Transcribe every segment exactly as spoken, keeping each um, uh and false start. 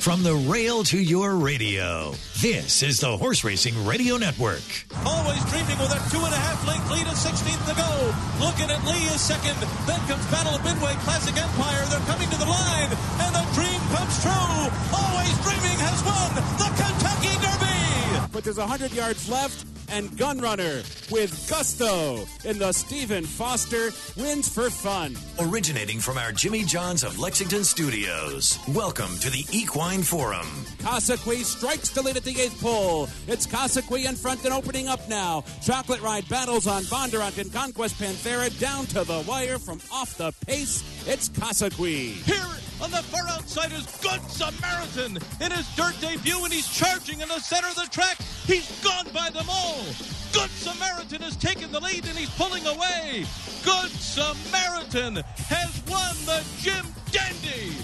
From the rail to your radio, this is the Horse Racing Radio Network. Always Dreaming with a two and a half length lead at sixteenth to go. Looking at Lee is second. Then comes Battle of Midway, Classic Empire. They're coming to the line, and the dream comes true. Always Dreaming has won the Kentucky Derby. But there's one hundred yards left, and Gunrunner with gusto in the Stephen Foster Wins for Fun. Originating from our Jimmy John's of Lexington studios, welcome to the Equine Forum. Kasaqui strikes the lead at the eighth pole. It's Kasaqui in front and opening up now. Chocolate Ride battles on Bondurant and Conquest Panthera down to the wire from off the pace. It's Kasaqui. Here on the far outside is Good Samaritan in his dirt debut, and he's charging in the center of the track. He's gone by them all. Good Samaritan has taken the lead, and he's pulling away. Good Samaritan has won the Jim Dandy.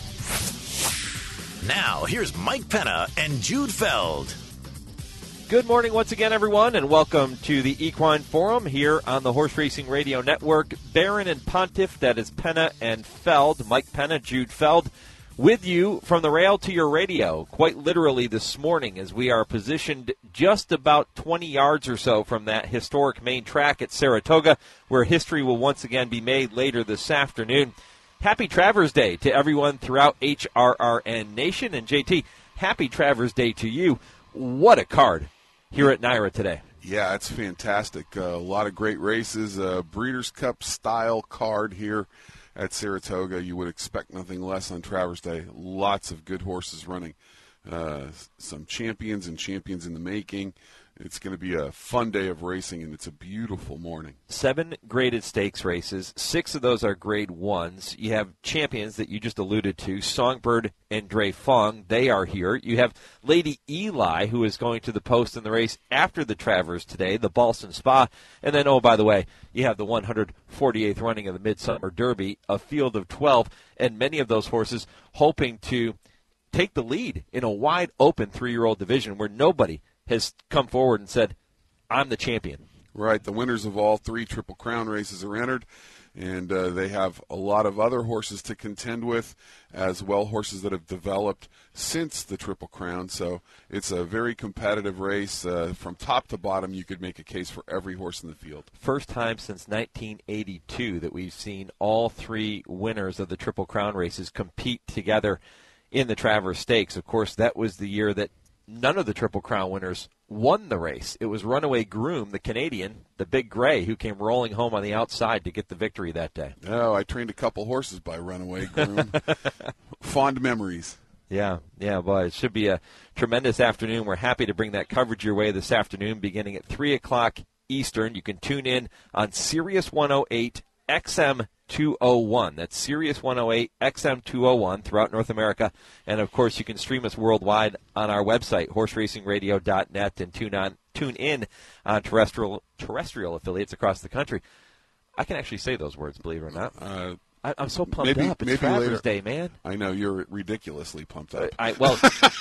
Now, here's Mike Penna and Jude Feld. Good morning once again, everyone, and welcome to the Equine Forum here on the Horse Racing Radio Network. Baron and Pontiff, that is Penna and Feld. Mike Penna, Jude Feld, with you from the rail to your radio, quite literally this morning, as we are positioned just about twenty yards or so from that historic main track at Saratoga, where history will once again be made later this afternoon. Happy Travers Day to everyone throughout H R R N Nation. And J T, happy Travers Day to you. What a card here at NYRA today. Yeah, it's fantastic. Uh, a lot of great races. Uh, Breeders' Cup style card here at Saratoga. You would expect nothing less on Travers Day. Lots of good horses running. Uh, some champions and champions in the making. It's going to be a fun day of racing, and it's a beautiful morning. Seven graded stakes races. Six of those are grade ones. You have champions that you just alluded to, Songbird and Dre Fong. They are here. You have Lady Eli, who is going to the post in the race after the Travers today, the Ballston Spa. And then, oh, by the way, you have the one hundred forty-eighth running of the Midsummer Derby, a field of twelve, and many of those horses hoping to take the lead in a wide-open three-year-old division where nobody has come forward and said, I'm the champion. Right. The winners of all three Triple Crown races are entered, and uh, they have a lot of other horses to contend with, as well, horses that have developed since the Triple Crown. So it's a very competitive race. Uh, from top to bottom, you could make a case for every horse in the field. First time since nineteen eighty-two that we've seen all three winners of the Triple Crown races compete together in the Travers Stakes. Of course, that was the year that none of the Triple Crown winners won the race. It was Runaway Groom, the Canadian, the Big Gray, who came rolling home on the outside to get the victory that day. Oh, I trained a couple horses by Runaway Groom. Fond memories. Yeah, yeah, boy, it should be a tremendous afternoon. We're happy to bring that coverage your way this afternoon, beginning at three o'clock Eastern. You can tune in on Sirius one oh eight X M two oh one. That's Sirius one oh eight X M two oh one throughout North America. And, of course, you can stream us worldwide on our website, horse racing radio dot net, and tune on, tune in on terrestrial terrestrial affiliates across the country. I can actually say those words, believe it or not. Uh, I, I'm so pumped maybe, up. It's maybe Travers later. Day, man. I know, you're ridiculously pumped up. I, well,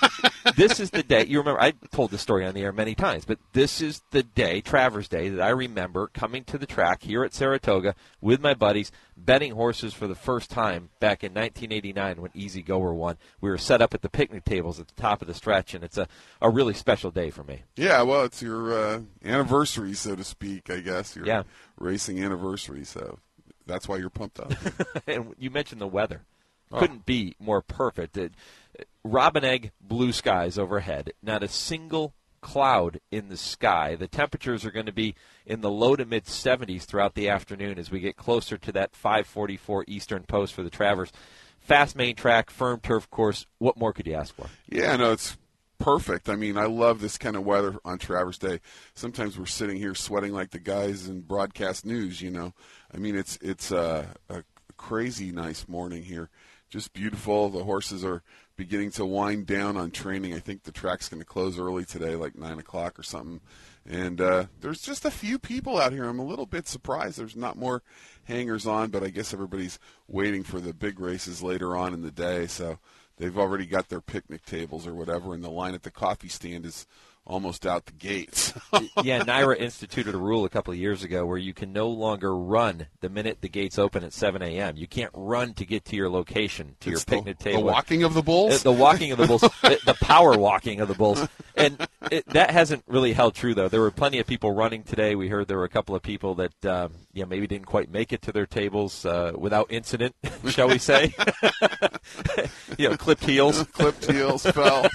this is the day. You remember, I told this story on the air many times, but this is the day, Travers Day, that I remember coming to the track here at Saratoga with my buddies, betting horses for the first time back in nineteen eighty-nine when Easy Goer won. We were set up at the picnic tables at the top of the stretch, and it's a, a really special day for me. Yeah, well, it's your uh, anniversary, so to speak, I guess. Your yeah. racing anniversary, so that's why you're pumped up. And you mentioned the weather. Oh. Couldn't be more perfect. It, robin egg blue skies overhead. Not a single cloud in the sky. The temperatures are going to be in the low to mid seventies throughout the afternoon as we get closer to that five forty-four Eastern post for the Travers. Fast main track, firm turf course. What more could you ask for? Yeah, no, it's perfect. I mean, I love this kind of weather on Travers Day. Sometimes we're sitting here sweating like the guys in broadcast news, you know. I mean, it's it's uh, a crazy nice morning here. Just beautiful. The horses are beginning to wind down on training. I think the track's going to close early today, like nine o'clock or something. And uh, there's just a few people out here. I'm a little bit surprised there's not more hangers on, but I guess everybody's waiting for the big races later on in the day. So they've already got their picnic tables or whatever, and the line at the coffee stand is almost out the gates. Yeah, Naira instituted a rule a couple of years ago where you can no longer run the minute the gates open at seven a.m. You can't run to get to your location, to It's your picnic the, table. The walking of the bulls? The walking of the bulls. the, the power walking of the bulls. And it, that hasn't really held true, though. There were plenty of people running today. We heard there were a couple of people that um, yeah, maybe didn't quite make it to their tables uh, without incident, shall we say. you know, clipped heels. Clipped heels fell.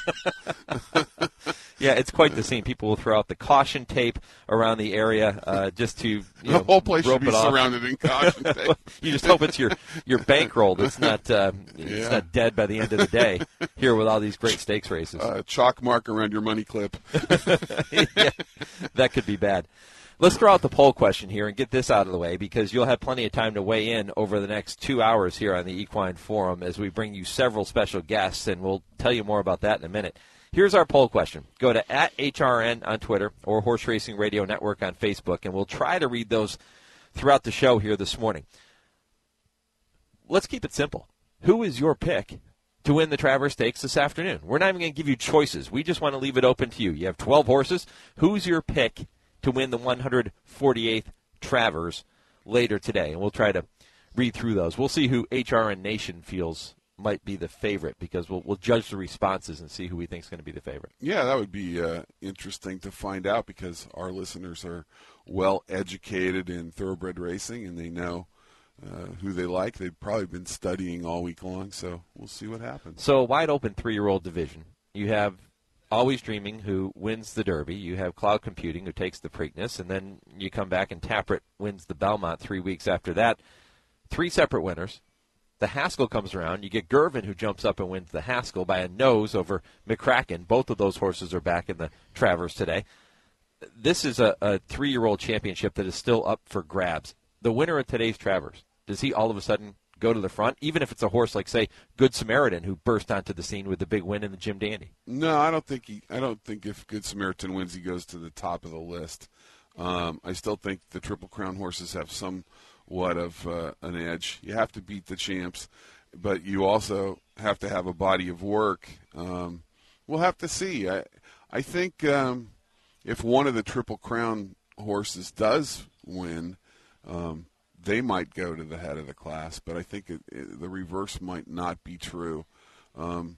Yeah, it's quite the scene. People will throw out the caution tape around the area uh, just to you the know, whole place rope should be it off. surrounded in caution tape. You just hope it's your your bankroll that's not uh, it's Yeah. not dead by the end of the day. Here with all these great stakes races, Uh, chalk mark around your money clip. yeah, that could be bad. Let's throw out the poll question here and get this out of the way because you'll have plenty of time to weigh in over the next two hours here on the Equine Forum as we bring you several special guests, and we'll tell you more about that in a minute. Here's our poll question. Go to at H R N on Twitter or Horse Racing Radio Network on Facebook, and we'll try to read those throughout the show here this morning. Let's keep it simple. Who is your pick to win the Travers Stakes this afternoon? We're not even going to give you choices. We just want to leave it open to you. You have twelve horses. Who's your pick to win the one hundred forty-eighth Travers later today? And we'll try to read through those. We'll see who H R N Nation feels might be the favorite because we'll we'll judge the responses and see who we think is going to be the favorite. Yeah, that would be uh, interesting to find out because our listeners are well educated in thoroughbred racing and they know uh, who they like. They've probably been studying all week long, so we'll see what happens. So a wide open three-year-old division. You have Always Dreaming, who wins the Derby. You have Cloud Computing, who takes the Preakness, and then you come back and Taprit wins the Belmont three weeks after that. Three separate winners. The Haskell comes around. You get Gervin, who jumps up and wins the Haskell by a nose over McCracken. Both of those horses are back in the Travers today. This is a, a three-year-old championship that is still up for grabs. The winner of today's Travers, does he all of a sudden go to the front, even if it's a horse like, say, Good Samaritan, who burst onto the scene with the big win in the Jim Dandy? No, I don't think he. I don't think if Good Samaritan wins, he goes to the top of the list. Um, I still think the Triple Crown horses have somewhat of uh, an edge. You have to beat the champs, but you also have to have a body of work. Um, we'll have to see. I, I think um, if one of the Triple Crown horses does win, um, they might go to the head of the class, but I think it, it, the reverse might not be true. Um,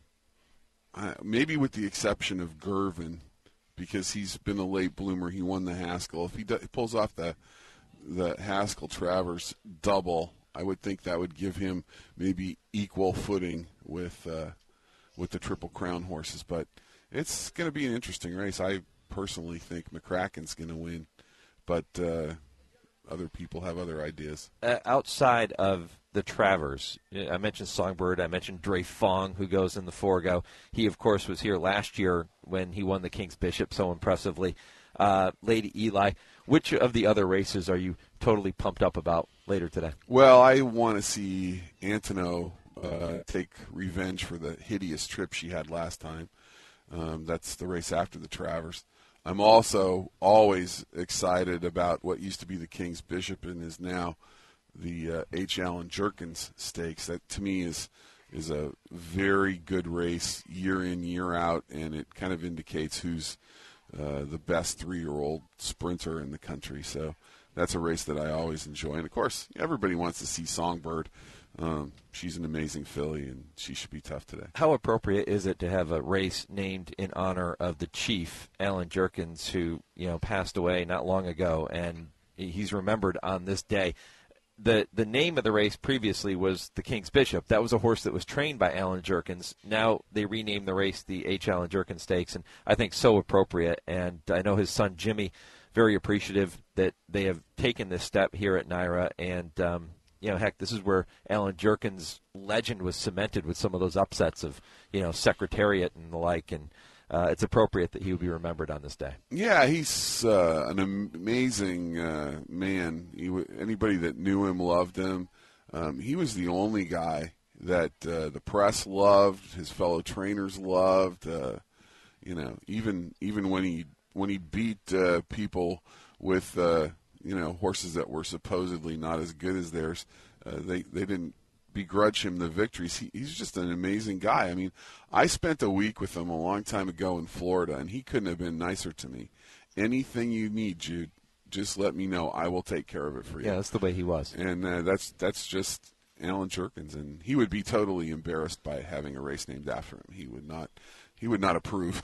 I, maybe with the exception of Gervin, because he's been a late bloomer. He won the Haskell. If he, do, he pulls off the the Haskell Travers double, I would think that would give him maybe equal footing with uh, with the Triple Crown horses. But it's going to be an interesting race. I personally think McCracken's going to win, but uh, other people have other ideas. Uh, outside of the Travers, I mentioned Songbird, I mentioned Dre Fong, who goes in the Forego. He, of course, was here last year when he won the King's Bishop so impressively. Uh, Lady Eli, which of the other races are you totally pumped up about later today? Well, I want to see Antono uh, take revenge for the hideous trip she had last time. Um, that's the race after the Travers. I'm also always excited about what used to be the King's Bishop and is now the uh, H. Allen Jerkins Stakes. That, to me, is is a very good race year in, year out, and it kind of indicates who's uh, the best three-year-old sprinter in the country. So that's a race that I always enjoy. And, of course, everybody wants to see Songbird. Um, she's an amazing filly, and she should be tough today. How appropriate is it to have a race named in honor of the chief, Allen Jerkins, who you know passed away not long ago, and he's remembered on this day? The the name of the race previously was the King's Bishop. That was a horse that was trained by Allen Jerkins. Now they renamed the race the H. Allen Jerkins Stakes, and I think so appropriate. And I know his son Jimmy, very appreciative that they have taken this step here at Naira. And um, you know, heck, this is where Allen Jerkins' legend was cemented with some of those upsets of you know Secretariat and the like. And uh, it's appropriate that he would be remembered on this day. Yeah, he's uh, an amazing uh, man. He w- anybody that knew him loved him. Um, he was the only guy that uh, the press loved, his fellow trainers loved. Uh, you know, even even when he when he beat uh, people with uh, you know horses that were supposedly not as good as theirs, uh, they they didn't begrudge him the victories. He, he's just an amazing guy. I mean, I spent a week with him a long time ago in Florida, and he couldn't have been nicer to me. Anything you need, Jude, just let me know. I will take care of it for you. Yeah, that's the way he was. And uh, that's that's just Alan Jerkins, and he would be totally embarrassed by having a race named after him. He would not. He would not approve.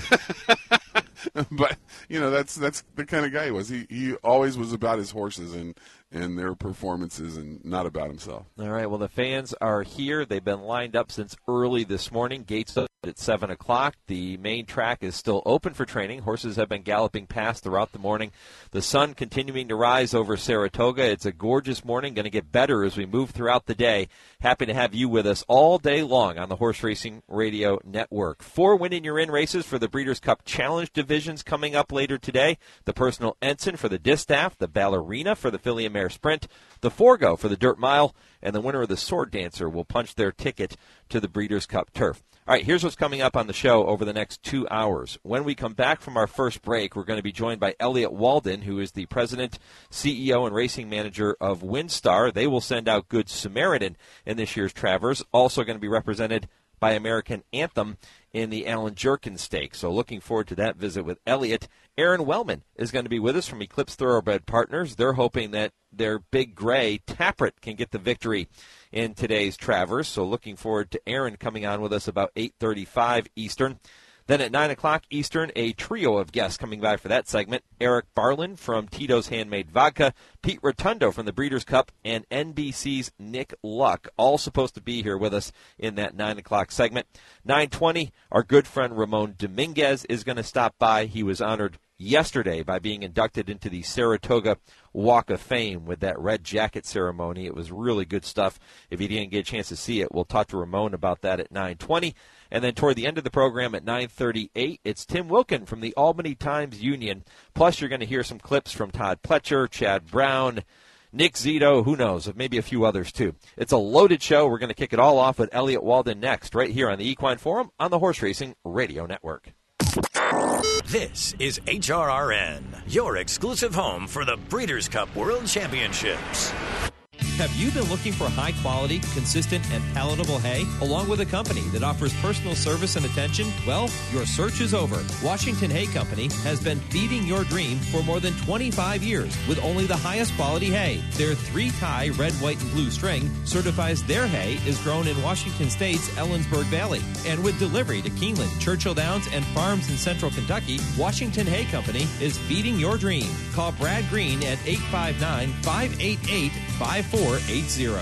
But, you know, that's that's the kind of guy he was. He he always was about his horses and, and their performances and not about himself. All right, well, the fans are here. They've been lined up since early this morning. Gates up at seven o'clock. The main track is still open for training. Horses have been galloping past throughout the morning. The sun continuing to rise over Saratoga. It's a gorgeous morning, going to get better as we move throughout the day. Happy to have you with us all day long on the Horse Racing Radio Network. Four Winning You're In races for the Breeders' Cup Challenge divisions coming up later today. The Personal Ensign for the Distaff, the Ballerina for the Filly and Mare Sprint, the Forgo for the Dirt Mile, and the winner of the Sword Dancer will punch their ticket to the Breeders' Cup Turf. All right, here's what's coming up on the show over the next two hours. When we come back from our first break, we're going to be joined by Elliott Walden, who is the president, C E O, and racing manager of WinStar. They will send out Good Samaritan in this year's Travers. Also going to be represented by American Anthem in the Alan Jerkins Stakes. So looking forward to that visit with Elliott. Aaron Wellman is going to be with us from Eclipse Thoroughbred Partners. They're hoping that their big gray, Tappert, can get the victory in today's Travers. So looking forward to Aaron coming on with us about eight thirty-five Eastern. Then at nine o'clock Eastern, a trio of guests coming by for that segment. Eric Barlin from Tito's Handmade Vodka, Pete Rotundo from the Breeders' Cup, and N B C's Nick Luck, all supposed to be here with us in that nine o'clock segment. nine twenty, our good friend Ramon Dominguez is going to stop by. He was honored yesterday by being inducted into the Saratoga Walk of Fame with that red jacket ceremony. It was really good stuff. If you didn't get a chance to see it, we'll talk to Ramon about that at nine twenty. And then toward the end of the program at nine thirty-eight, it's Tim Wilkin from the Albany Times-Union. Plus, you're going to hear some clips from Todd Pletcher, Chad Brown, Nick Zito, who knows, maybe a few others too. It's a loaded show. We're going to kick it all off with Elliott Walden next, right here on the Equine Forum on the Horse Racing Radio Network. This is H R R N, your exclusive home for the Breeders' Cup World Championships. Have you been looking for high-quality, consistent, and palatable hay, along with a company that offers personal service and attention? Well, your search is over. Washington Hay Company has been feeding your dream for more than twenty-five years with only the highest quality hay. Their three-tie red, white, and blue string certifies their hay is grown in Washington State's Ellensburg Valley. And with delivery to Keeneland, Churchill Downs, and farms in central Kentucky, Washington Hay Company is feeding your dream. Call Brad Green at eight five nine, five eight eight, five four eight zero.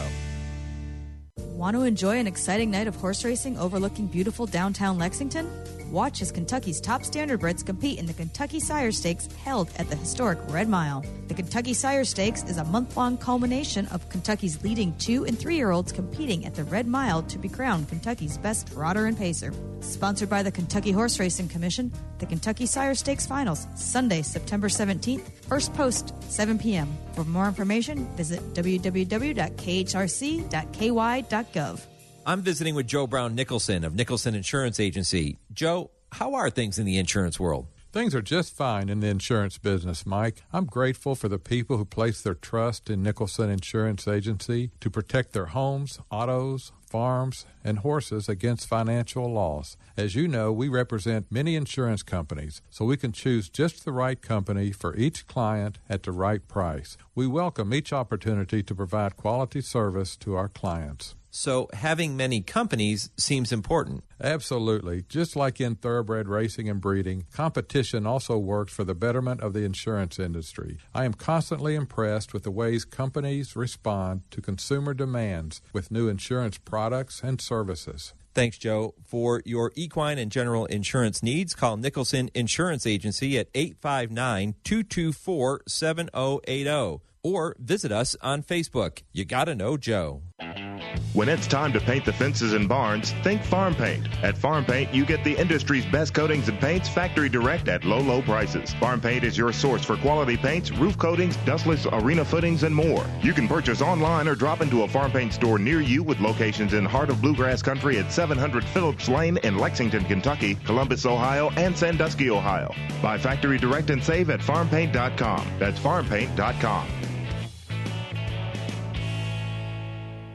Want to enjoy an exciting night of horse racing overlooking beautiful downtown Lexington? Watch as Kentucky's top standardbreds compete in the Kentucky Sire Stakes held at the historic Red Mile. The Kentucky Sire Stakes is a month-long culmination of Kentucky's leading two- and three-year-olds competing at the Red Mile to be crowned Kentucky's best trotter and pacer. Sponsored by the Kentucky Horse Racing Commission, the Kentucky Sire Stakes Finals, Sunday, September seventeenth, first post, seven p.m. For more information, visit w w w dot k h r c dot k y dot gov. I'm visiting with Joe Brown Nicholson of Nicholson Insurance Agency. Joe, how are things in the insurance world? Things are just fine in the insurance business, Mike. I'm grateful for the people who place their trust in Nicholson Insurance Agency to protect their homes, autos, farms, and horses against financial loss. As you know, we represent many insurance companies, so we can choose just the right company for each client at the right price. We welcome each opportunity to provide quality service to our clients. So having many companies seems important. Absolutely. Just like in thoroughbred racing and breeding, competition also works for the betterment of the insurance industry. I am constantly impressed with the ways companies respond to consumer demands with new insurance products and services. Thanks, Joe. For your equine and general insurance needs, call Nicholson Insurance Agency at eight five nine, two two four, seven zero eight zero or visit us on Facebook. You gotta know Joe. When it's time to paint the fences and barns, think Farm Paint. At Farm Paint, you get the industry's best coatings and paints factory direct at low, low prices. Farm Paint is your source for quality paints, roof coatings, dustless arena footings, and more. You can purchase online or drop into a Farm Paint store near you with locations in heart of Bluegrass Country at seven hundred Phillips Lane in Lexington, Kentucky, Columbus, Ohio, and Sandusky, Ohio. Buy factory direct and save at farm paint dot com. That's farm paint dot com.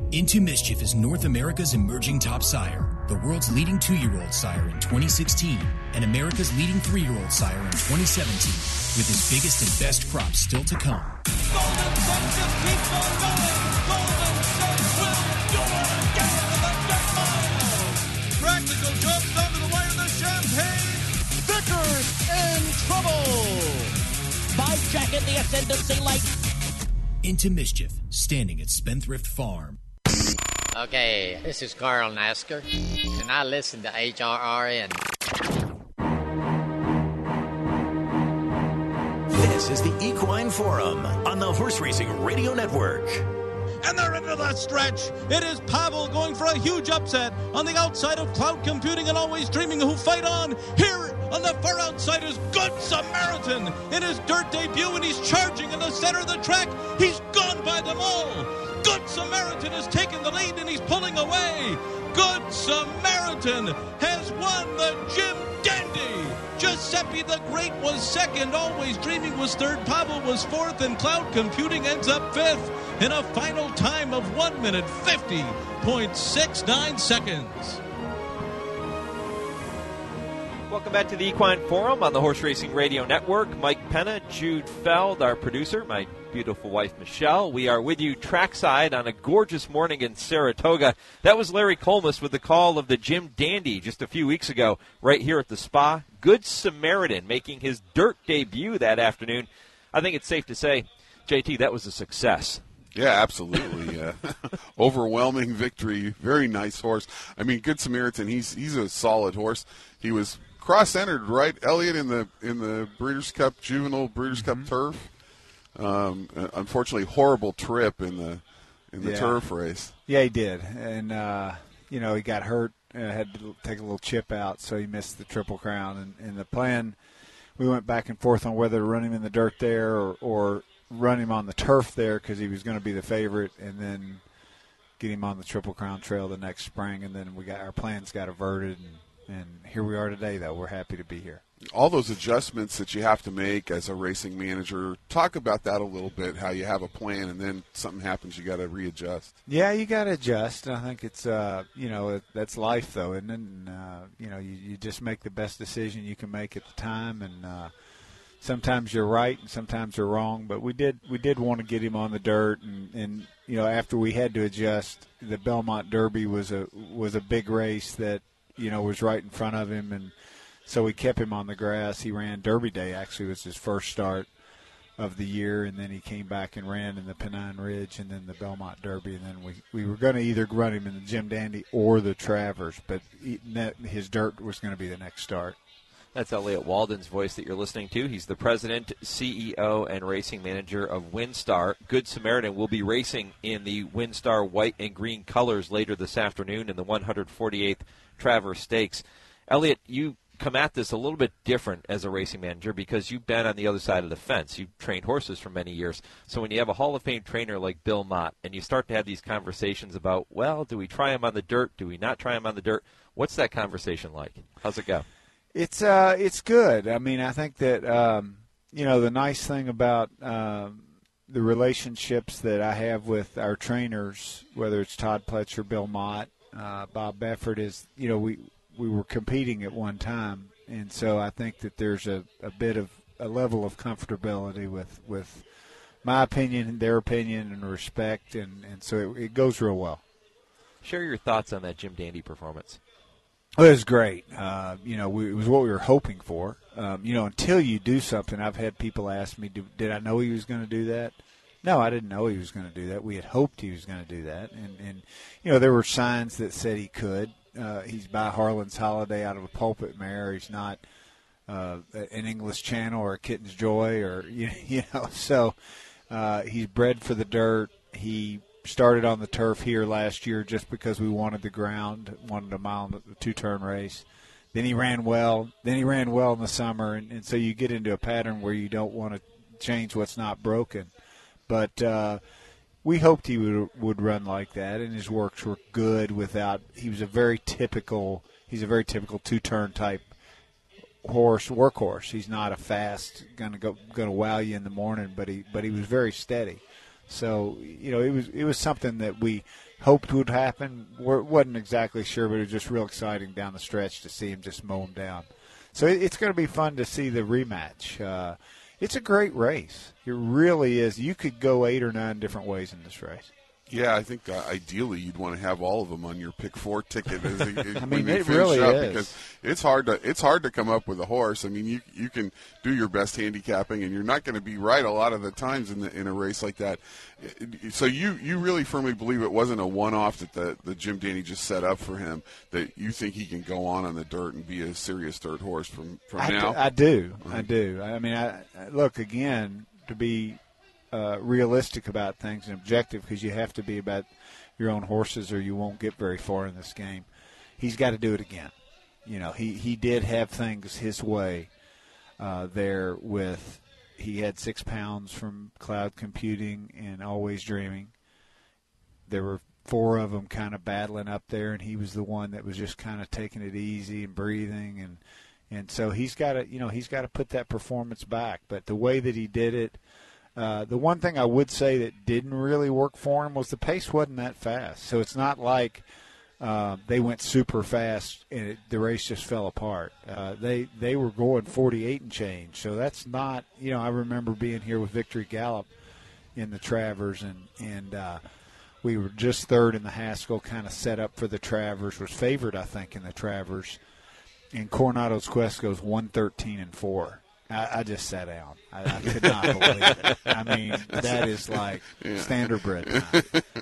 Into Mischief is North America's emerging top sire, the world's leading two-year-old sire in twenty sixteen, and America's leading three-year-old sire in twenty seventeen, with his biggest and best crop still to come. Golden Sun just keeps on going. Golden Sun will do it again in the dirt mile. Practical jumps onto the wire of the Champagne. Vickers in trouble. Five jacket the ascendancy light. Into Mischief, standing at Spendthrift Farm. Okay, this is Carl Nasker, and I listen to H R R N. This is the Equine Forum on the Horse Racing Radio Network. And they're into the stretch. It is Pavel going for a huge upset on the outside of Cloud Computing and Always Dreaming, who fight on. Here on the far outside is Good Samaritan in his dirt debut, and he's charging in the center of the track. He's gone by them all. Good Samaritan has taken the lead, and he's pulling away. Good Samaritan has won the Jim Dandy. Giuseppe the Great was second. Always Dreaming was third. Pavel was fourth, and Cloud Computing ends up fifth in a final time of one minute fifty point six nine seconds. Welcome back to the Equine Forum on the Horse Racing Radio Network. Mike Penna, Jude Feld, our producer, my beautiful wife Michelle. We are with you trackside on a gorgeous morning in Saratoga. That was Larry Colmus with the call of the Jim Dandy just a few weeks ago right here at the Spa. Good Samaritan making his dirt debut that afternoon. I think it's safe to say, J T, that was a success. Yeah, absolutely. Uh, overwhelming victory. Very nice horse. I mean, Good Samaritan, he's he's a solid horse. He was cross-entered, right, Elliot, in the in the Breeders' Cup, Juvenile Breeders' mm-hmm. Cup Turf. Um, unfortunately, horrible trip in the in the yeah. turf race. Yeah, he did, and uh, you know he got hurt, uh, had to take a little chip out, so he missed the Triple Crown. And, and the plan, we went back and forth on whether to run him in the dirt there or, or run him on the turf there because he was going to be the favorite, and then get him on the Triple Crown Trail the next spring. And then we got our plans got averted, and, and here we are today. Though we're happy to be here. All those adjustments that you have to make as a racing manager, talk about that a little bit, how you have a plan and then something happens, you got to readjust. Yeah, you got to adjust. I think it's, uh, you know, it, that's life, though, and then, uh, you know, you, you just make the best decision you can make at the time, and uh, sometimes you're right and sometimes you're wrong, but we did we did want to get him on the dirt, and, and you know, after we had to adjust, the Belmont Derby was a was a big race that, you know, was right in front of him, and so we kept him on the grass. He ran Derby Day, actually, was his first start of the year, and then he came back and ran in the Pennine Ridge and then the Belmont Derby, and then we, we were going to either run him in the Jim Dandy or the Travers, but he, his dirt was going to be the next start. That's Elliot Walden's voice that you're listening to. He's the president, C E O, and racing manager of WinStar. Good Samaritan will be racing in the WinStar white and green colors later this afternoon in the one hundred forty-eighth Travers Stakes. Elliot, you come at this a little bit different as a racing manager because you've been on the other side of the fence. You've trained horses for many years. So when you have a Hall of Fame trainer like Bill Mott and you start to have these conversations about, well, do we try him on the dirt? Do we not try him on the dirt? What's that conversation like? How's it go? It's uh, it's good. I mean, I think that, um, you know, the nice thing about um, the relationships that I have with our trainers, whether it's Todd Pletcher, Bill Mott, uh, Bob Befford, is, you know, we – we were competing at one time, and so I think that there's a, a bit of a level of comfortability with, with my opinion and their opinion and respect, and, and so it, it goes real well. Share your thoughts on that Jim Dandy performance. Well, it was great. Uh, you know, we, it was what we were hoping for. Um, you know, until you do something, I've had people ask me, did, did I know he was going to do that? No, I didn't know he was going to do that. We had hoped he was going to do that, and, and you know, there were signs that said he could. Uh, he's by Harlan's Holiday out of a pulpit mare. He's not uh, an English Channel or a Kitten's Joy, or you, you know. So uh, he's bred for the dirt. He started on the turf here last year just because we wanted the ground, wanted a mile, the two-turn race. Then he ran well. Then he ran well in the summer, and, and so you get into a pattern where you don't want to change what's not broken. But uh, we hoped he would would run like that, and his works were good. Without he was a very typical. He's a very typical two-turn type horse, workhorse. He's not a fast, gonna go, gonna wow you in the morning, but he but he was very steady. So, you know, it was it was something that we hoped would happen. We wasn't exactly sure, but it was just real exciting down the stretch to see him just mow him down. So it, it's going to be fun to see the rematch. Uh, it's a great race. It really is. You could go eight or nine different ways in this race. Yeah, I think uh, ideally you'd want to have all of them on your pick four ticket. As they, I when mean, they it finish really up, is. because it's hard to it's hard to come up with a horse. I mean, you you can do your best handicapping, and you're not going to be right a lot of the times in the, in a race like that. So you, you really firmly believe it wasn't a one-off that the the Jim Dandy just set up for him. That you think he can go on on the dirt and be a serious dirt horse from from I now. Do, I do. Mm-hmm. I do. I mean, I, I look again to be uh, realistic about things and objective, because you have to be about your own horses or you won't get very far in this game. He's got to do it again. You know, he, he did have things his way uh, there with he had six pounds from Cloud Computing and Always Dreaming. There were four of them kind of battling up there, and he was the one that was just kind of taking it easy and breathing. And, and so he's got to, you know, he's got to put that performance back. But the way that he did it, Uh, the one thing I would say that didn't really work for him was the pace wasn't that fast. So it's not like uh, they went super fast and it, the race just fell apart. Uh, they they were going forty-eight and change. So that's not, you know, I remember being here with Victory Gallop in the Travers, and, and uh, we were just third in the Haskell, kind of set up for the Travers, was favored, I think, in the Travers. And Coronado's Quest goes one thirteen and four. I, I just sat down. I, I could not believe it. I mean, that is like yeah. standardbred time.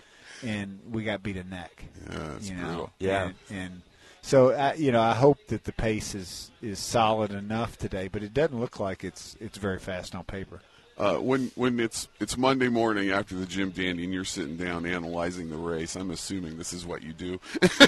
And we got beat a neck. Yeah, that's you brutal. know? Yeah. And, and so, I, you know, I hope that the pace is, is solid enough today, but it doesn't look like it's it's very fast on paper. Uh, when when it's it's Monday morning after the Jim Dandy and you're sitting down analyzing the race, I'm assuming this is what you do.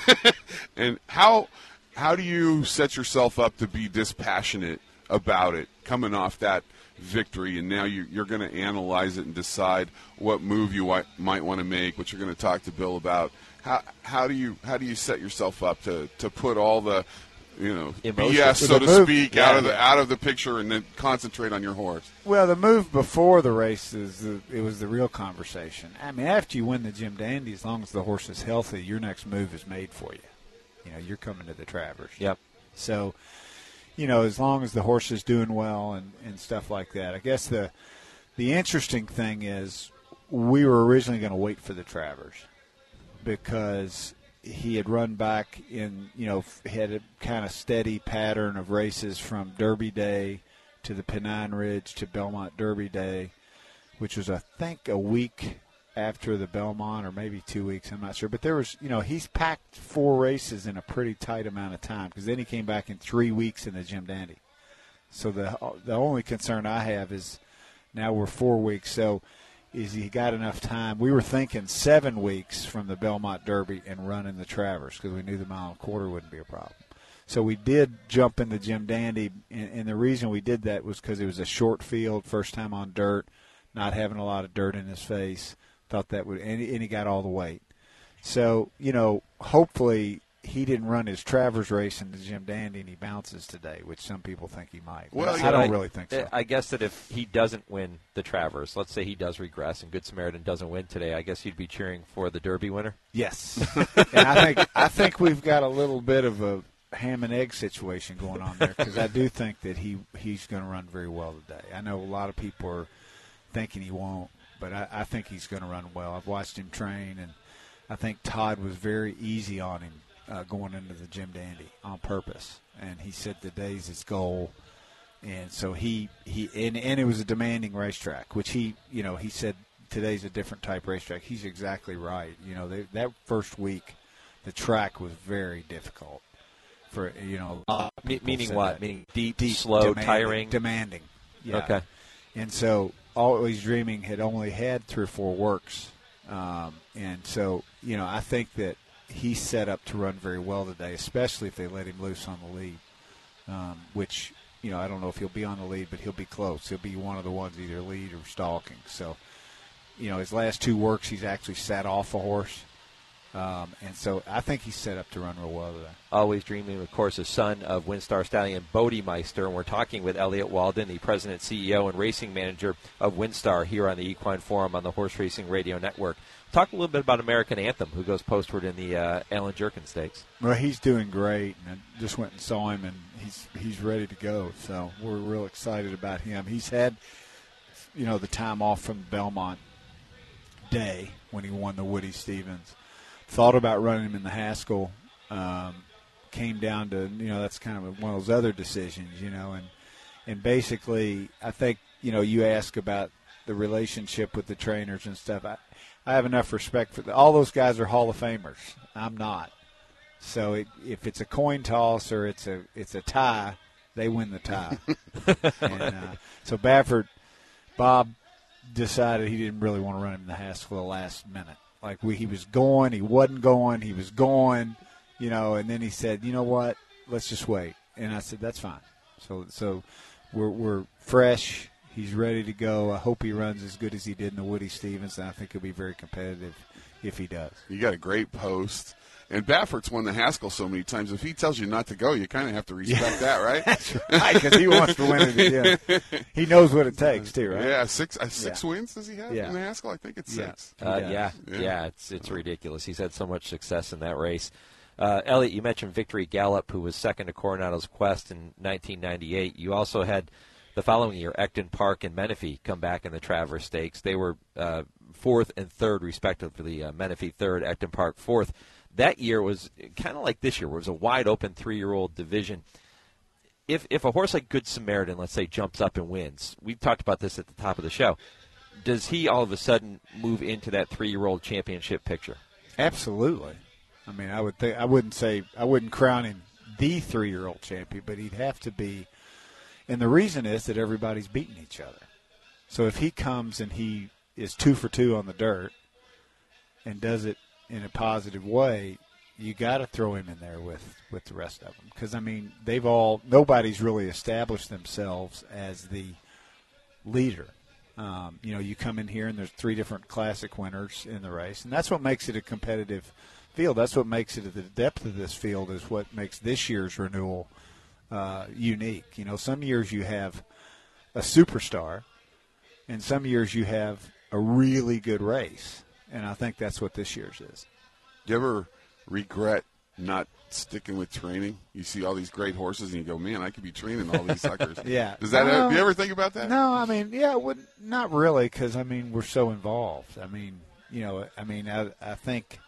And how how do you set yourself up to be dispassionate about it, coming off that victory, and now you, you're going to analyze it and decide what move you w- might want to make, what you're going to talk to Bill about? How how do you how do you set yourself up to, to put all the you know Emotion. B S, With so the to move, speak, yeah, out of the yeah. out of the picture, and then concentrate on your horse? Well, the move before the race is the, it was the real conversation. I mean, after you win the Jim Dandy, as long as the horse is healthy, your next move is made for you. You know, you're coming to the Travers. Yep. So, you know, as long as the horse is doing well and, and stuff like that. I guess the the interesting thing is we were originally going to wait for the Travers because he had run back in, you know, had a kind of steady pattern of races from Derby Day to the Pennine Ridge to Belmont Derby Day, which was, I think, a week after the Belmont, or maybe two weeks, I'm not sure. But there was, you know, he's packed four races in a pretty tight amount of time, because then he came back in three weeks in the Jim Dandy. So the the only concern I have is now we're four weeks. So is he got enough time? We were thinking seven weeks from the Belmont Derby and running the Travers, because we knew the mile and quarter wouldn't be a problem. So we did jump in the Jim Dandy, and, and the reason we did that was because it was a short field, first time on dirt, not having a lot of dirt in his face. Thought that would, and he, and he got all the weight. So, you know, hopefully he didn't run his Travers race in the Jim Dandy and he bounces today, which some people think he might. Well, I don't really think so. I guess that if he doesn't win the Travers, let's say he does regress and Good Samaritan doesn't win today, I guess you'd be cheering for the Derby winner? Yes. And I think I think we've got a little bit of a ham and egg situation going on there, because I do think that he, he's going to run very well today. I know a lot of people are thinking he won't, but I, I think he's going to run well. I've watched him train, and I think Todd was very easy on him uh, going into the Jim Dandy on purpose. And he said today's his goal. And so he, he and, and it was a demanding racetrack, which he, you know, he said today's a different type racetrack. He's exactly right. You know, they, that first week, the track was very difficult for, you know, a lot of Me- people meaning said what? that. Meaning deep, Deep, slow, demanding, tiring? Demanding. Yeah. Okay. And so Always Dreaming had only had three or four works. Um, and so, you know, I think that he's set up to run very well today, especially if they let him loose on the lead, um, which, you know, I don't know if he'll be on the lead, but he'll be close. He'll be one of the ones either lead or stalking. So, you know, his last two works, he's actually sat off a horse. Um, and so I think he's set up to run real well today. Always dreaming, of course, a son of WinStar stallion Bodemeister. And we're talking with Elliott Walden, the president, C E O, and racing manager of WinStar here on the Equine Forum on the Horse Racing Radio Network. Talk a little bit about American Anthem, who goes postward in the uh, Alan Jerkin Stakes. Well, he's doing great, and I just went and saw him, and he's he's ready to go. So we're real excited about him. He's had, you know, the time off from Belmont Day when he won the Woody Stevens. Thought about running him in the Haskell. Um, came down to, you know, that's kind of one of those other decisions, you know, and and basically I think, you know, you ask about the relationship with the trainers and stuff. I, I have enough respect for the, all those guys are Hall of Famers. I'm not. So it, if it's a coin toss or it's a it's a tie, they win the tie. and, uh, so Baffert, Bob decided he didn't really want to run him in the Haskell the last minute. Like we, he was going, he wasn't going, he was going, you know, and then he said, you know what, let's just wait. And I said, that's fine. So so we're we're fresh. He's ready to go. I hope he runs as good as he did in the Woody Stevens, and I think he'll be very competitive if he does. You got a great post. And Baffert's won the Haskell so many times. If he tells you not to go, you kind of have to respect yeah. that, right? That's right, because he wants to win it again. He knows what it takes, too, right? Yeah, six uh, six yeah. wins does he have yeah. in the Haskell? I think it's yeah. six. Uh, yeah. yeah, yeah, it's it's ridiculous. He's had so much success in that race. Uh, Elliott, you mentioned Victory Gallop, who was second to Coronado's Quest in nineteen ninety-eight. You also had the following year, Ecton Park and Menifee come back in the Travers Stakes. They were uh, fourth and third, respectively. Uh, Menifee third, Ecton Park fourth. That year was kind of like this year, where it was a wide-open three-year-old division. If if a horse like Good Samaritan, let's say, jumps up and wins, we've talked about this at the top of the show, does he all of a sudden move into that three-year-old championship picture? Absolutely. I mean, I would think I wouldn't say I wouldn't crown him the three-year-old champion, but he'd have to be. And the reason is that everybody's beating each other. So if he comes and he is two for two on the dirt and does it in a positive way, you got to throw him in there with, with the rest of them. Because, I mean, they've all – nobody's really established themselves as the leader. Um, you know, you come in here and there's three different classic winners in the race, and that's what makes it a competitive field. That's what makes it – the depth of this field is what makes this year's renewal uh, unique. You know, some years you have a superstar, and some years you have a really good race. And I think that's what this year's is. Do you ever regret not sticking with training? You see all these great horses, and you go, man, I could be training all these suckers. yeah. Does that? Um, do you ever think about that? No, I mean, yeah, it would, not really, because, I mean, we're so involved. I mean, you know, I mean, I, I think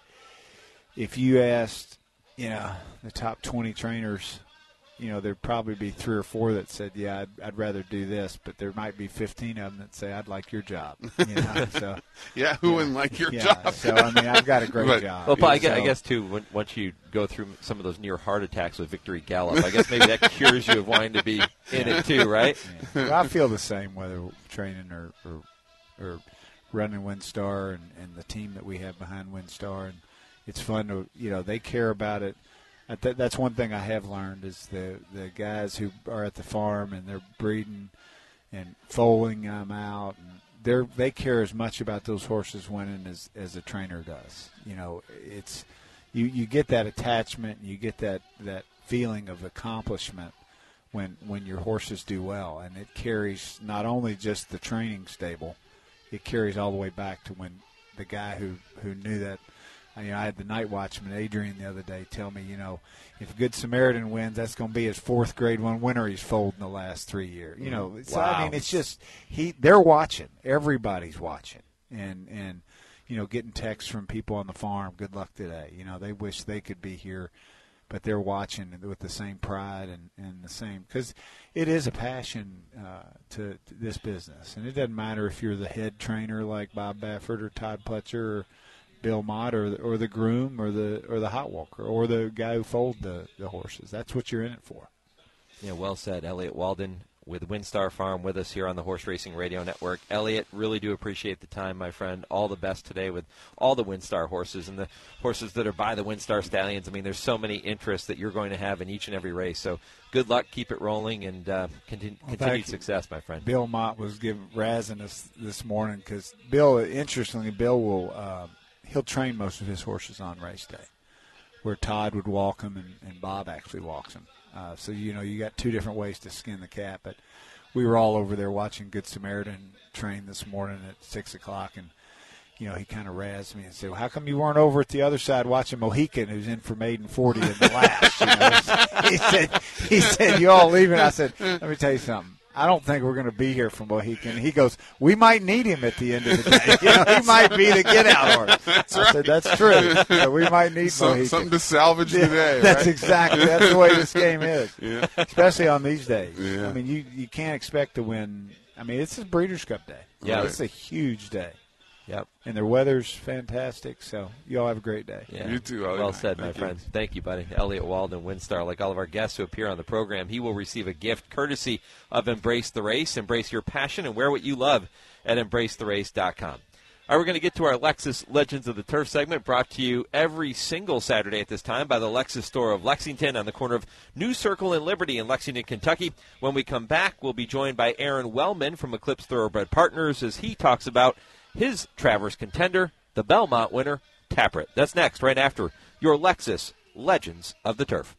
if you asked, you know, the top twenty trainers, you know, there'd probably be three or four that said, yeah, I'd, I'd rather do this, but there might be fifteen of them that say, I'd like your job. You know? So, yeah, who yeah. wouldn't like your yeah, job? So, I mean, I've got a great but, job. Well, but I, so, guess, I guess, too, when, once you go through some of those near heart attacks with Victory Gallop, I guess maybe that cures you of wanting to be in it, too, right? Yeah. Well, I feel the same, whether training or, or, or running WinStar and, and the team that we have behind WinStar. And it's fun to, you know, they care about it. Th- that's one thing I have learned is the, the guys who are at the farm and they're breeding and foaling them out. And they're, they care as much about those horses winning as, as a trainer does. You know, it's you, you get that attachment and you get that, that feeling of accomplishment when when your horses do well. And it carries not only just the training stable, it carries all the way back to when the guy who, who knew that. I, mean, I had the night watchman, Adrian, the other day tell me, you know, if Good Samaritan wins, that's going to be his fourth Grade One winner he's foaled in the last three years. You know, wow. so I mean, it's just he. They're watching. Everybody's watching, and and you know, getting texts from people on the farm. Good luck today. You know, they wish they could be here, but they're watching with the same pride and, and the same because it is a passion uh, to, to this business, and it doesn't matter if you're the head trainer like Bob Baffert or Todd Pletcher or Bill Mott or the, or the groom or the or the hot walker or the guy who foaled the, the horses. That's what you're in it for. Yeah, well said. Elliott Walden with WinStar Farm with us here on the Horse Racing Radio Network. Elliott, really do appreciate the time, my friend. All the best today with all the WinStar horses and the horses that are by the WinStar Stallions. I mean, there's so many interests that you're going to have in each and every race. So good luck, keep it rolling, and uh, continue, well, continued success, my friend. Bill Mott was giving razzing us this morning because Bill, interestingly, Bill will uh, – he'll train most of his horses on race day, where Todd would walk them and, and Bob actually walks them. Uh, so, you know, you got two different ways to skin the cat. But we were all over there watching Good Samaritan train this morning at six o'clock, and, you know, he kind of razzed me and said, well, how come you weren't over at the other side watching Mohican, who's in for Maiden forty in the last? You know, he said, he said, you all leaving? I said, let me tell you something. I don't think we're going to be here for Mohican. He goes, we might need him at the end of the day. You know, he might be the get-out horse. That's I right. said, that's true. So we might need Some, Mohican. Something to salvage Yeah, today. That's right? exactly. That's the way this game is, Yeah. especially on these days. Yeah. I mean, you, you can't expect to win. I mean, it's a Breeders' Cup day. Yeah. It's a huge day. Yep. And their weather's fantastic, so you all have a great day. Yeah. You too, Elliot. Well said, my Thank you. friend. Thank you, buddy. Elliot Walden, Windstar. Like all of our guests who appear on the program, he will receive a gift courtesy of Embrace the Race. Embrace your passion and wear what you love at embrace the race dot com. All right, we're going to get to our Lexus Legends of the Turf segment, brought to you every single Saturday at this time by the Lexus store of Lexington on the corner of New Circle and Liberty in Lexington, Kentucky. When we come back, we'll be joined by Aaron Wellman from Eclipse Thoroughbred Partners as he talks about his Travers contender, the Belmont winner, Taprit. That's next, right after your Lexus Legends of the Turf.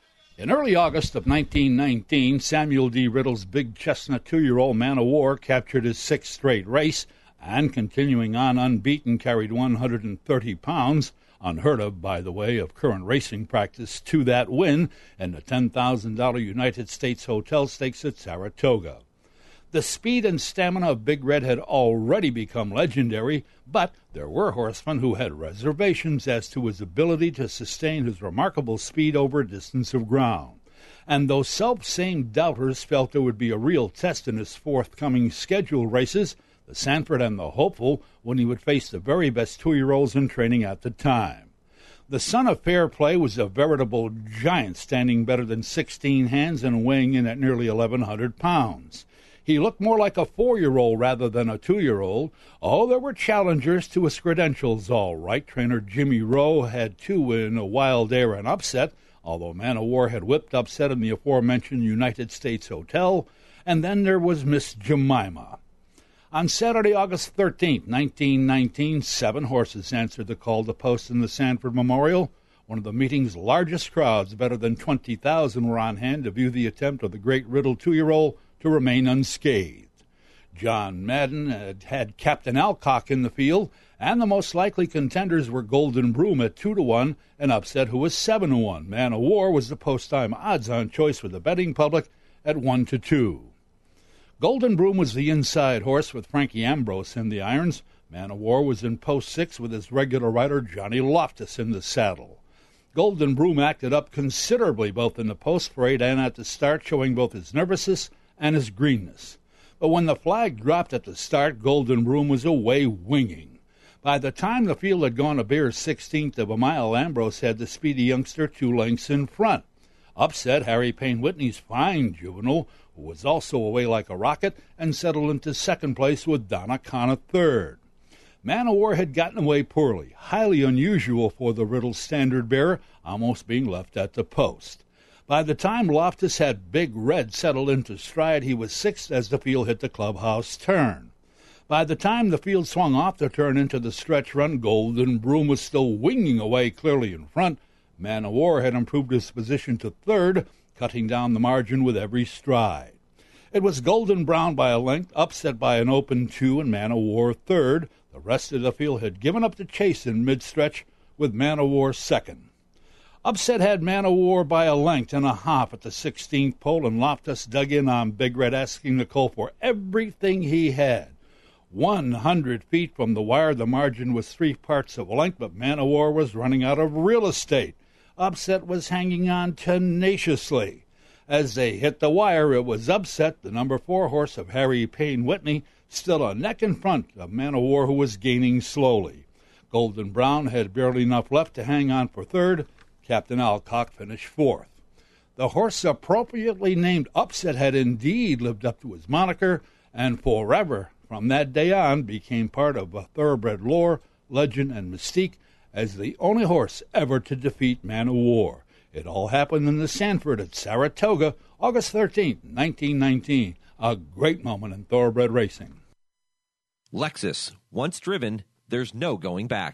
In early August of nineteen nineteen, Samuel D. Riddle's big chestnut two-year-old Man o' War captured his sixth straight race and, continuing on unbeaten, carried one hundred thirty pounds, unheard of, by the way, of current racing practice, to that win in the ten thousand dollars United States Hotel Stakes at Saratoga. The speed and stamina of Big Red had already become legendary, but there were horsemen who had reservations as to his ability to sustain his remarkable speed over a distance of ground. And those self-same doubters felt there would be a real test in his forthcoming scheduled races, the Sanford and the Hopeful, when he would face the very best two-year-olds in training at the time. The son of Fair Play was a veritable giant, standing better than sixteen hands and weighing in at nearly eleven hundred pounds. He looked more like a four-year-old rather than a two-year-old. Oh, there were challengers to his credentials, all right. Trainer Jimmy Rowe had two in a Wild Air and Upset, although Man o' War had whipped Upset in the aforementioned United States Hotel. And then there was Miss Jemima. On Saturday, August thirteenth, nineteen nineteen, seven horses answered the call to post in the Sanford Memorial. One of the meeting's largest crowds, better than twenty thousand, were on hand to view the attempt of the great Riddle two-year-old to remain unscathed. John Madden had had Captain Alcock in the field, and the most likely contenders were Golden Broom at two to one and Upset, who was seven to one. Man o' War was the post-time odds-on choice for the betting public at one to two. Golden Broom was the inside horse with Frankie Ambrose in the irons. Man o' War was in post six with his regular rider Johnny Loftus in the saddle. Golden Broom acted up considerably both in the post parade and at the start, showing both his nervousness and his greenness. But when the flag dropped at the start, Golden Broom was away winging. By the time the field had gone a bare sixteenth of a mile, Ambrose had the speedy youngster two lengths in front. Upset, Harry Payne Whitney's fine juvenile, who was also away like a rocket, and settled into second place with Donna Conn third. Man o' War had gotten away poorly, highly unusual for the Riddle standard bearer, almost being left at the post. By the time Loftus had Big Red settled into stride, he was sixth as the field hit the clubhouse turn. By the time the field swung off the turn into the stretch run, Golden Broom was still winging away clearly in front. Man o' War had improved his position to third, cutting down the margin with every stride. It was Golden Brown by a length, Upset by an open two, and Man o' War third. The rest of the field had given up the chase in mid-stretch, with Man o' War second. Upset had Man o' War by a length and a half at the sixteenth pole, and Loftus dug in on Big Red, asking the colt for everything he had. One hundred feet from the wire, the margin was three parts of a length, but Man o' War was running out of real estate. Upset was hanging on tenaciously. As they hit the wire, it was Upset, the number four horse of Harry Payne Whitney, still a neck in front of Man o' War, who was gaining slowly. Golden Brown had barely enough left to hang on for third. Captain Alcock finished fourth. The horse appropriately named Upset had indeed lived up to his moniker, and forever, from that day on, became part of a thoroughbred lore, legend, and mystique as the only horse ever to defeat Man o' War. It all happened in the Sanford at Saratoga, August thirteenth, nineteen nineteen. A great moment in thoroughbred racing. Lexus. Once driven, there's no going back.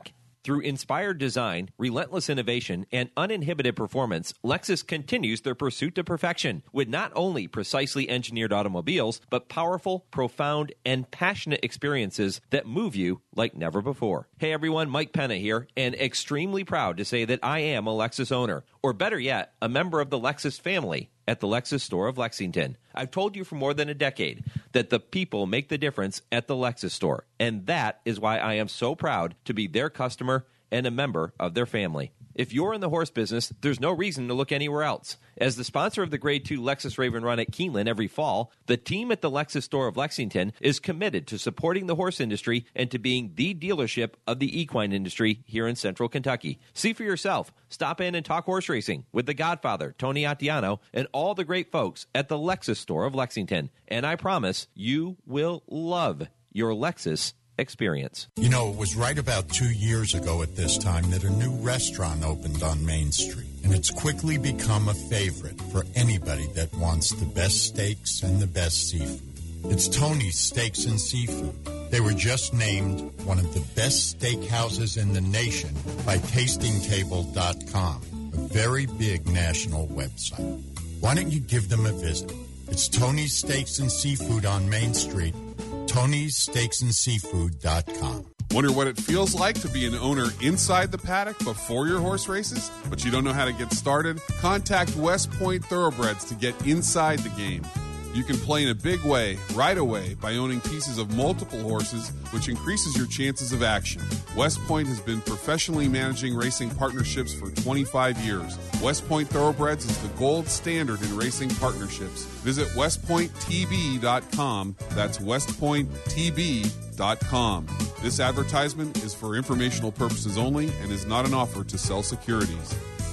Through inspired design, relentless innovation, and uninhibited performance, Lexus continues their pursuit to perfection with not only precisely engineered automobiles, but powerful, profound, and passionate experiences that move you like never before. Hey everyone, Mike Penna here, and extremely proud to say that I am a Lexus owner, or better yet, a member of the Lexus family at the Lexus store of Lexington. I've told you for more than a decade that the people make the difference at the Lexus store, and that is why I am so proud to be their customer and a member of their family. If you're in the horse business, there's no reason to look anywhere else. As the sponsor of the Grade two Lexus Raven Run at Keeneland every fall, the team at the Lexus store of Lexington is committed to supporting the horse industry and to being the dealership of the equine industry here in central Kentucky. See for yourself. Stop in and talk horse racing with the Godfather, Tony Attiano, and all the great folks at the Lexus store of Lexington. And I promise you will love your Lexus experience. You know, it was right about two years ago at this time that a new restaurant opened on Main Street, and it's quickly become a favorite for anybody that wants the best steaks and the best seafood. It's Tony's Steaks and Seafood. They were just named one of the best steakhouses in the nation by tasting table dot com, a very big national website. Why don't you give them a visit? It's Tony's Steaks and Seafood on Main Street, Tony's Steaks and Seafood dot com. Wonder what it feels like to be an owner inside the paddock before your horse races, but you don't know how to get started? Contact West Point Thoroughbreds to get inside the game. You can play in a big way, right away, by owning pieces of multiple horses, which increases your chances of action. West Point has been professionally managing racing partnerships for twenty-five years. West Point Thoroughbreds is the gold standard in racing partnerships. Visit west point t b dot com. That's west point t b dot com. This advertisement is for informational purposes only and is not an offer to sell securities.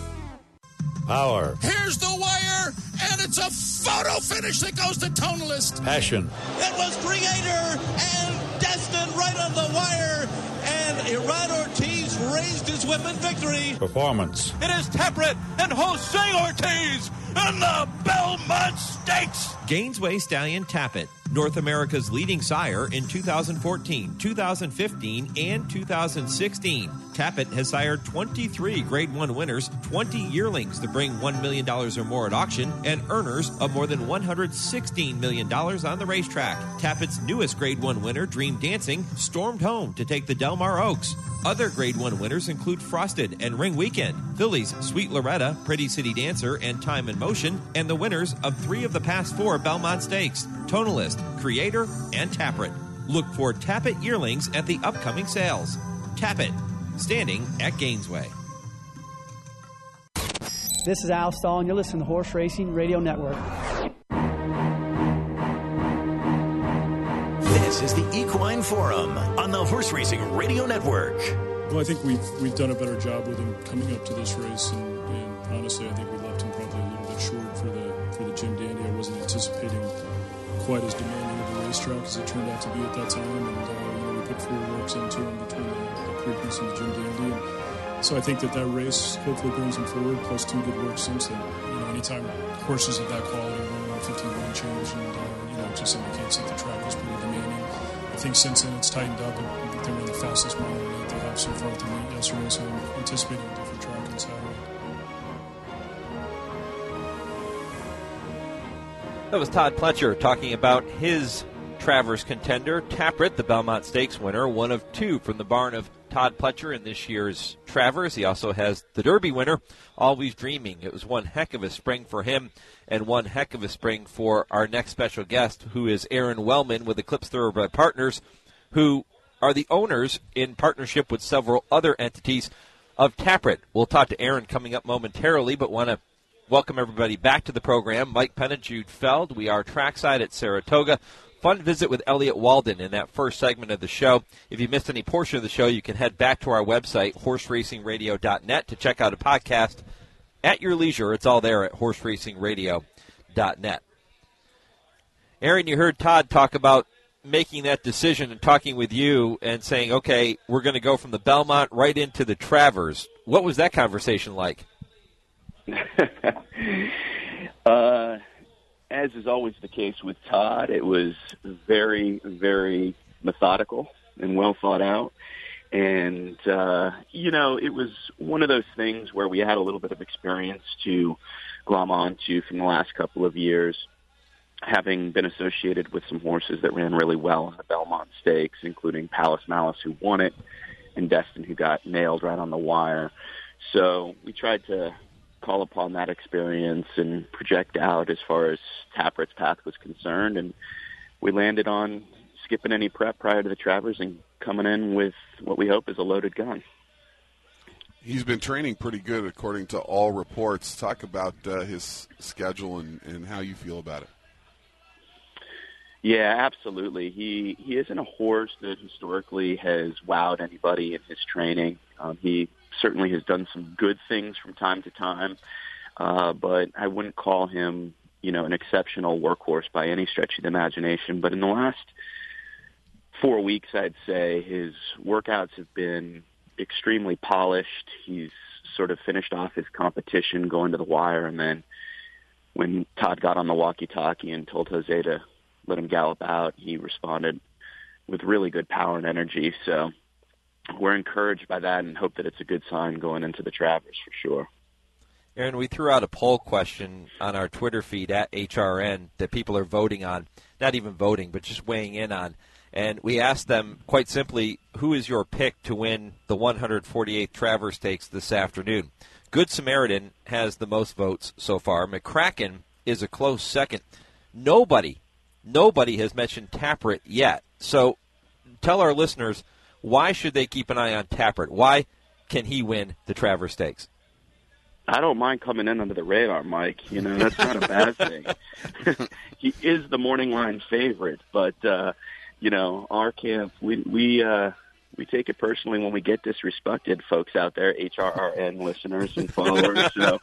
Power. Here's the wire, and it's a photo finish that goes to Tonalist. Passion. It was Creator and Destin right on the wire, and Iran Ortiz raised his whip in victory. Performance. It is Taprit and Jose Ortiz in the Belmont Stakes. Gainesway Stallion Tappet, North America's leading sire in two thousand fourteen, two thousand fifteen, and two thousand sixteen. Tappet has sired twenty-three Grade one winners, twenty yearlings to bring one million dollars or more at auction, and earners of more than one hundred sixteen million dollars on the racetrack. Tappet's newest Grade one winner, Dream Dancing, stormed home to take the Del Mar Oaks. Other Grade one winners include Frosted and Ring Weekend, Phillies Sweet Loretta, Pretty City Dancer, and Time in Motion, and the winners of three of the past four Belmont Stakes, Tonalist, Creator, and Taprit. Look for Tappet yearlings at the upcoming sales. Tappet, standing at Gainesway. This is Al Stahl, and you're listening to Horse Racing Radio Network. This is the Equine Forum on the Horse Racing Radio Network. Well, I think we've we've done a better job with him coming up to this race, and, and honestly, I think we left him probably a little bit short for the for the Jim Dandy. I wasn't anticipating quite as demanding of a racetrack as it turned out to be at that time, and uh, you know, we put four works into him between the, the Preakness and the Jim Dandy. And so I think that that race hopefully brings him forward, plus two good works since then. You know, anytime horses of that quality run one fifty-one change, and uh, you know, just indicates that the track was pretty demanding. I think since then it's tightened up, and I think they ran the fastest mile that they have so far at the meet yesterday, so I'm anticipating a different track on Saturday. That was Todd Pletcher talking about his Travers contender, Taprit, the Belmont Stakes winner, one of two from the barn of Todd Pletcher in this year's Travers. He also has the Derby winner, Always Dreaming. It was one heck of a spring for him and one heck of a spring for our next special guest, who is Aaron Wellman with Eclipse Thoroughbred Partners, who are the owners in partnership with several other entities of Taprit. We'll talk to Aaron coming up momentarily, but want to welcome everybody back to the program. Mike Penna, Jude Feld. We are trackside at Saratoga. Fun visit with Elliot Walden in that first segment of the show. If you missed any portion of the show, you can head back to our website, horse racing radio dot net, to check out a podcast at your leisure. It's all there at horse racing radio dot net. Aaron, you heard Todd talk about making that decision and talking with you and saying, okay, we're going to go from the Belmont right into the Travers. What was that conversation like? uh, as is always the case with Todd, it was very, very methodical and well thought out. And, uh, you know, it was one of those things where we had a little bit of experience to glom onto from the last couple of years, having been associated with some horses that ran really well in the Belmont Stakes, including Palace Malice, who won it, and Destin, who got nailed right on the wire. So we tried to call upon that experience and project out as far as Tapwrit's path was concerned, and we landed on skipping any prep prior to the Travers and coming in with what we hope is a loaded gun. He's been training pretty good according to all reports. Talk about uh, his schedule and, and how you feel about it. Yeah, absolutely. He he isn't a horse that historically has wowed anybody in his training. Um, he certainly has done some good things from time to time, uh, but I wouldn't call him, you know, an exceptional workhorse by any stretch of the imagination. But in the last four weeks, I'd say his workouts have been extremely polished. He's sort of finished off his competition going to the wire, and then when Todd got on the walkie-talkie and told Jose to let him gallop out, he responded with really good power and energy. So we're encouraged by that and hope that it's a good sign going into the Travers for sure. Aaron, we threw out a poll question on our Twitter feed at H R N that people are voting on, not even voting, but just weighing in on. And we asked them quite simply, who is your pick to win the one hundred forty-eighth Travers Stakes this afternoon? Good Samaritan has the most votes so far. McCracken is a close second. Nobody, nobody has mentioned Tapwrit yet. So tell our listeners, why should they keep an eye on Tapwrit? Why can he win the Travers Stakes? I don't mind coming in under the radar, Mike. You know, that's not a bad thing. He is the morning line favorite, but, uh, you know, our camp, we we uh, we take it personally when we get disrespected, folks out there, H R R N listeners and followers. So,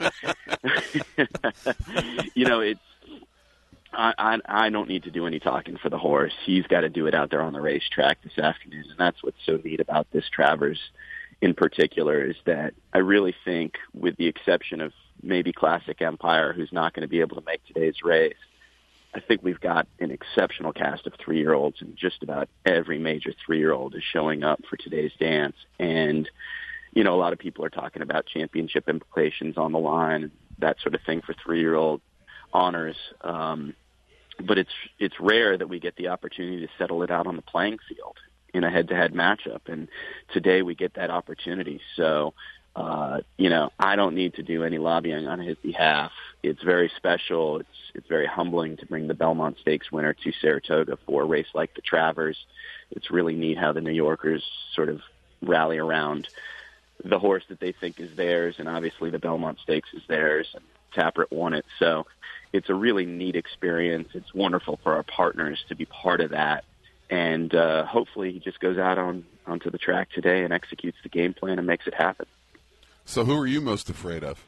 you know, it's I, I I don't need to do any talking for the horse. He's got to do it out there on the racetrack this afternoon, and that's what's so neat about this Travers in particular, is that I really think, with the exception of maybe Classic Empire, who's not going to be able to make today's race, I think we've got an exceptional cast of three-year-olds, and just about every major three-year-old is showing up for today's dance. And, you know, a lot of people are talking about championship implications on the line, that sort of thing for three-year-old honors. Um, but it's it's rare that we get the opportunity to settle it out on the playing field in a head-to-head matchup, and today we get that opportunity. So, uh, you know, I don't need to do any lobbying on his behalf. It's very special. It's it's very humbling to bring the Belmont Stakes winner to Saratoga for a race like the Travers. It's really neat how the New Yorkers sort of rally around the horse that they think is theirs, and obviously the Belmont Stakes is theirs, and Tapwrit won it. So it's a really neat experience. It's wonderful for our partners to be part of that. And uh, hopefully he just goes out on onto the track today and executes the game plan and makes it happen. So who are you most afraid of?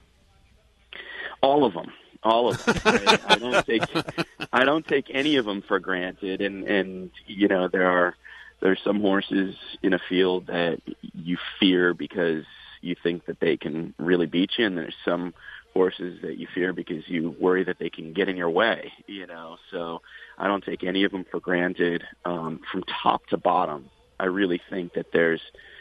All of them. All of them. I, I don't take I don't take any of them for granted. And, and you know, there are there are some horses in a field that you fear because you think that they can really beat you, and there's some horses that you fear because you worry that they can get in your way, you know. So I don't take any of them for granted. Um, from top to bottom, I really think that there's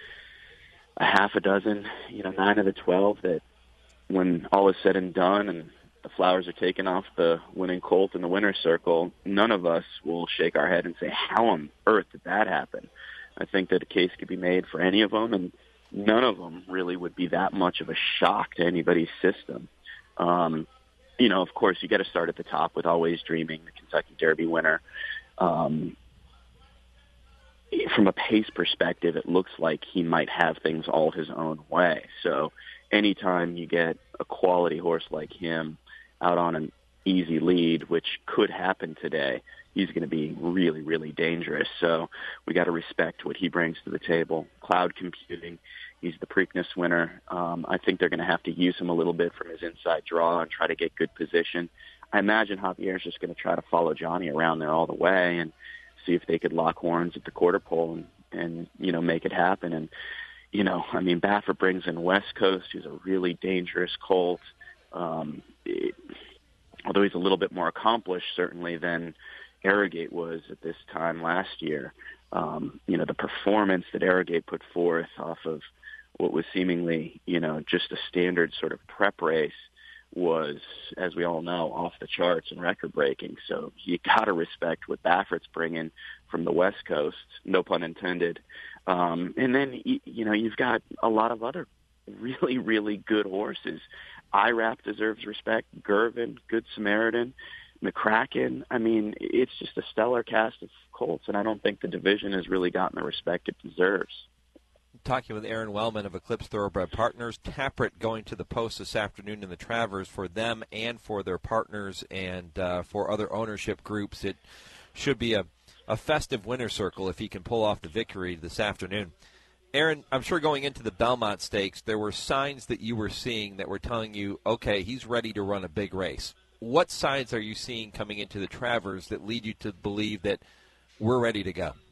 a half a dozen, you know, nine of the twelve that, when all is said and done and the flowers are taken off the winning colt in the winner's circle, none of us will shake our head and say, how on earth did that happen? I think that a case could be made for any of them, and none of them really would be that much of a shock to anybody's system. Um, you know, of course, you got to start at the top with Always Dreaming, the Kentucky Derby winner. Um, from a pace perspective, it looks like he might have things all his own way. So anytime you get a quality horse like him out on an easy lead, which could happen today, he's going to be really, really dangerous. So we got to respect what he brings to the table. Cloud Computing, he's the Preakness winner. Um, I think they're going to have to use him a little bit from his inside draw and try to get good position. I imagine Javier's just going to try to follow Johnny around there all the way and see if they could lock horns at the quarter pole and, and you know, make it happen. And, you know, I mean, Baffert brings in West Coast, who's a really dangerous colt. Um, it, although he's a little bit more accomplished, certainly, than Arrogate was at this time last year. um, you know, the performance that Arrogate put forth off of what was seemingly, you know, just a standard sort of prep race was, as we all know, off the charts and record-breaking. So you got to respect what Baffert's bringing from the West Coast, no pun intended. Um, and then, you know, you've got a lot of other really, really good horses. I RAP deserves respect. Gervin, Good Samaritan, McCracken. I mean, it's just a stellar cast of colts, and I don't think the division has really gotten the respect it deserves. Talking with Aaron Wellman of Eclipse Thoroughbred Partners. Tappert going to the post this afternoon in the Travers for them and for their partners and uh, for other ownership groups. It should be a, a festive winner circle if he can pull off the victory this afternoon. Aaron, I'm sure going into the Belmont Stakes, there were signs that you were seeing that were telling you, okay, he's ready to run a big race. What signs are you seeing coming into the Travers that lead you to believe that we're ready to go?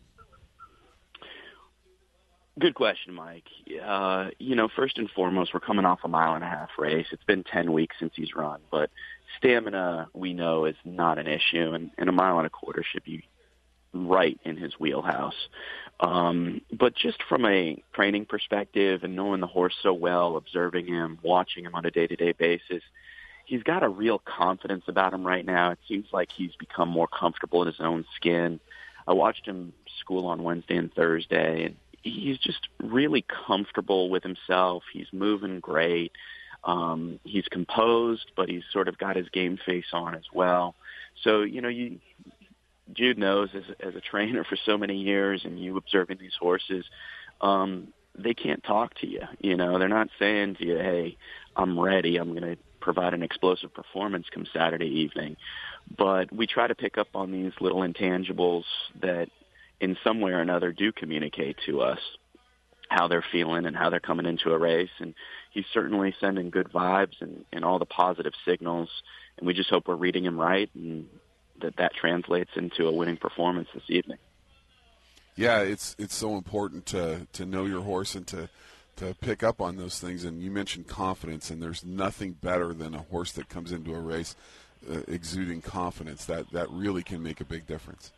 Good question, Mike. Uh, you know, first and foremost, we're coming off a mile and a half race. It's been ten weeks since he's run, but stamina, we know, is not an issue, and, and a mile and a quarter should be right in his wheelhouse. Um, but just from a training perspective and knowing the horse so well, observing him, watching him on a day-to-day basis, he's got a real confidence about him right now. It seems like he's become more comfortable in his own skin. I watched him school on Wednesday and Thursday, and he's just really comfortable with himself. He's moving great. Um, he's composed, but he's sort of got his game face on as well. So, you know, you, Jude knows as, as a trainer for so many years, and you observing these horses, um, they can't talk to you. You know, they're not saying to you, hey, I'm ready. I'm going to provide an explosive performance come Saturday evening. But we try to pick up on these little intangibles that in some way or another do communicate to us how they're feeling and how they're coming into a race. And he's certainly sending good vibes and, and all the positive signals. And we just hope we're reading him right and that that translates into a winning performance this evening. Yeah, it's it's so important to, to know your horse and to, to pick up on those things. And you mentioned confidence, and there's nothing better than a horse that comes into a race uh, exuding confidence. That, that really can make a big difference.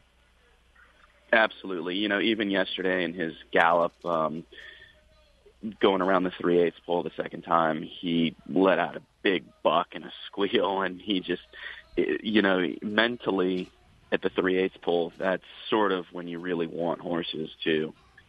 Absolutely. You know, even yesterday in his gallop, um, going around the three-eighths pole the second time, he let out a big buck and a squeal, and he just, you know, mentally at the three-eighths pole, that's sort of when you really want horses to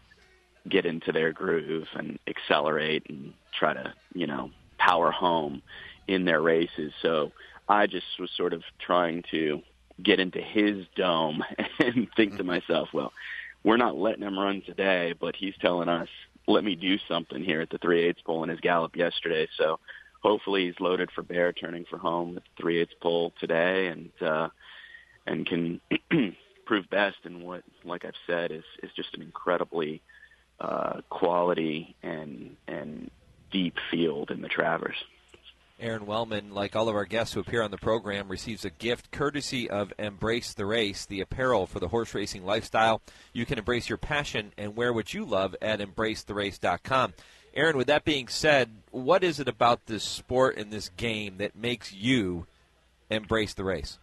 get into their groove and accelerate and try to, you know, power home in their races. So I just was sort of trying to get into his dome and think to myself, well, we're not letting him run today, but he's telling us, let me do something here at the three-eighths pole in his gallop yesterday. So hopefully he's loaded for bear, turning for home at the three-eighths pole today, and uh, and can prove best in what, like I've said, is, is just an incredibly uh, quality and and deep field in the Travers. Aaron Wellman, like all of our guests who appear on the program, receives a gift courtesy of Embrace the Race, the apparel for the horse racing lifestyle. You can embrace your passion and wear what you love at embrace the race dot com. Aaron, with that being said, what is it about this sport and this game that makes you embrace the race?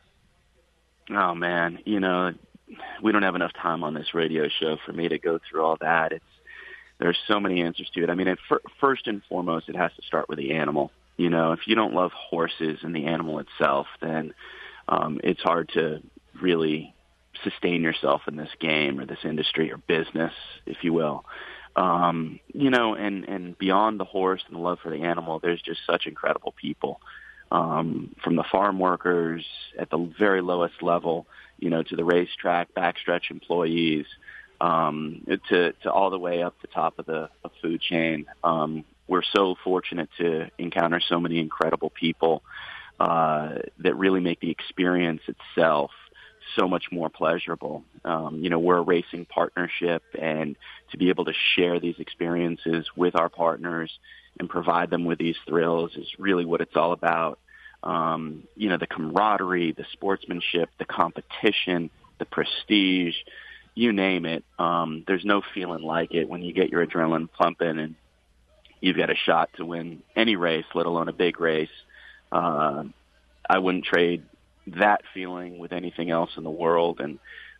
Oh, man, you know, we don't have enough time on this radio show for me to go through all that. It's there's so many answers to it. I mean, it, first and foremost, it has to start with the animal. You know, if you don't love horses and the animal itself, then um, it's hard to really sustain yourself in this game or this industry or business, if you will. Um, you know, and, and beyond the horse and the love for the animal, there's just such incredible people, um, from the farm workers at the very lowest level, you know, to the racetrack, backstretch employees, um, to, to all the way up the top of the, the food chain. Um, We're so fortunate to encounter so many incredible people uh, that really make the experience itself so much more pleasurable. Um, you know, we're a racing partnership, and to be able to share these experiences with our partners and provide them with these thrills is really what it's all about. Um, you know, the camaraderie, the sportsmanship, the competition, the prestige, you name it. Um, there's no feeling like it when you get your adrenaline pumping and you've got a shot to win any race, let alone a big race. Uh, I wouldn't trade that feeling with anything else in the world. And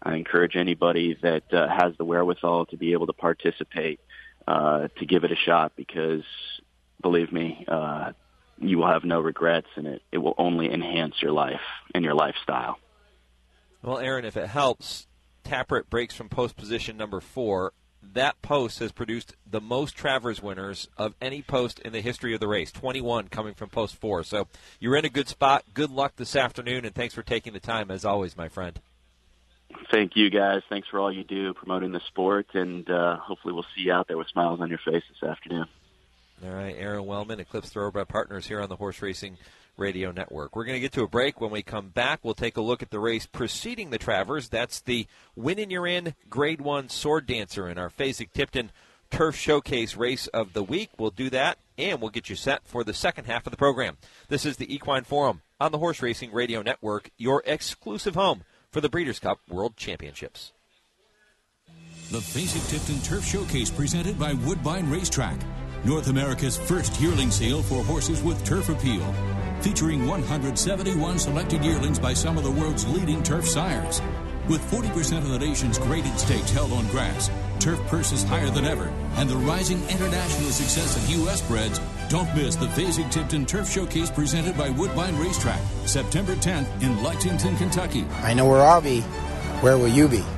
I encourage anybody that uh, has the wherewithal to be able to participate uh, to give it a shot, because believe me, uh, you will have no regrets, and it, it will only enhance your life and your lifestyle. Well, Aaron, if it helps, Tappert breaks from post position number four. That post has produced the most Travers winners of any post in the history of the race, twenty-one coming from post four. So you're in a good spot. Good luck this afternoon, and thanks for taking the time, as always, my friend. Thank you, guys. Thanks for all you do promoting the sport, and uh, hopefully we'll see you out there with smiles on your face this afternoon. All right, Aaron Wellman, Eclipse Thoroughbred Partners here on the Horse Racing Radio Network. We're going to get to a break. When we come back, we'll take a look at the race preceding the Travers. That's the Win and You're In Grade one Sword Dancer in our Fasig-Tipton Turf Showcase race of the week. We'll do that, and we'll get you set for the second half of the program. This is the Equine Forum on the Horse Racing Radio Network, your exclusive home for the Breeders' Cup World Championships. The Fasig-Tipton Turf Showcase presented by Woodbine Racetrack, North America's first yearling sale for horses with turf appeal, featuring one hundred seventy-one selected yearlings by some of the world's leading turf sires. With forty percent of the nation's graded stakes held on grass, turf purses higher than ever, and the rising international success of U S breds, don't miss the Fasig-Tipton Turf Showcase presented by Woodbine Racetrack, September tenth in Lexington, Kentucky. I know where I'll be. Where will you be?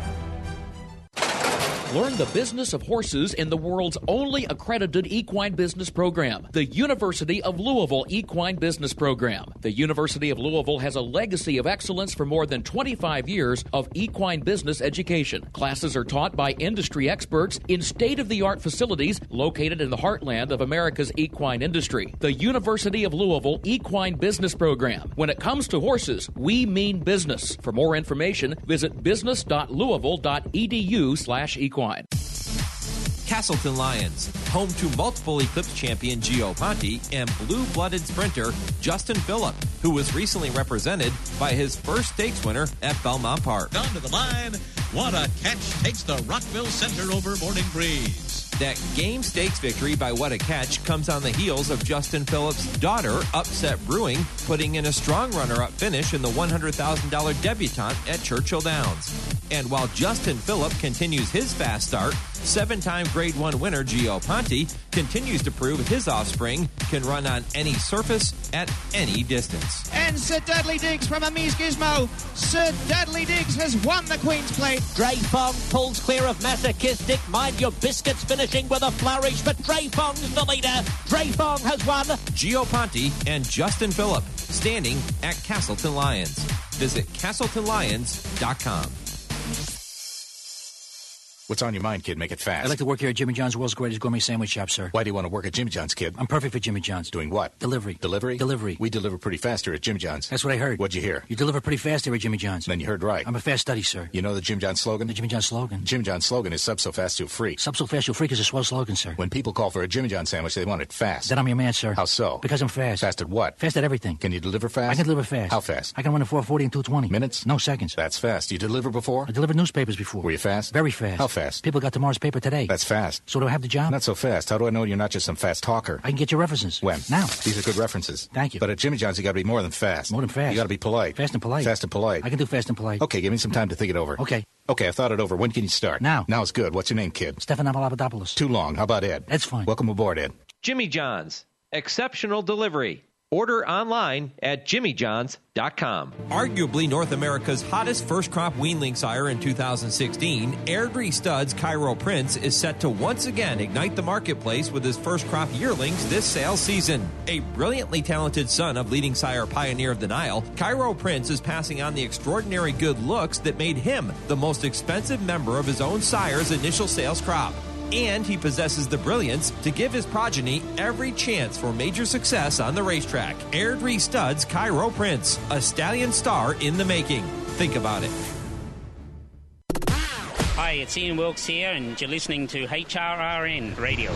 Learn the business of horses in the world's only accredited equine business program, the University of Louisville Equine Business Program. The University of Louisville has a legacy of excellence for more than twenty-five years of equine business education. Classes are taught by industry experts in state-of-the-art facilities located in the heartland of America's equine industry. The University of Louisville Equine Business Program. When it comes to horses, we mean business. For more information, visit business.louisville.edu slash equine. Castleton Lions, home to multiple Eclipse champion Gio Ponte and blue-blooded sprinter Justin Phillip, who was recently represented by his first stakes winner at Belmont Park. Down to the line, what a catch takes the Rockville Center over Morning Breeze. That game stakes victory by What a Catch comes on the heels of Justin Phillip's daughter, Upset Brewing, putting in a strong runner-up finish in the one hundred thousand dollars debutante at Churchill Downs. And while Justin Phillip continues his fast start, seven-time Grade one winner Gio Ponte continues to prove his offspring can run on any surface at any distance. And Sir Dudley Diggs from Amise Gizmo. Sir Dudley Diggs has won the Queen's Plate. Dreyfong pulls clear of Masochistic. Mind Your Biscuits finishing with a flourish, but Dreyfong's the leader. Dreyfong has won. Gio Ponte and Justin Phillip standing at Castleton Lions. Visit castleton lions dot com. What's on your mind, kid? Make it fast. I'd like to work here at Jimmy John's, world's greatest gourmet sandwich shop, sir. Why do you want to work at Jimmy John's, kid? I'm perfect for Jimmy John's. Doing what? Delivery. Delivery? Delivery. We deliver pretty fast here at Jimmy John's. That's what I heard. What'd you hear? You deliver pretty fast here at Jimmy John's. Then you heard right. I'm a fast study, sir. You know the Jim John's slogan? The Jimmy John's slogan? Jimmy John's slogan is sub so fast you'll freak. Sub so fast you'll freak is a swell slogan, sir. When people call for a Jimmy John's sandwich, they want it fast. Then I'm your man, sir. How so? Because I'm fast. Fast at what? Fast at everything. Can you deliver fast? I can deliver fast. How fast? I can run a four forty and two twenty. Minutes? No seconds. That's fast. You deliver before? I delivered newspapers before. Were you fast? Very fast. How fast? People got tomorrow's paper today. That's fast. So do I have the job? Not so fast. How do I know you're not just some fast talker? I can get your references. When? Now. These are good references. Thank you. But at Jimmy John's, you got to be more than fast. More than fast. You got to be polite. Fast and polite. Fast and polite. I can do fast and polite. Okay, give me some time to think it over. Okay. Okay, I thought it over. When can you start? Now. Now's good. What's your name, kid? Stefan Papadopoulos. Too long. How about Ed? Ed's fine. Welcome aboard, Ed. Jimmy John's, exceptional delivery. Order online at jimmy johns dot com. Arguably North America's hottest first crop weanling sire in two thousand sixteen, Airdrie Studs Cairo Prince is set to once again ignite the marketplace with his first crop yearlings this sale season. A brilliantly talented son of leading sire Pioneer of the Nile, Cairo Prince is passing on the extraordinary good looks that made him the most expensive member of his own sire's initial sales crop. And he possesses the brilliance to give his progeny every chance for major success on the racetrack. Airdrie Studs Cairo Prince, a stallion star in the making. Think about it. Hi, it's Ian Wilkes here, and you're listening to H R R N Radio.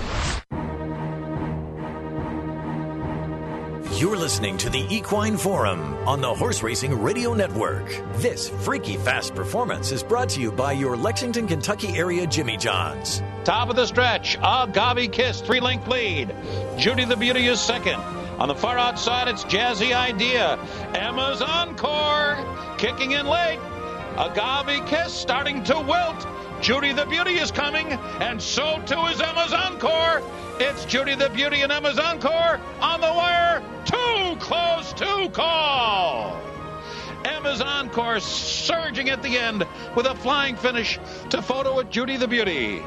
You're listening to the Equine Forum on the Horse Racing Radio Network. This freaky fast performance is brought to you by your Lexington, Kentucky area Jimmy John's. Top of the stretch, Agave Kiss, three-length lead. Judy the Beauty is second. On the far outside, it's Jazzy Idea. Emma's Encore, kicking in late. Agave Kiss starting to wilt. Judy the Beauty is coming, and so too is Emma's Encore. It's Judy the Beauty and Emma's Encore on the wire. Too close to call. Emma's Encore surging at the end with a flying finish to photo with Judy the Beauty.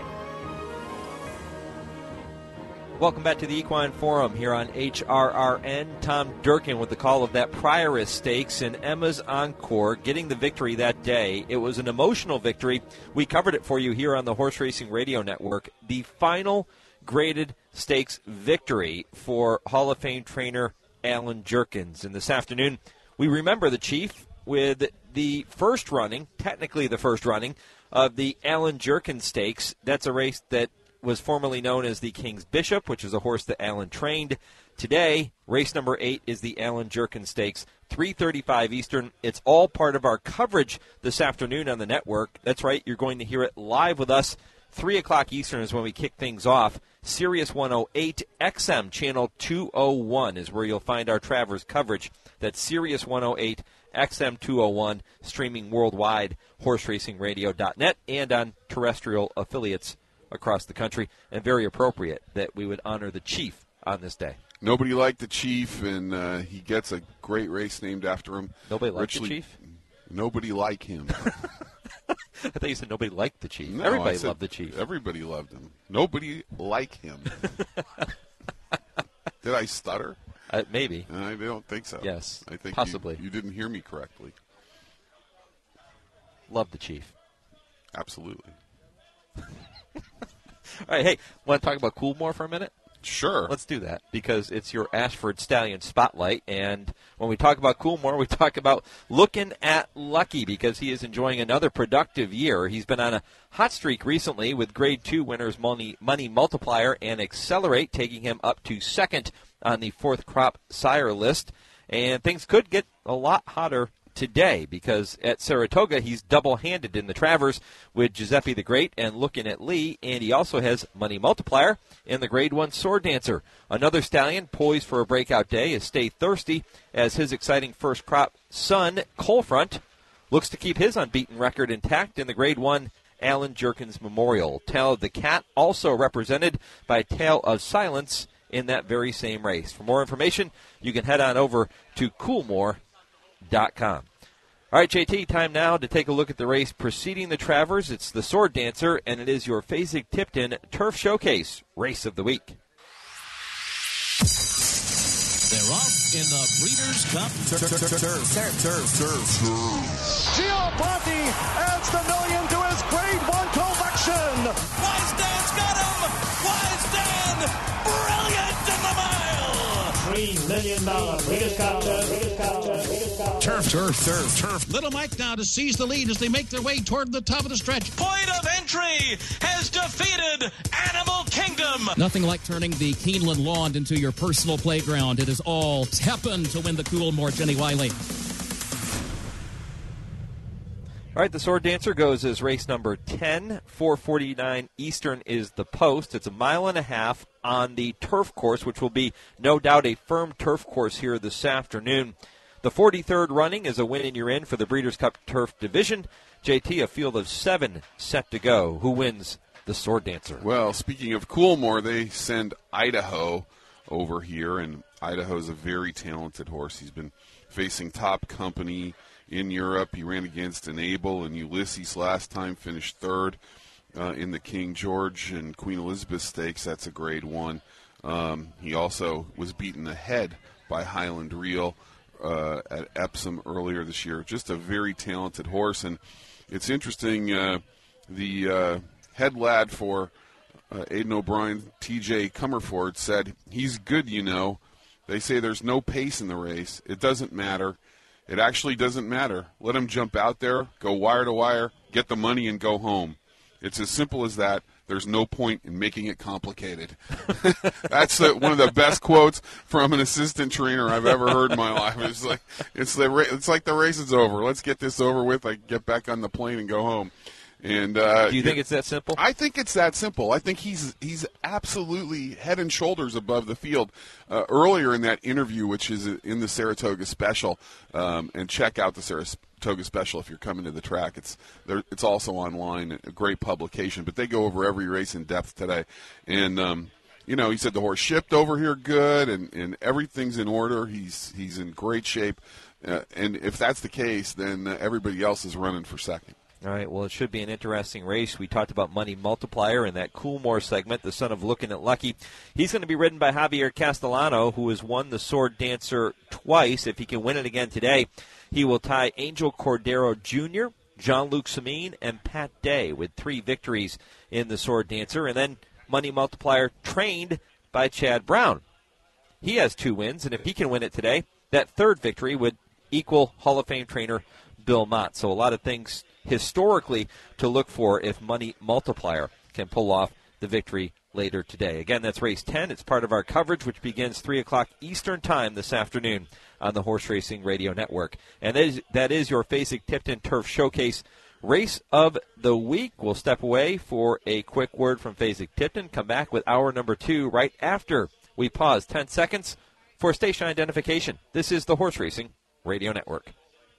Welcome back to the Equine Forum here on H R R N. Tom Durkin with the call of that Prioris Stakes and Emma's Encore getting the victory that day. It was an emotional victory. We covered it for you here on the Horse Racing Radio Network. The final graded stakes victory for Hall of Fame trainer Alan Jerkens. And this afternoon, we remember the Chief with the first running, technically the first running, of the Alan Jerkens Stakes. That's a race that was formerly known as the King's Bishop, which is a horse that Alan trained. Today, race number eight is the Alan Jerkens Stakes, three thirty-five Eastern. It's all part of our coverage this afternoon on the network. That's right, you're going to hear it live with us. three o'clock Eastern is when we kick things off. Sirius one oh eight, X M Channel two oh one is where you'll find our Travers coverage. That's Sirius one oh eight, X M two oh one, streaming worldwide, horse racing radio dot net, and on terrestrial affiliates across the country, and very appropriate that we would honor the Chief on this day. Nobody liked the Chief, and uh, he gets a great race named after him. Nobody liked Richly, the Chief? Nobody like him. I thought you said nobody liked the Chief. No, Everybody said loved the Chief. Everybody loved him. Nobody like him. Did I stutter? Uh, maybe. I don't think so. Yes, I think possibly. You, you didn't hear me correctly. Love the Chief. Absolutely. All right, hey, want to talk about Coolmore for a minute? Sure. Let's do that, because it's your Ashford Stallion Spotlight, and when we talk about Coolmore, we talk about looking at Lucky, because he is enjoying another productive year. He's been on a hot streak recently with Grade two winners Money, Money Multiplier and Accelerate, taking him up to second on the fourth crop sire list, and things could get a lot hotter today, because at Saratoga he's double-handed in the Travers with Giuseppe the Great and Looking at Lee, and he also has Money Multiplier in the Grade one Sword Dancer. Another stallion poised for a breakout day is Stay Thirsty, as his exciting first crop son, Coalfront, looks to keep his unbeaten record intact in the Grade one Alan Jerkens Memorial. Tail of the Cat also represented by Tale of Silence in that very same race. For more information, you can head on over to Coolmore dot com. All right, J T, time now to take a look at the race preceding the Travers. It's the Sword Dancer, and it is your Fasig-Tipton Turf Showcase Race of the Week. They're off in the Breeders' Cup. Turf, turf, turf, turf, turf, turf. Gio Ponti adds the million to his Grade one collection. Wise Dan's got him. Wise Dan, brilliant in the mile. Three million dollars. Breeders' Cup. Breeders' Cup. Breeders' Cup. Turf, turf, turf, turf. Little Mike now to seize the lead as they make their way toward the top of the stretch. Point of entry has defeated Animal Kingdom. Nothing like turning the Keeneland lawn into your personal playground. It is all happened to win the Coolmore, Jenny Wiley. All right, the Sword Dancer goes as race number ten. four forty-nine Eastern is the post. It's a mile and a half on the turf course, which will be no doubt a firm turf course here this afternoon. The forty-third running is a win and you're in for the Breeders' Cup Turf Division. J T, a field of seven set to go. Who wins the Sword Dancer? Well, speaking of Coolmore, they send Idaho over here, and Idaho's a very talented horse. He's been facing top company in Europe. He ran against Enable and Ulysses last time, finished third uh, in the King George and Queen Elizabeth Stakes. That's a grade one. Um, he also was beaten ahead by Highland Reel uh, at Epsom earlier this year. Just a very talented horse, and it's interesting, uh, the uh, head lad for uh, Aidan O'Brien, T J Comerford, said, he's good, you know. They say there's no pace in the race. It doesn't matter. It actually doesn't matter. Let him jump out there, go wire to wire, get the money, and go home. It's as simple as that. There's no point in making it complicated. That's the, one of the best quotes from an assistant trainer I've ever heard in my life. It's like it's the it's like the race is over. Let's get this over with. I get back on the plane and go home. And uh, do you think it's that simple? I think it's that simple. I think he's he's absolutely head and shoulders above the field. Uh, earlier in that interview, which is in the Saratoga Special, um, and check out the Saratoga Special if you're coming to the track. It's there. It's also online, a great publication. But they go over every race in depth today, and um, you know, he said the horse shipped over here good, and, and everything's in order. He's he's in great shape, uh, and if that's the case, then uh, everybody else is running for second. All right, well, it should be an interesting race. We talked about Money Multiplier in that Coolmore segment, the son of Looking at Lucky. He's going to be ridden by Javier Castellano, who has won the Sword Dancer twice. If he can win it again today, he will tie Angel Cordero Junior, Jean-Luc Samine, and Pat Day with three victories in the Sword Dancer. And then Money Multiplier trained by Chad Brown. He has two wins, and if he can win it today, that third victory would equal Hall of Fame trainer Bill Mott. So a lot of things historically to look for if Money Multiplier can pull off the victory later today. Again, that's race ten. It's part of our coverage, which begins three o'clock Eastern Time this afternoon on the Horse Racing Radio Network. And that is, that is your Fasig-Tipton Turf Showcase race of the week. We'll step away for a quick word from Fasig-Tipton, come back with hour number two right after we pause ten seconds for station identification. This is the Horse Racing Radio Network.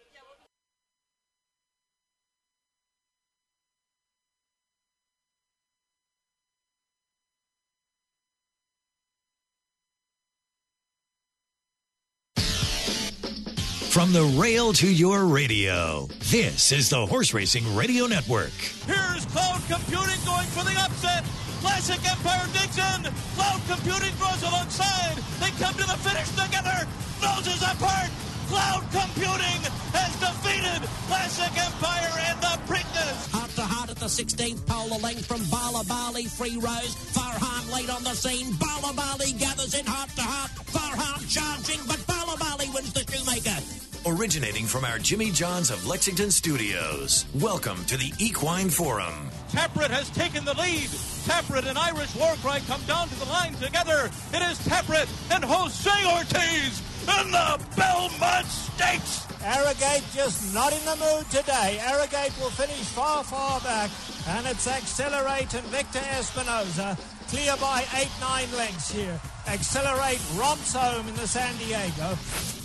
From the rail to your radio, this is the Horse Racing Radio Network. Here's Cloud Computing going for the upset. Classic Empire digs in. Cloud Computing draws alongside. They come to the finish together. Noses apart. Cloud Computing has defeated Classic Empire and the Preakness. Heart to heart at the sixteenth pole, the length from Bala Bali, free rose. Farhan late on the scene. Bala Bali gathers in heart to heart. Farhan charging, but Bala Bali wins the Shoemaker. Originating from our Jimmy John's of Lexington studios, welcome to the Equine Forum. Taprit has taken the lead. Taprit and Irish Warcry come down to the line together. It is Taprit and Jose Ortiz in the Belmont Stakes. Arrogate just not in the mood today. Arrogate will finish far, far back. And it's Accelerate and Victor Espinoza clear by eight, nine lengths here. Accelerate romps home in the San Diego.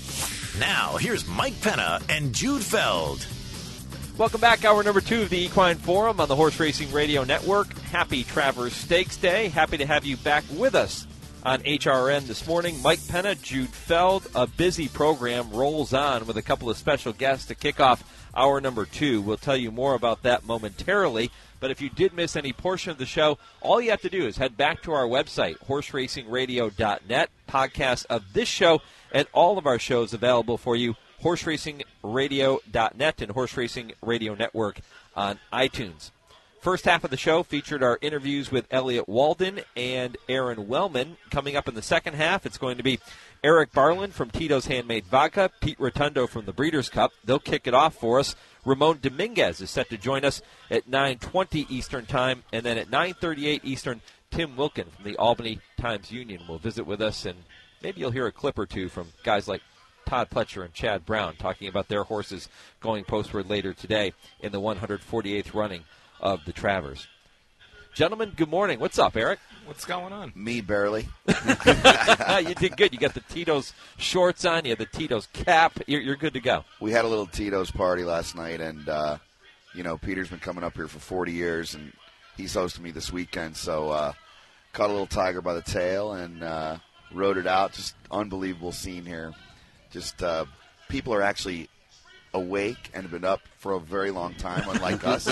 Now, here's Mike Penna and Jude Feld. Welcome back. Hour number two of the Equine Forum on the Horse Racing Radio Network. Happy Travers Stakes Day. Happy to have you back with us on H R N this morning. Mike Penna, Jude Feld. A busy program rolls on with a couple of special guests to kick off hour number two. We'll tell you more about that momentarily. But if you did miss any portion of the show, all you have to do is head back to our website, horse racing radio dot net. Podcasts of this show and all of our shows available for you, horse racing radio dot net and Horse Racing Radio Network on iTunes. First half of the show featured our interviews with Elliot Walden and Aaron Wellman. Coming up in the second half, it's going to be Eric Barlin from Tito's Handmade Vodka, Pete Rotundo from the Breeders' Cup. They'll kick it off for us. Ramon Dominguez is set to join us at nine twenty Eastern Time, and then at nine thirty-eight Eastern, Tim Wilkin from the Albany Times-Union will visit with us, and maybe you'll hear a clip or two from guys like Todd Pletcher and Chad Brown talking about their horses going postward later today in the one hundred forty-eighth running of the Travers. Gentlemen, good morning. What's up, Eric? What's going on? Me, barely. You did good. You got the Tito's shorts on. You have the Tito's cap. You're, you're good to go. We had a little Tito's party last night, and, uh, you know, Peter's been coming up here for forty years, and he's hosting me this weekend. So uh, caught a little tiger by the tail and uh, rode it out. Just unbelievable scene here. Just uh, people are actually awake and have been up for a very long time, unlike us.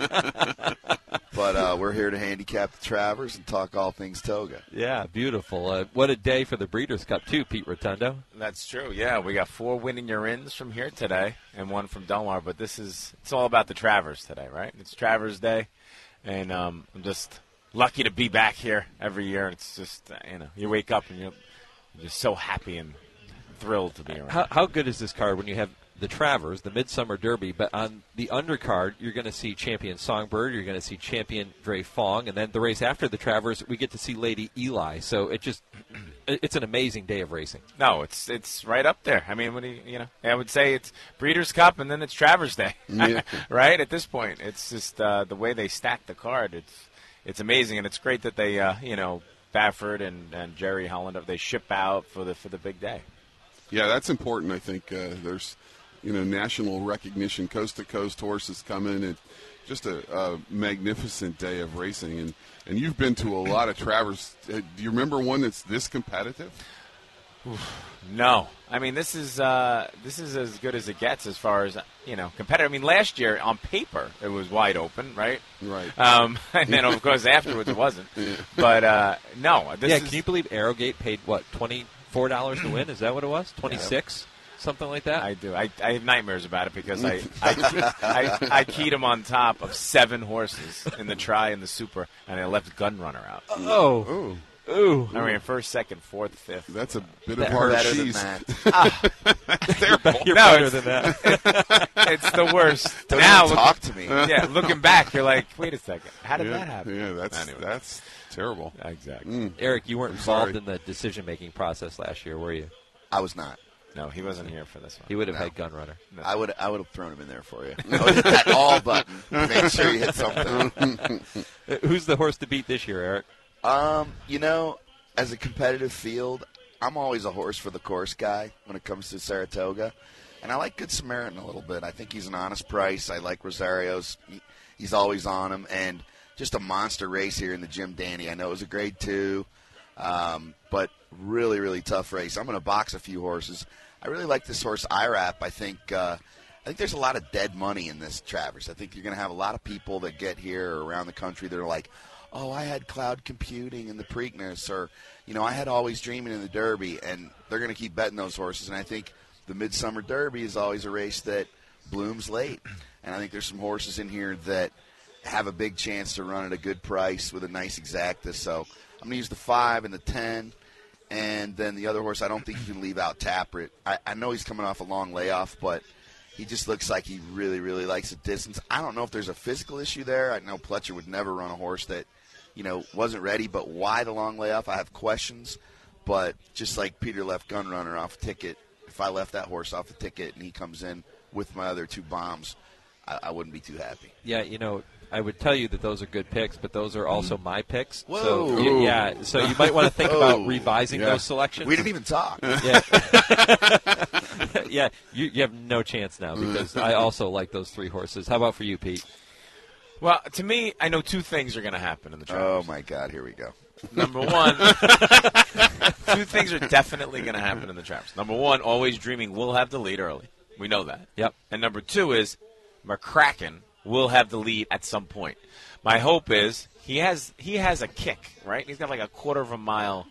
But uh, we're here to handicap the Travers and talk all things Toga. Yeah, beautiful. Uh, what a day for the Breeders' Cup, too, Pete Rotundo. That's true, yeah. We got four winning your-ins from here today and one from Delmar. But this is, it's all about the Travers today, right? It's Travers Day, and um, I'm just lucky to be back here every year. It's just, uh, you know, you wake up and you're, you're just so happy and thrilled to be around. How, how good is this card when you have the Travers, the Midsummer Derby, but on the undercard, you're going to see Champion Songbird, you're going to see Champion Dre Fong, and then the race after the Travers, we get to see Lady Eli. So it just, it's an amazing day of racing. No, it's it's right up there. I mean, when you, you know, I would say it's Breeders' Cup and then it's Travers Day, Yeah. right? At this point, it's just uh, the way they stack the card. It's it's amazing, and it's great that they, uh, you know, Baffert and, and Jerry Holland, they ship out for the for the big day. Yeah, that's important. I think uh, there's, you know, national recognition, coast-to-coast horses coming, and just a, a magnificent day of racing. And, and you've been to a lot of Travers. Uh, do you remember one that's this competitive? No, I mean this is uh, this is as good as it gets as far as you know competitive. I mean last year on paper it was wide open, right? Right. Um, and then of course afterwards it wasn't. Yeah. But uh, no, this yeah. is, Can you believe Arrowgate paid what twenty four dollars to win? Is that what it was? Twenty six, something like that. I do. I, I have nightmares about it because I I, I I keyed him on top of seven horses in the try and the super, and I left Gunrunner out. Oh. Ooh. Ooh. I mean, first, second, fourth, fifth. That's a bit That of hard better cheese. than that. Terrible. You're no, better it's, than that. It's the worst. Don't now even look- talk to me. Yeah, looking back, you're like, wait a second, how did yeah, that happen? Yeah, that's Anyway. that's terrible. Exactly. Mm. Eric, you weren't I'm involved sorry. in the decision-making process last year, were you? I was not. No, he wasn't here for this one. He would have No. had Gunrunner. No. I would I would have thrown him in there for you. I would hit that all button. Make sure you hit something. Uh, Who's the horse to beat this year, Eric? Um, you know, as a competitive field, I'm always a horse for the course guy when it comes to Saratoga. And I like Good Samaritan a little bit. I think he's an honest price. I like Rosario's. He, he's always on him. And just a monster race here in the Jim Dandy. I know it was a grade two, um, but really, really tough race. I'm going to box a few horses. I really like this horse, I RAP. I think uh, I think there's a lot of dead money in this Travers. I think you're going to have a lot of people that get here or around the country that are like, oh, I had Cloud Computing in the Preakness, or, you know, I had Always Dreaming in the Derby, and they're going to keep betting those horses. And I think the Midsummer Derby is always a race that blooms late. And I think there's some horses in here that have a big chance to run at a good price with a nice exacta. So I'm going to use the five and the ten. And then the other horse, I don't think you can leave out Tappert. I, I know he's coming off a long layoff, but he just looks like he really, really likes the distance. I don't know if there's a physical issue there. I know Pletcher would never run a horse that, you know, wasn't ready, but why the long layoff? I have questions. But just like Peter left Gunrunner off the ticket, if I left that horse off the ticket and he comes in with my other two bombs, I, I wouldn't be too happy. Yeah, you know, I would tell you that those are good picks, but those are also my picks. Whoa. So, y- yeah, so you might want to think about Whoa. revising Yeah. those selections. We didn't even talk. Yeah, yeah you, you have no chance now because I also like those three horses. How about for you, Pete? Well, to me, I know two things are going to happen in the Travers. Oh, my God. Here we go. Number one, two things are definitely going to happen in the Travers. Number one, Always Dreaming will have the lead early. We know that. Yep. And number two is McCracken will have the lead at some point. My hope is he has he has a kick, right? He's got like a quarter of a mile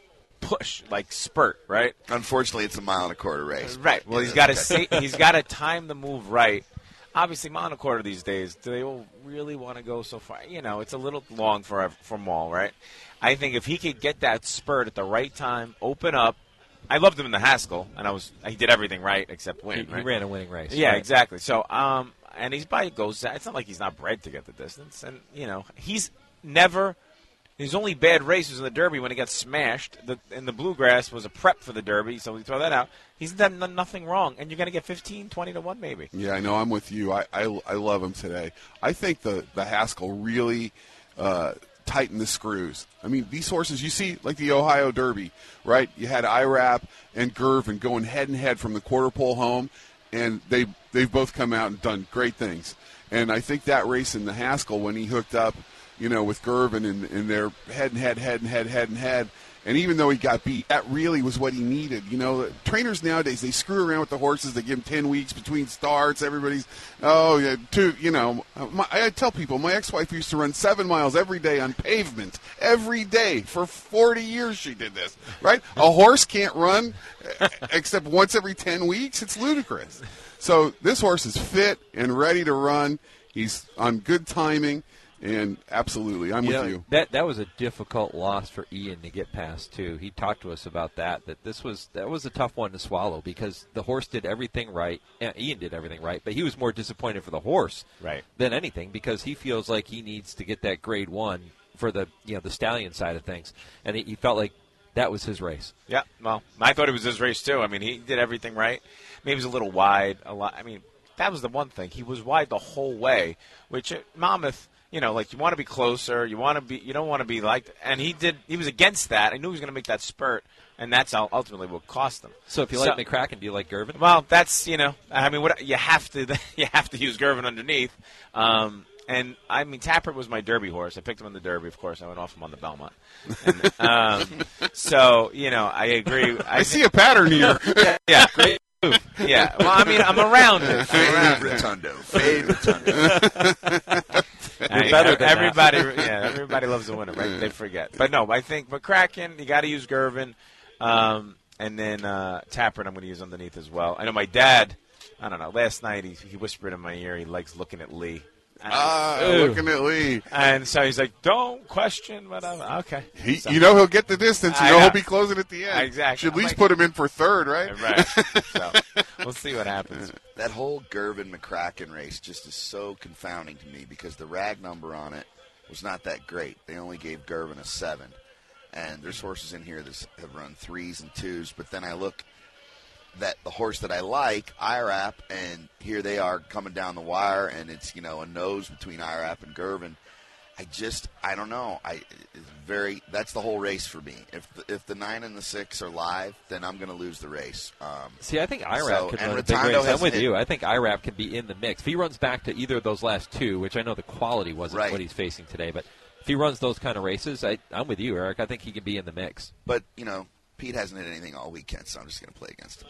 push, like spurt, right? Unfortunately, it's a mile and a quarter race. Right. Well, he's got to say, he's got to time the move right. Obviously, mile and a quarter these days, do they all really want to go so far? You know, it's a little long for for Maul, right? I think if he could get that spurt at the right time, open up. I loved him in the Haskell, and I was he did everything right except win. He, he right? ran a winning race. Yeah, right? exactly. So, um, and he's by goes. It's not like he's not bred to get the distance, and you know he's never. His only bad race was in the Derby when he got smashed. The, and the Bluegrass was a prep for the Derby, so we throw that out. He's done nothing wrong, and you're going to get fifteen, twenty to one maybe. Yeah, I know. I'm with you. I, I, I love him today. I think the, the Haskell really uh, tightened the screws. I mean, these horses, you see, like the Ohio Derby, right? You had I RAP and Gervin going head-and-head from the quarter pole home, and they, they've both come out and done great things. And I think that race in the Haskell, when he hooked up, you know, with Gervin and, and their head and head, head and head, head and head. And even though he got beat, that really was what he needed. You know, trainers nowadays, they screw around with the horses. They give them ten weeks between starts. Everybody's, oh, yeah, two, you know. My, I tell people, my ex-wife used to run seven miles every day on pavement. Every day. For forty years she did this, right? A horse can't run except once every ten weeks. It's ludicrous. So this horse is fit and ready to run. He's on good timing. And absolutely, I'm you with know, you. That that was a difficult loss for Ian to get past too. He talked to us about that. That this was that was a tough one to swallow because the horse did everything right. And Ian did everything right, but he was more disappointed for the horse right. than anything because he feels like he needs to get that grade one for the you know the stallion side of things, and he, he felt like that was his race. Yeah, well, I thought it was his race too. I mean, he did everything right. Maybe he was a little wide. A lot. I mean, that was the one thing. He was wide the whole way, which at Monmouth, you know, like you want to be closer. You want to be. You don't want to be like. And he did. He was against that. I knew he was going to make that spurt, and that's ultimately what cost him. So if you so, like McCracken, do you like Gervin? Well, that's you know. I mean, what you have to you have to use Gervin underneath. Um, And, I mean, Tappert was my Derby horse. I picked him in the Derby, of course. I went off him on the Belmont. And, um, so, you know, I agree. I, I see a pattern here. yeah, yeah, great move. Yeah. Well, I mean, I'm around it. Fade around Rotundo. Fade Rotundo. I, better than everybody, yeah, everybody loves a winner, right? They forget. But, no, I think McCracken, you got to use Gervin. Um, and then uh, Tappert I'm going to use underneath as well. I know my dad, I don't know, last night he, he whispered in my ear he likes looking at Lee. Ah, looking at Lee. And so he's like, don't question whatever. Okay. He, so, you know he'll get the distance. You I know, know. he'll be closing at the end. Exactly. Should at I'm least like, put him in for third, right? Right. So we'll see what happens. That whole Gervin McCracken race just is so confounding to me because the rag number on it was not that great. They only gave Gervin a seven. And there's horses in here that have run threes and twos. But then I look that the horse that I like, I R A P, and here they are coming down the wire, and it's, you know, a nose between I R A P and Gervin. I just, I don't know. I it's very. That's the whole race for me. If the, if the nine and the six are live, then I'm going to lose the race. Um, See, I think I R A P so, could and run a big Rotundo race. I'm has with hit- you. I think I R A P can be in the mix. If he runs back to either of those last two, which I know the quality wasn't Right. what he's facing today, but if he runs those kind of races, I, I'm with you, Eric. I think he can be in the mix. But, you know, Pete hasn't hit anything all weekend, so I'm just going to play against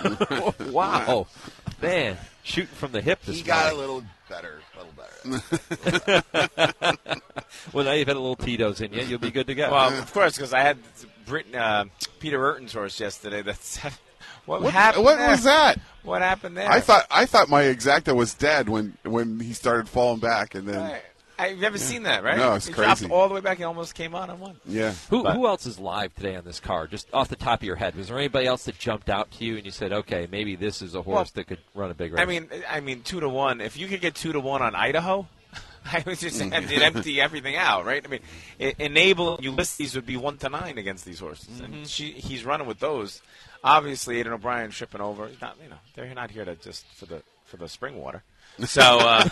him. Wow. Man, shooting from the hip this He got a morning. little better, a little better. Well, now you've had a little Tito's in you. You'll be good to go. Well, of course, because I had Brit, uh, Peter Urton's horse yesterday. That's what, What, happened. what there? was that? What happened there? I thought I thought my exacta was dead when, when he started falling back, and then I, I've never Yeah. seen that, right? No, it's he crazy. dropped all the way back. He almost came on and won. yeah. Who, But- who else is live today on this card? Just off the top of your head, was there anybody else that jumped out to you and you said, "Okay, maybe this is a horse Well, that could run a big race"? I mean, I mean, two to one. If you could get two to one on Idaho, I would just empty, empty everything out, right? I mean, it, enable Ulysses would be one to nine against these horses, Mm-hmm. and she, he's running with those. Obviously, Aidan O'Brien shipping over. He's not, you know, they're not here to just for the for the spring water. So, uh,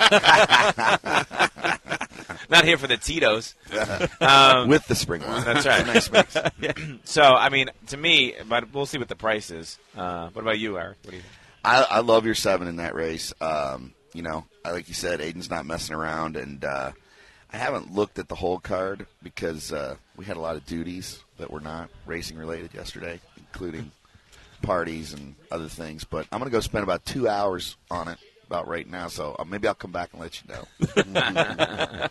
not here for the Tito's. Um, With the spring one. That's right. Nice mix. So, I mean, to me, but we'll see what the price is. Uh, what about you, Eric? What do you think? I, I love your seven in that race. Um, you know, I- like you said, Aiden's not messing around, and uh, I haven't looked at the whole card because uh, we had a lot of duties that were not racing related yesterday, including parties and other things. But I'm going to go spend about two hours on it about right now, so uh, maybe I'll come back and let you know.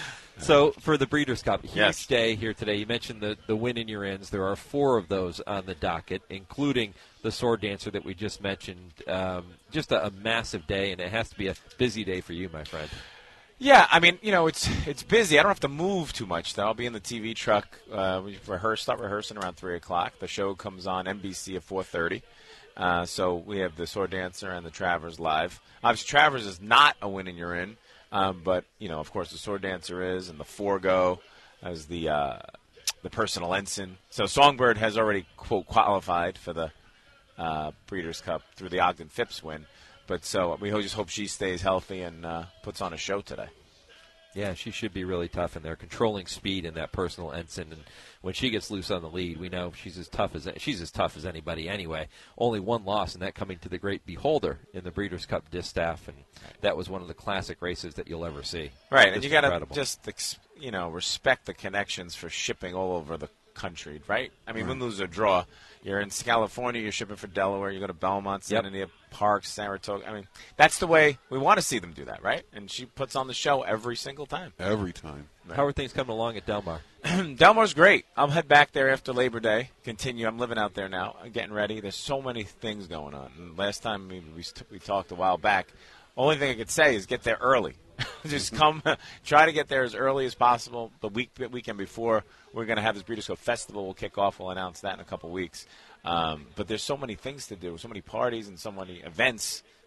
So for the Breeders' Cup, huge Yes. day here today. You mentioned the, the win in your ends. There are four of those on the docket, including the Sword Dancer that we just mentioned. Um, just a, a massive day, and it has to be a busy day for you, my friend. Yeah, I mean, you know, it's it's busy. I don't have to move too much, though. I'll be in the T V truck. Uh, we rehearse, start rehearsing around three o'clock. The show comes on N B C at four thirty. Uh, so we have the Sword Dancer and the Travers live. Obviously, Travers is not a win and you're in, um, but you know, of course, the Sword Dancer is, and the Forgo as the uh, the personal ensign. So Songbird has already quote qualified for the uh, Breeders' Cup through the Ogden Phipps win. But so we just hope she stays healthy and uh, puts on a show today. Yeah, she should be really tough in there, controlling speed in that personal ensign. And when she gets loose on the lead, we know she's as tough as she's as tough as anybody anyway. Only one loss, and that coming to the Great Beholder in the Breeders' Cup Distaff, and that was one of the classic races that you'll ever see. Right, Just and you got to incredible. just ex- you know respect the connections for shipping all over the country, right? I mean, Right. win, lose, or draw. You're in California, you're shipping for Delaware, you go to Belmont, San Yep. Antonio Parks, Saratoga. I mean, that's the way we want to see them do that, right? And she puts on the show every single time. Every time. How are things coming along at Del Mar? Delmar's great. I'll head back there after Labor Day. Continue. I'm living out there now. I'm getting ready. There's so many things going on. And last time we we, we talked a while back, only thing I could say is get there early. Just come, try to get there as early as possible. The week weekend before we're going to have this Breeders' Cup Festival. We'll kick off. We'll announce that in a couple weeks. Um, but there's so many things to do, so many parties and so many events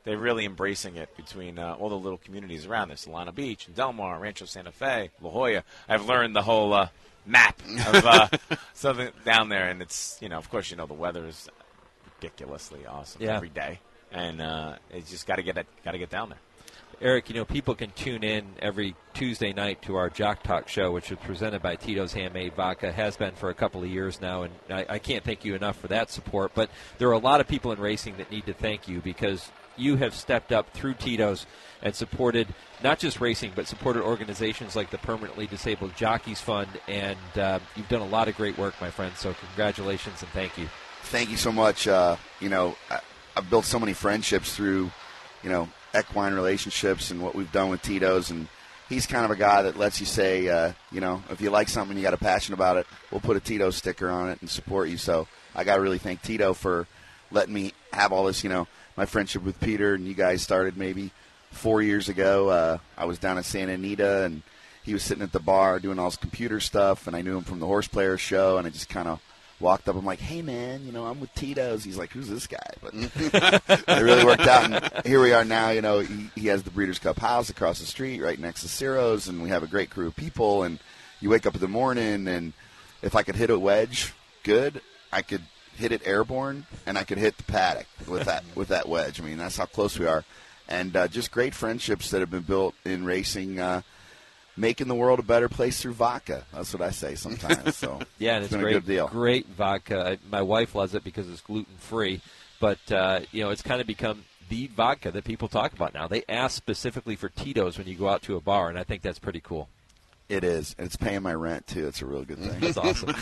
they're really embracing it between uh, all the little communities around there, Solana Beach and Del Mar, Rancho Santa Fe, La Jolla. I've learned the whole uh, map of uh, something down there, and it's, you know, of course, you know, the weather is ridiculously awesome yeah. every day, and uh, it's just got to get it, got to get down there. Eric, you know, people can tune in every Tuesday night to our Jock Talk show, which is presented by Tito's Handmade Vodka, has been for a couple of years now, and I, I can't thank you enough for that support. But there are a lot of people in racing that need to thank you because you have stepped up through Tito's and supported not just racing, but supported organizations like the Permanently Disabled Jockeys Fund, and uh, you've done a lot of great work, my friend, so congratulations and thank you. Thank you so much. Uh, you know, I, I've built so many friendships through, you know, equine relationships and what we've done with Tito's, and he's kind of a guy that lets you say, uh, you know, if you like something, you got a passion about it, we'll put a Tito's sticker on it and support you. So I got to really thank Tito for letting me have all this. You know, my friendship with Peter and you guys started maybe four years ago. Uh, I was down at Santa Anita, and he was sitting at the bar doing all his computer stuff, and I knew him from the Horse Players show, and I just kind of walked up. I'm like, hey, man, you know, I'm with Tito's. He's like, who's this guy? But it really worked out. And here we are now. You know, he, he has the Breeders' Cup house across the street right next to Ciro's, and we have a great crew of people. And you wake up in the morning, and if I could hit a wedge good, I could hit it airborne, and I could hit the paddock with that with that wedge. I mean, that's how close we are. And uh, just great friendships that have been built in racing, uh, making the world a better place through vodka. That's what I say sometimes. So yeah, and it's, it's been great, a good deal. Great vodka. My wife loves it because it's gluten free, but uh, you know, it's kind of become the vodka that people talk about now. They ask specifically for Tito's when you go out to a bar, and I think that's pretty cool. It is, and it's paying my rent too. It's a real good thing. That's awesome.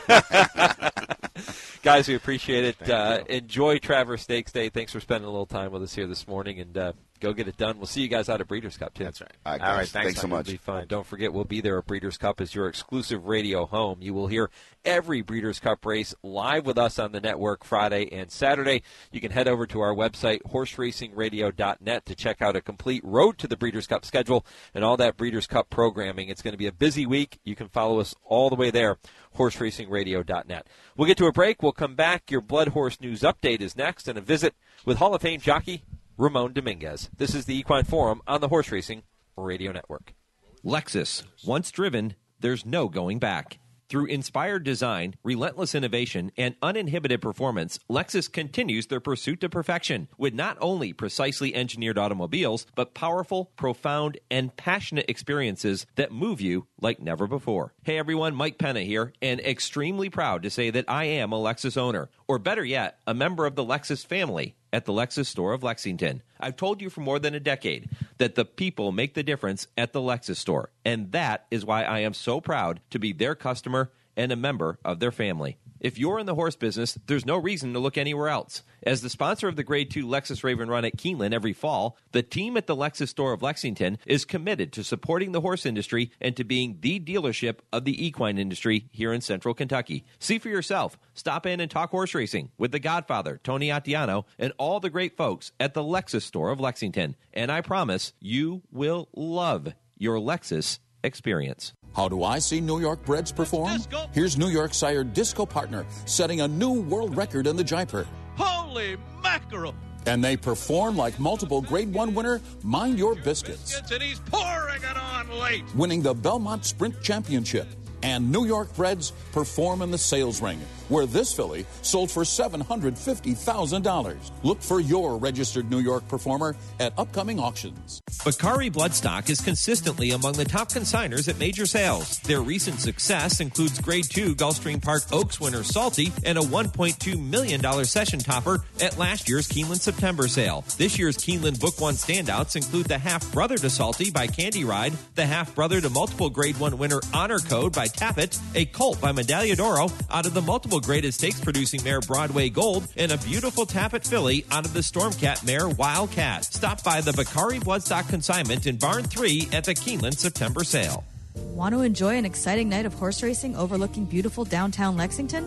Guys, we appreciate it. Uh, enjoy Traverse Stakes Day. Thanks for spending a little time with us here this morning, and uh, go get it done. We'll see you guys out at Breeders' Cup, too. That's right. All right, All right, thanks, thanks so much. It'll be fun. Don't forget, we'll be there at Breeders' Cup as your exclusive radio home. You will hear every Breeders' Cup race live with us on the network Friday and Saturday. You can head over to our website, horse racing radio dot net, to check out a complete Road to the Breeders' Cup schedule and all that Breeders' Cup programming. It's going to be a busy week. You can follow us all the way there, horse racing radio dot net. We'll get to a break. We'll come back. Your Blood Horse News Update is next, and a visit with Hall of Fame jockey Ramon Dominguez. This is the Equine Forum on the Horse Racing Radio Network. Lexus. Once driven, there's no going back. Through inspired design, relentless innovation, and uninhibited performance, Lexus continues their pursuit to perfection with not only precisely engineered automobiles, but powerful, profound, and passionate experiences that move you like never before. Hey everyone, Mike Penna here, and extremely proud to say that I am a Lexus owner, or better yet, a member of the Lexus family at the Lexus store of Lexington. I've told you for more than a decade that the people make the difference at the Lexus store, and that is why I am so proud to be their customer and a member of their family. If you're in the horse business, there's no reason to look anywhere else. As the sponsor of the Grade two Lexus Raven Run at Keeneland every fall, the team at the Lexus store of Lexington is committed to supporting the horse industry and to being the dealership of the equine industry here in central Kentucky. See for yourself. Stop in and talk horse racing with the Godfather, Tony Attiano, and all the great folks at the Lexus store of Lexington. And I promise you will love your Lexus experience. How do I see New York breds perform? Disco. Here's New York sire Disco Partner setting a new world record in the Jaipur. Holy mackerel! And they perform like multiple Grade one winner Mind Your Biscuits. Biscuits, and he's pouring it on late. Winning the Belmont Sprint Championship. And New York breds perform in the sales ring, where this filly sold for seven hundred fifty thousand dollars. Look for your registered New York performer at upcoming auctions. Bakari Bloodstock is consistently among the top consigners at major sales. Their recent success includes Grade two Gulfstream Park Oaks winner Salty and a one point two million dollars session topper at last year's Keeneland September sale. This year's Keeneland Book One standouts include the half-brother to Salty by Candy Ride, the half-brother to multiple Grade one winner Honor Code by Tappet, a colt by Medaglia d'Oro out of the multiple graded stakes producing mare Broadway Gold, and a beautiful Tappet filly out of the Stormcat mare Wildcat. Stop by the Bakari Bloodstock consignment in Barn three at the Keeneland September sale. Want to enjoy an exciting night of horse racing overlooking beautiful downtown Lexington?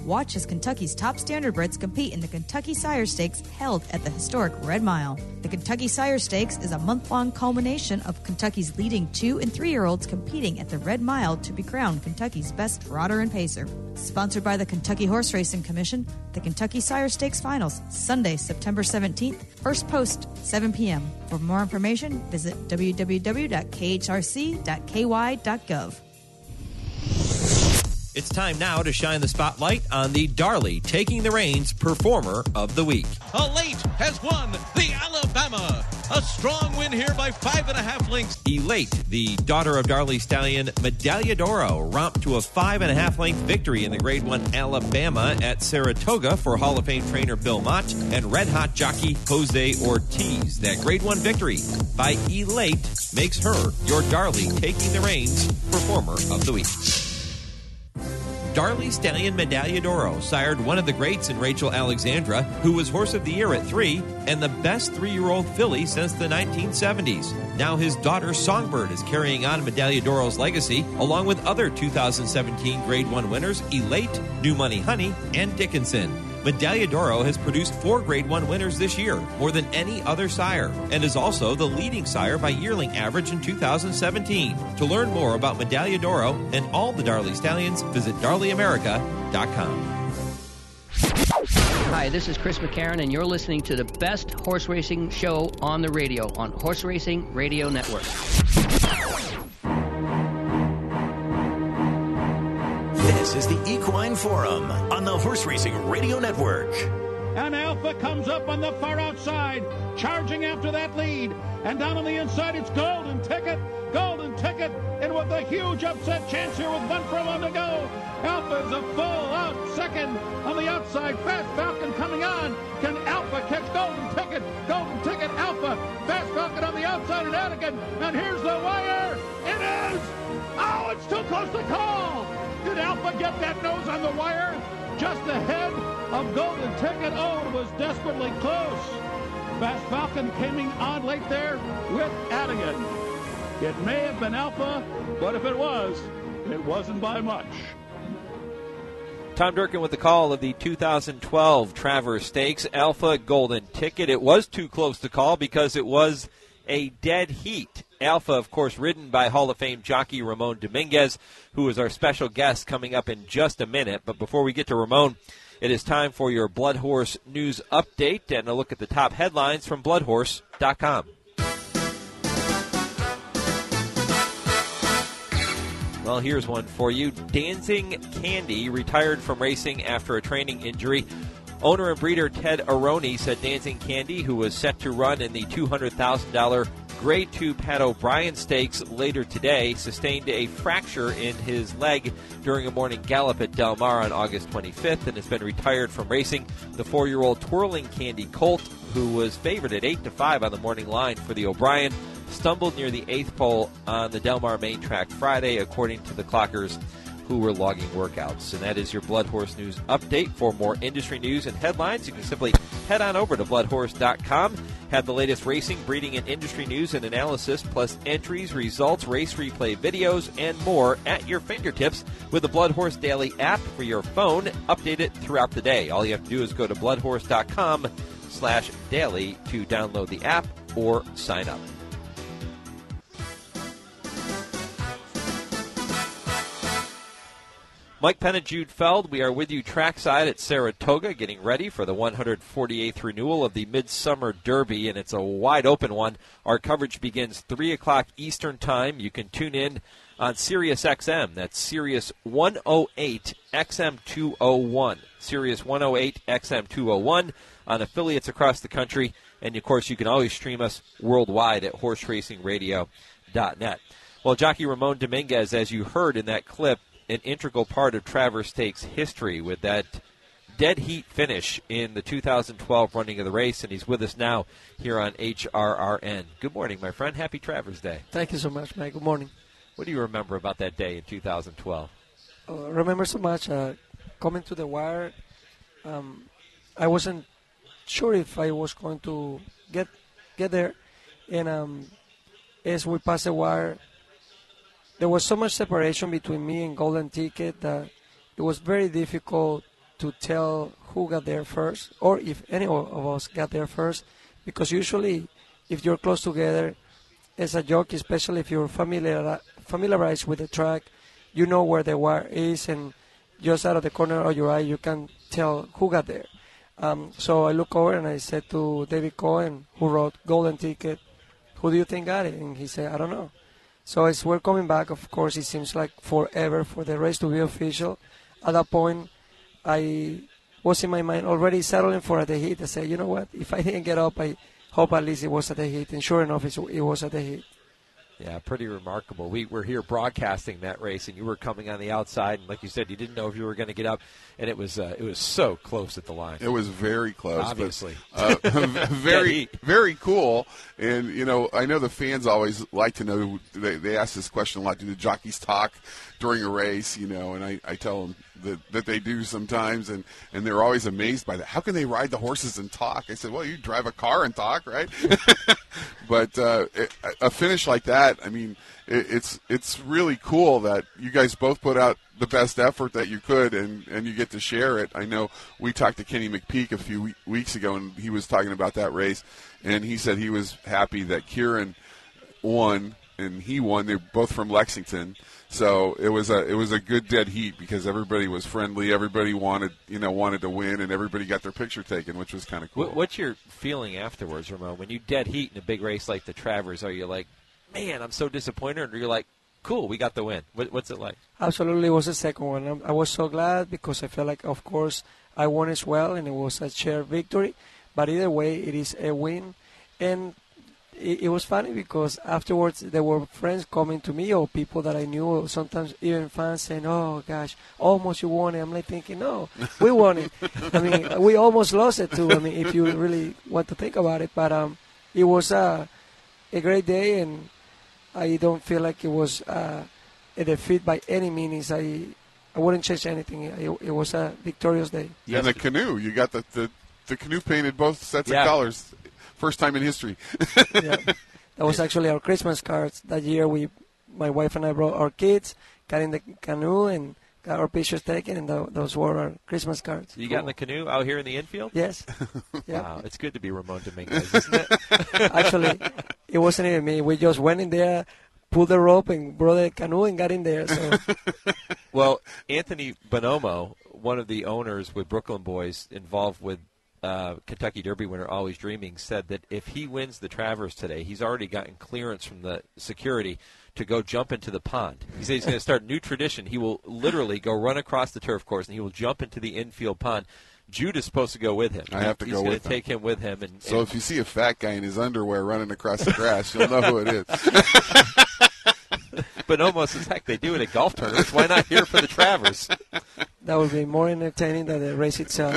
Watch as Kentucky's top standardbreds compete in the Kentucky Sire Stakes held at the historic Red Mile. The Kentucky Sire Stakes is a month-long culmination of Kentucky's leading two- and three-year-olds competing at the Red Mile to be crowned Kentucky's best trotter and pacer. Sponsored by the Kentucky Horse Racing Commission, the Kentucky Sire Stakes Finals, Sunday, September seventeenth, first post, seven p.m. For more information, visit w w w dot k h r c dot k y dot gov. It's time now to shine the spotlight on the Darley Taking the Reins Performer of the Week. Elate has won the Alabama. A strong win here by five and a half lengths. Elate, the daughter of Darley stallion Medaglia d'Oro, romped to a five and a half length victory in the Grade One Alabama at Saratoga for Hall of Fame trainer Bill Mott and red hot jockey Jose Ortiz. That Grade One victory by Elate makes her your Darley Taking the Reins Performer of the Week. Darley Stallion Medaglia d'Oro sired one of the greats in Rachel Alexandra, who was Horse of the Year at three, and the best three-year-old filly since the nineteen seventies. Now his daughter Songbird is carrying on Medaglia d'Oro's legacy, along with other two thousand seventeen Grade One winners Elate, New Money Honey, and Dickinson. Medaglia d'Oro has produced four Grade One winners this year, more than any other sire, and is also the leading sire by yearling average in two thousand seventeen. To learn more about Medaglia d'Oro and all the Darley Stallions, visit darley america dot com. Hi, this is Chris McCarron, and you're listening to the best horse racing show on the radio on Horse Racing Radio Network. This is the Equine Forum on the Horse Racing Radio Network. And Alpha comes up on the far outside, charging after that lead. And down on the inside, it's Golden Ticket. Golden Ticket, and with a huge upset chance here with one for one to go. Alpha is a full out second on the outside. Fast Falcon coming on. Can Alpha catch Golden Ticket? Golden Ticket, Alpha. Fast Falcon on the outside and Anakin. And here's the wire. It is. Oh, it's too close to call. Did Alpha get that nose on the wire? Just ahead of Golden Ticket. Oh, it was desperately close. Fast Falcon coming on late there with Anakin. It may have been Alpha, but if it was, it wasn't by much. Tom Durkin with the call of the two thousand twelve Travers Stakes, Alpha Golden Ticket. It was too close to call because it was a dead heat. Alpha, of course, ridden by Hall of Fame jockey Ramon Dominguez, who is our special guest coming up in just a minute. But before we get to Ramon, it is time for your Blood Horse News Update and a look at the top headlines from blood horse dot com. Well, here's one for you. Dancing Candy retired from racing after a training injury. Owner and breeder Ted Aroni said Dancing Candy, who was set to run in the two hundred thousand dollars Grade two Pat O'Brien Stakes later today, sustained a fracture in his leg during a morning gallop at Del Mar on August twenty-fifth and has been retired from racing. The four-year-old Twirling Candy colt, who was favored at eight to five on the morning line for the O'Brien, stumbled near the eighth pole on the Del Mar main track Friday, according to the clockers who were logging workouts. And that is your Blood Horse News Update. For more industry news and headlines, you can simply head on over to blood horse dot com. Have the latest racing, breeding, and industry news and analysis, plus entries, results, race replay videos, and more at your fingertips with the Blood Horse Daily app for your phone. Update it throughout the day. All you have to do is go to blood horse dot com slash daily to download the app or sign up. Mike Penna, Jude Feld, we are with you trackside at Saratoga, getting ready for the one hundred forty-eighth renewal of the Midsummer Derby, and it's a wide-open one. Our coverage begins three o'clock Eastern Time. You can tune in on Sirius X M. That's Sirius one oh eight X M two oh one. Sirius one oh eight X M two oh one on affiliates across the country. And, of course, you can always stream us worldwide at horse racing radio dot net. Well, jockey Ramon Dominguez, as you heard in that clip, an integral part of Travers Stakes history with that dead heat finish in the two thousand twelve running of the race, and he's with us now here on H R R N. Good morning, my friend. Happy Travers Day. Thank you so much, Mike. Good morning. What do you remember about that day in two thousand twelve? Uh, I remember so much uh, coming to the wire. Um, I wasn't sure if I was going to get get there, and um, as we passed the wire, there was so much separation between me and Golden Ticket that it was very difficult to tell who got there first, or if any of us got there first, because usually if you're close together as a jockey, especially if you're familiar, familiarized with the track, you know where the wire is, and just out of the corner of your eye, you can tell who got there. Um, so I look over and I said to David Cohen, who wrote Golden Ticket, who do you think got it? And he said, I don't know. So as we're coming back, of course, it seems like forever for the race to be official. At that point, I was in my mind already settling for the hit. I said, you know what, if I didn't get up, I hope at least it was at the hit. And sure enough, it was at the hit. Yeah, pretty remarkable. We were here broadcasting that race, and you were coming on the outside, and like you said, you didn't know if you were going to get up, and it was uh, it was so close at the line. It was very close, obviously. But, uh, very very cool. And you know, I know the fans always like to know. They they ask this question a lot: do the jockeys talk during a race? You know, and I, I tell them that, that they do sometimes, and, and they're always amazed by that. How can they ride the horses and talk? I said, well, you drive a car and talk, right? But uh, it, a finish like that, I mean, it, it's it's really cool that you guys both put out the best effort that you could, and, and you get to share it. I know we talked to Kenny McPeak a few weeks ago, and he was talking about that race, and he said he was happy that Kieran won, and he won. They're both from Lexington. So it was a it was a good dead heat because everybody was friendly, everybody wanted you know wanted to win, and everybody got their picture taken, which was kind of cool. What's your feeling afterwards, Ramon? When you dead heat in a big race like the Travers, are you like, man, I'm so disappointed, or you're like, cool, we got the win? What, what's it like? Absolutely, it was the second one. I was so glad because I felt like, of course, I won as well, and it was a shared victory. But either way, it is a win, and It, it was funny because afterwards there were friends coming to me or people that I knew, or sometimes even fans saying, oh, gosh, almost you won it. I'm like thinking, no, we won it. I mean, we almost lost it, too, I mean, if you really want to think about it. But um, it was uh, a great day, and I don't feel like it was uh, a defeat by any means. I I wouldn't change anything. It, it was a victorious day. And the canoe, you got the, the, the canoe painted both sets yeah. of colors. First time in history. Yeah. That was actually our Christmas cards. That year, we, my wife and I brought our kids, got in the canoe, and got our pictures taken, and th- those were our Christmas cards. You cool. got in the canoe out here in the infield? Yes. Yeah. Wow, it's good to be Ramon Dominguez, isn't it? Actually, it wasn't even me. We just went in there, pulled the rope, and brought the canoe and got in there. So. Well, Anthony Bonomo, one of the owners with Brooklyn Boys involved with Uh, Kentucky Derby winner Always Dreaming, said that if he wins the Travers today, he's already gotten clearance from the security to go jump into the pond. He said he's going to start a new tradition. He will literally go run across the turf course, and he will jump into the infield pond. Jude is supposed to go with him. I have to he's go with him. He's going to take him with him. And, so and if you see a fat guy in his underwear running across the grass, you'll know who it is. But almost as heck, they do it at golf tournaments. Why not here for the Travers? That would be more entertaining than the race itself.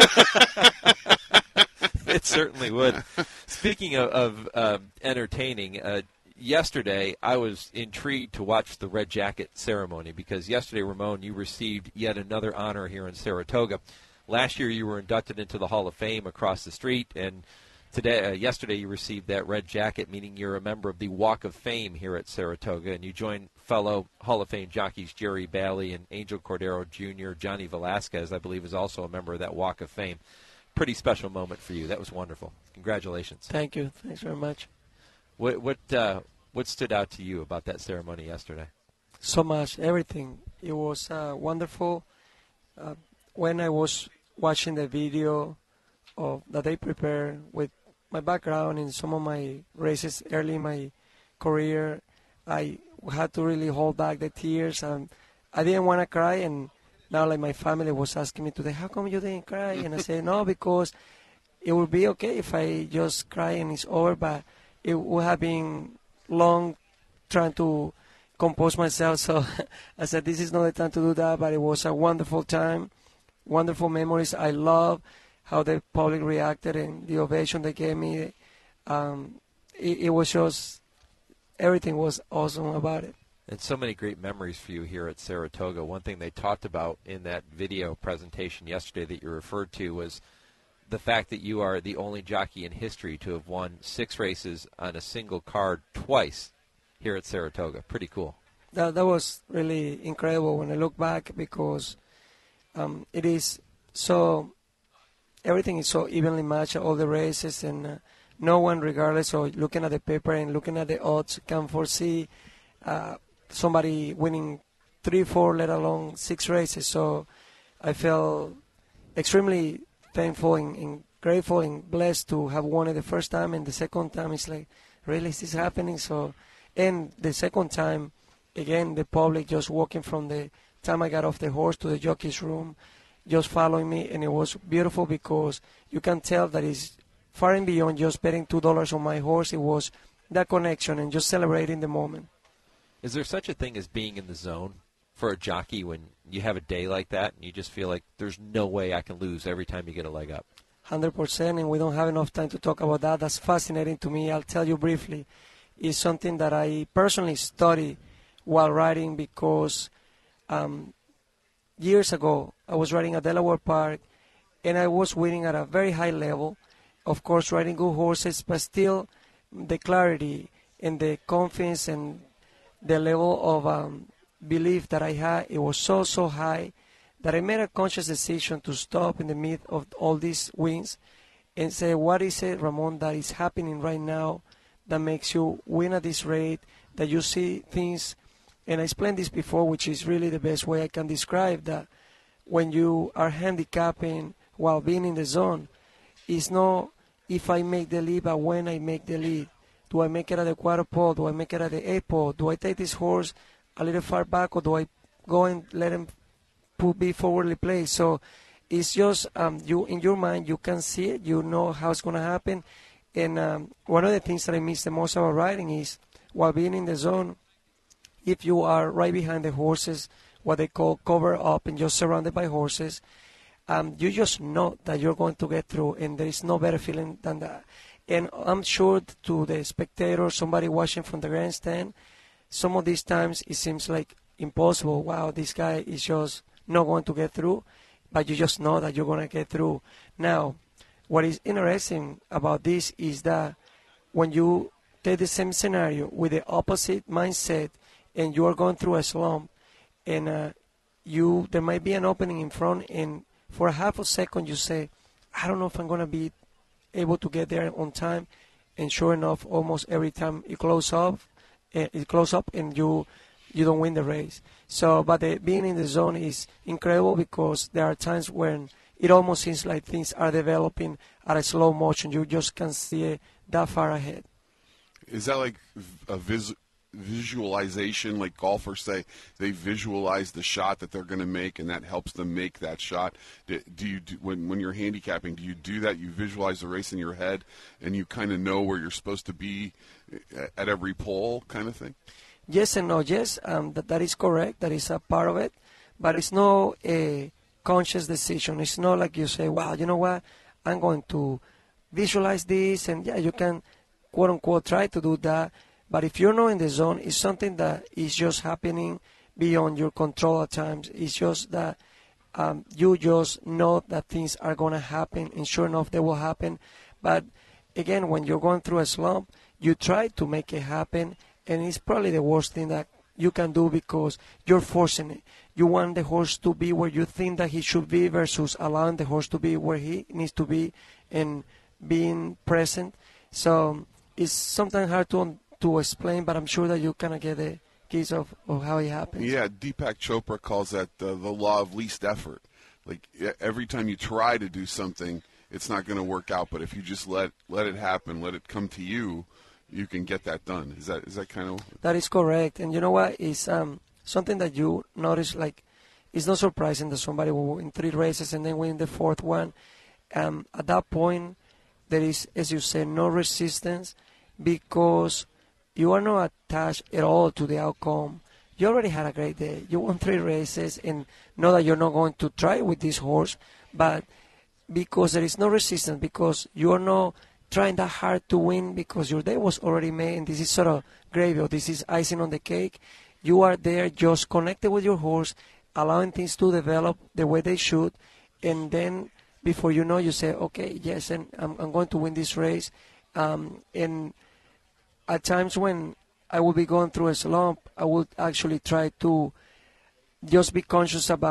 It certainly would. Speaking of, of uh, entertaining, uh, yesterday I was intrigued to watch the Red Jacket ceremony because yesterday, Ramon, you received yet another honor here in Saratoga. Last year you were inducted into the Hall of Fame across the street, and today, uh, yesterday you received that Red Jacket, meaning you're a member of the Walk of Fame here at Saratoga, and you joined fellow Hall of Fame jockeys Jerry Bailey and Angel Cordero Junior Johnny Velasquez, I believe, is also a member of that Walk of Fame. Pretty special moment for you. That was wonderful. Congratulations. Thank you. Thanks very much. What what uh, what stood out to you about that ceremony yesterday? So much. Everything. It was uh, wonderful. Uh, when I was watching the video of that they prepared with my background in some of my races early in my career, I had to really hold back the tears. Um, I didn't want to cry, and now, like, my family was asking me today, how come you didn't cry? And I said, no, because it would be okay if I just cry and it's over, but it would have been long trying to compose myself. So I said, this is not the time to do that, but it was a wonderful time, wonderful memories. I love how the public reacted and the ovation they gave me. Um, it, it was just, everything was awesome about it. And so many great memories for you here at Saratoga. One thing they talked about in that video presentation yesterday that you referred to was the fact that you are the only jockey in history to have won six races on a single card twice here at Saratoga. Pretty cool. That, that was really incredible when I look back because um, it is so everything is so evenly matched, all the races, and uh, no one, regardless of looking at the paper and looking at the odds, can foresee uh, somebody winning three, four, let alone six races. So I felt extremely thankful and, and grateful and blessed to have won it the first time, and the second time it's like, really, is this happening? So, and the second time, again, the public just walking from the time I got off the horse to the jockey's room, just following me, and it was beautiful because you can tell that it's far and beyond just betting two dollars on my horse. It was that connection and just celebrating the moment. Is there such a thing as being in the zone for a jockey when you have a day like that and you just feel like there's no way I can lose every time you get a leg up? one hundred percent, and we don't have enough time to talk about that. That's fascinating to me. I'll tell you briefly. It's something that I personally study while riding because um, years ago I was riding at Delaware Park and I was winning at a very high level. Of course, riding good horses, but still the clarity and the confidence and the level of um, belief that I had, it was so, so high that I made a conscious decision to stop in the midst of all these wins and say, what is it, Ramon, that is happening right now that makes you win at this rate, that you see things, and I explained this before, which is really the best way I can describe that when you are handicapping while being in the zone, it's not if I make the lead, but when I make the lead. Do I make it at the quarter pole? Do I make it at the eight pole? Do I take this horse a little far back, or do I go and let him be forwardly placed? So it's just um, you in your mind, you can see it, you know how it's going to happen. And um, one of the things that I miss the most about riding is while being in the zone, if you are right behind the horses, what they call cover up and just surrounded by horses, um, you just know that you're going to get through, and there is no better feeling than that. And I'm sure to the spectator, somebody watching from the grandstand, some of these times it seems like impossible. Wow, this guy is just not going to get through, but you just know that you're going to get through. Now, what is interesting about this is that when you take the same scenario with the opposite mindset and you are going through a slump and uh, you there might be an opening in front, and for a half a second you say, I don't know if I'm going to be able to get there on time, and sure enough, almost every time you close up, uh, it close up and you you don't win the race. So, but the, being in the zone is incredible because there are times when it almost seems like things are developing at a slow motion. You just can't see it that far ahead. Is that like a vis- visualization, like golfers say, they visualize the shot that they're going to make, and that helps them make that shot? Do, do you do, when when you're handicapping, do you do that? You visualize the race in your head, and you kind of know where you're supposed to be at every pole, kind of thing? Yes and no. Yes, um, that that is correct. That is a part of it, but it's not a conscious decision. It's not like you say, "Wow, you know what? I'm going to visualize this," and yeah, you can quote unquote try to do that. But if you're not in the zone, it's something that is just happening beyond your control at times. It's just that um, you just know that things are going to happen, and sure enough, they will happen. But again, when you're going through a slump, you try to make it happen, and it's probably the worst thing that you can do because you're forcing it. You want the horse to be where you think that he should be versus allowing the horse to be where he needs to be and being present. So it's sometimes hard to to explain, but I'm sure that you kind of get the keys of, of how it happens. Yeah, Deepak Chopra calls that uh, the law of least effort. Like every time you try to do something, it's not going to work out. But if you just let let it happen, let it come to you, you can get that done. Is that is that kind of? That is correct. And you know what? It's um, something that you notice. Like, it's not surprising that somebody will win three races and then win the fourth one. Um, at that point, there is, as you say, no resistance because you are not attached at all to the outcome. You already had a great day. You won three races, and know that you're not going to try with this horse, but because there is no resistance, because you are not trying that hard to win, because your day was already made, and this is sort of gravy, or this is icing on the cake. You are there just connected with your horse, allowing things to develop the way they should, and then before you know, you say, okay, yes, and I'm, I'm going to win this race. Um, and at times when I will be going through a slump, I would actually try to just be conscious about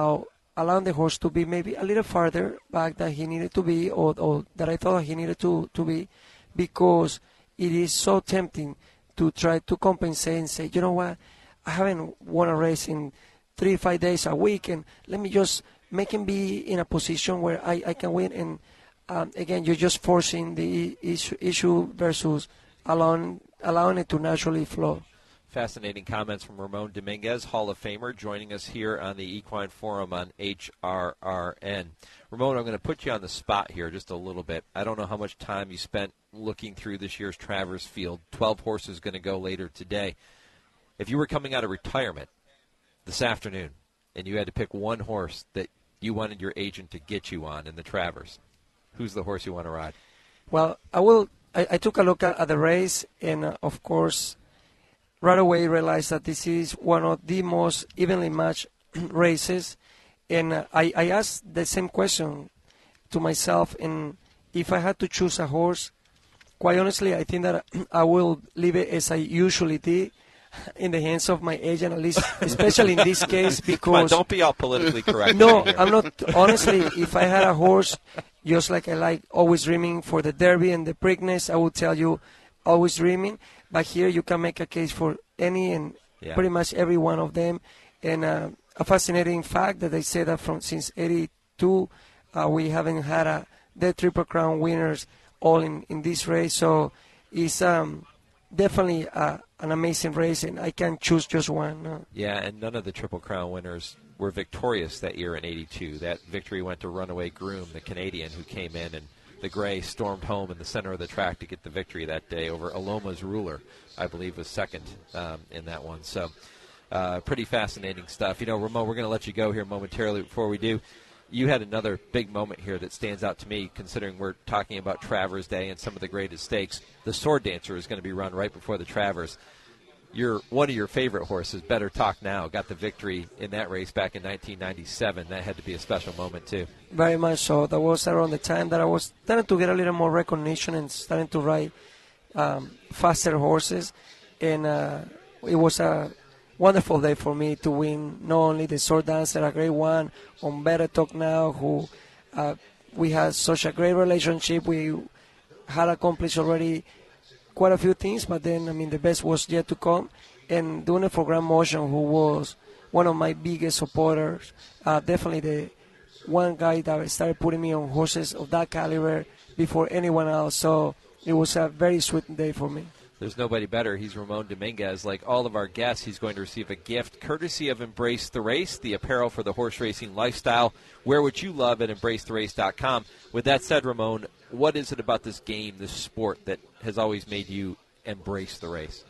allowing the horse to be maybe a little farther back than he needed to be, or, or that I thought he needed to, to be, because it is so tempting to try to compensate and say, you know what, I haven't won a race in three, five days a week, and let me just make him be in a position where I, I can win. And um, again, you're just forcing the issue, issue versus allowing, allowing it to naturally flow. Fascinating comments from Ramon Dominguez, Hall of Famer, joining us here on the Equine Forum on H R R N. Ramon, I'm going to put you on the spot here just a little bit. I don't know how much time you spent looking through this year's Travers field. twelve horses going to go later today. If you were coming out of retirement this afternoon and you had to pick one horse that you wanted your agent to get you on in the Travers, who's the horse you want to ride? Well, I will. I, I took a look at, at the race, and uh, of course, right away realized that this is one of the most evenly matched races. And uh, I, I asked the same question to myself, and if I had to choose a horse, quite honestly, I think that I will leave it as I usually did, in the hands of my agent, at least, especially in this case, because... Come on, don't be all politically correct. No, I'm not. Honestly, if I had a horse, just like I like Always Dreaming for the Derby and the Preakness, I would tell you Always Dreaming. But here you can make a case for any and yeah. pretty much every one of them. And uh, a fascinating fact that they say that from since eighty-two, uh, we haven't had a the Triple Crown winners all in, in this race. So it's um, definitely uh, an amazing race, and I can't choose just one. No. Yeah, and none of the Triple Crown winners were victorious that year in eighty-two. That victory went to Runaway Groom, the Canadian, who came in, and the Gray stormed home in the center of the track to get the victory that day over Aloma's Ruler, I believe was second um, in that one. So uh, pretty fascinating stuff. You know, Ramon, we're going to let you go here momentarily. Before we do, you had another big moment here that stands out to me, considering we're talking about Travers Day and some of the greatest stakes. The Sword Dancer is going to be run right before the Travers. Your one of your favorite horses, Better Talk Now, got the victory in that race back in nineteen ninety-seven. That had to be a special moment, too. Very much so. That was around the time that I was starting to get a little more recognition and starting to ride um, faster horses. And uh, it was a wonderful day for me to win not only the Sword Dancer, a great one, on Better Talk Now, who uh, we had such a great relationship. We had accomplished already quite a few things, but then, I mean, the best was yet to come. And doing it for Grand Motion, who was one of my biggest supporters, uh, definitely the one guy that started putting me on horses of that caliber before anyone else. So it was a very sweet day for me. There's nobody better. He's Ramon Dominguez. Like all of our guests, he's going to receive a gift courtesy of Embrace the Race, the apparel for the horse racing lifestyle. Wear what you love at embrace the race dot com. With that said, Ramon, what is it about this game, this sport, that has always made you embrace the race?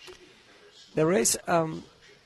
The race, um,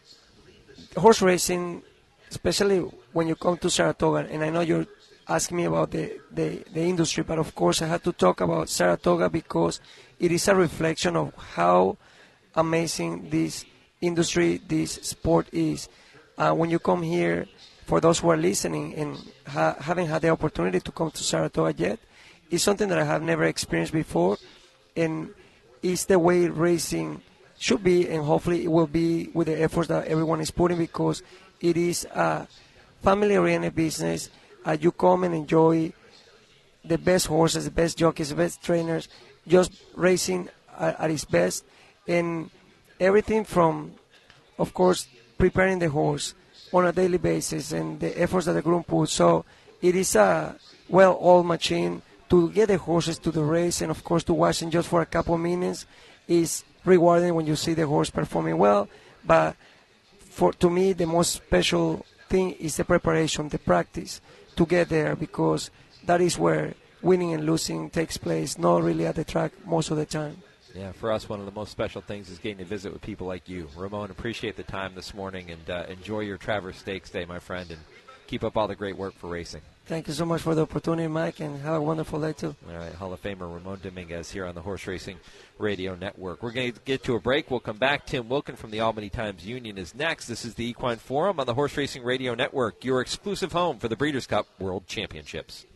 horse racing, especially when you come to Saratoga, and I know you're asking me about the, the, the industry, but of course I had to talk about Saratoga because it is a reflection of how amazing this industry, this sport is. Uh, when you come here, for those who are listening and ha- haven't had the opportunity to come to Saratoga yet, it's something that I have never experienced before, and it's the way racing should be, and hopefully it will be with the efforts that everyone is putting, because it is a family-oriented business. Uh, you come and enjoy the best horses, the best jockeys, the best trainers, just racing at, at its best, and everything from, of course, preparing the horse on a daily basis and the efforts that the groom puts. So it is a well-oiled machine. To get the horses to the race and, of course, to watch them just for a couple of minutes is rewarding when you see the horse performing well. But for to me, the most special thing is the preparation, the practice to get there, because that is where winning and losing takes place, not really at the track most of the time. Yeah, for us, one of the most special things is getting to visit with people like you. Ramon, appreciate the time this morning, and uh, enjoy your Travers Stakes Day, my friend, and keep up all the great work for racing. Thank you so much for the opportunity, Mike, and have a wonderful day, too. All right, Hall of Famer Ramon Dominguez here on the Horse Racing Radio Network. We're going to get to a break. We'll come back. Tim Wilkin from the Albany Times-Union is next. This is the Equine Forum on the Horse Racing Radio Network, your exclusive home for the Breeders' Cup World Championships.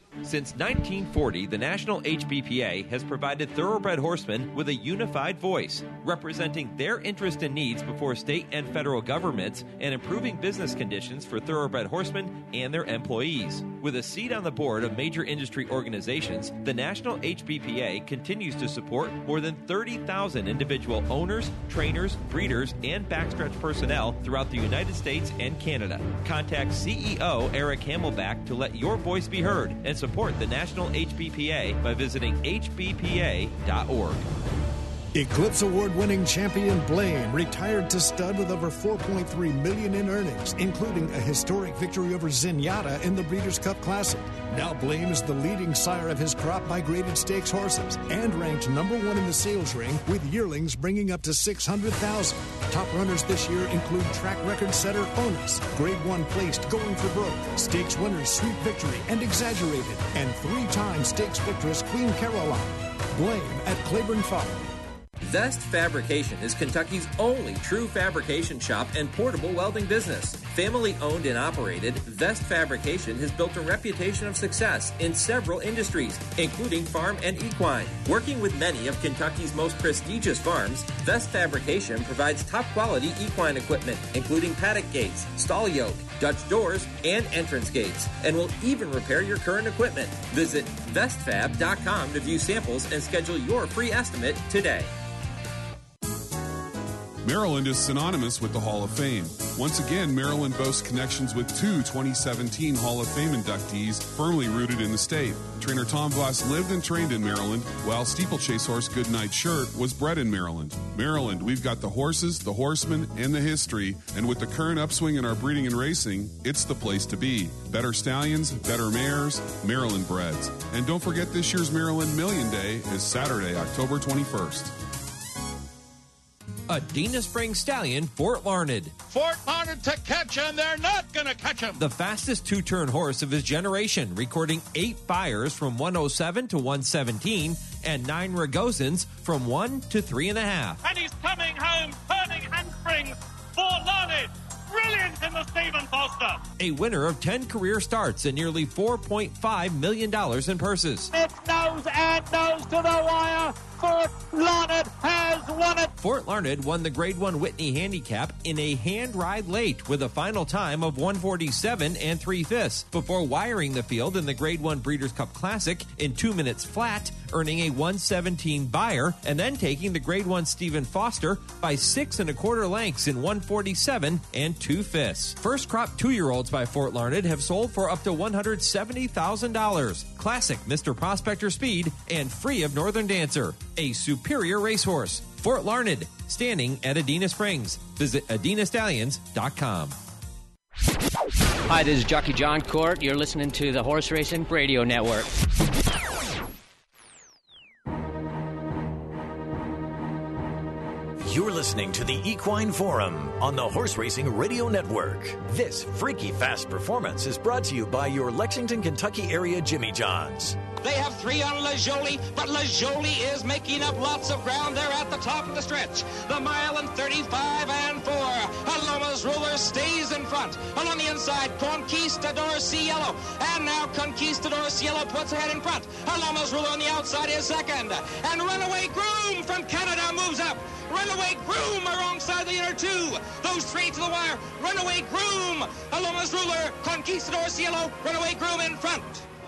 Since nineteen forty, the National H B P A has provided thoroughbred horsemen with a unified voice, representing their interest and needs before state and federal governments and improving business conditions for thoroughbred horsemen and their employees. With a seat on the board of major industry organizations, the National H B P A continues to support more than thirty thousand individual owners, trainers, breeders, and backstretch personnel throughout the United States and Canada. Contact C E O Eric Hamelback to let your voice be heard and support the National H B P A by visiting H B P A dot org. Eclipse Award-winning champion Blame retired to stud with over four point three million dollars in earnings, including a historic victory over Zenyatta in the Breeders' Cup Classic. Now Blame is the leading sire of his crop by graded stakes horses and ranked number one in the sales ring, with yearlings bringing up to six hundred thousand dollars. Top runners this year include track record setter Onus, grade one placed Going for Broke, stakes winners Sweet Victory and Exaggerated, and three-time stakes victress Queen Caroline. Blame at Claiborne Farm. Vest Fabrication is Kentucky's only true fabrication shop and portable welding business. Family owned and operated, Vest Fabrication has built a reputation of success in several industries, including farm and equine. Working with many of Kentucky's most prestigious farms, Vest Fabrication provides top quality equine equipment, including paddock gates, stall yoke, Dutch doors, and entrance gates, and will even repair your current equipment. Visit vest fab dot com to view samples and schedule your free estimate today. Maryland is synonymous with the Hall of Fame. Once again, Maryland boasts connections with two twenty seventeen Hall of Fame inductees firmly rooted in the state. Trainer Tom Voss lived and trained in Maryland, while steeplechase horse Goodnight Shirt was bred in Maryland. Maryland, we've got the horses, the horsemen, and the history, and with the current upswing in our breeding and racing, it's the place to be. Better stallions, better mares, Maryland breds. And don't forget this year's Maryland Million Day is Saturday, October twenty-first. Adena Springs Stallion, Fort Larned. Fort Larned to catch, and they're not going to catch him. The fastest two-turn horse of his generation, recording eight buyers from one oh seven to one seventeen and nine Ragozins from one to three and a half. And he's coming home, turning handsprings. Fort Larned, brilliant in the Stephen Foster. A winner of ten career starts and nearly four point five million dollars in purses. It's nose and nose to the wire. Fort Larned has won it. Fort Larned won the Grade one Whitney Handicap in a hand ride late with a final time of one forty-seven and three fifths before wiring the field in the Grade one Breeders' Cup Classic in two minutes flat, earning a one seventeen buyer, and then taking the Grade one Stephen Foster by six and a quarter lengths in one forty-seven and two fifths. First crop two-year-olds by Fort Larned have sold for up to one hundred seventy thousand dollars. Classic Mister Prospector Speed and free of Northern Dancer. A superior racehorse. Fort Larned, standing at Adena Springs. Visit adena stallions dot com. Hi, this is Jockey John Court. You're listening to the Horse Racing Radio Network. You're listening to the Equine Forum on the Horse Racing Radio Network. This freaky fast performance is brought to you by your Lexington, Kentucky area Jimmy John's. They have three on La Jolie, but La Jolie is making up lots of ground there at the top of the stretch. The mile and thirty-five and four. Aloma's Ruler stays in front. Along the inside, Conquistador Cielo. And now Conquistador Cielo puts ahead in front. Aloma's Ruler on the outside is second. And Runaway Groom from Canada moves up. Runaway Groom alongside the inner two. Those three to the wire. Runaway Groom. Aloma's Ruler, Conquistador Cielo, Runaway Groom in front.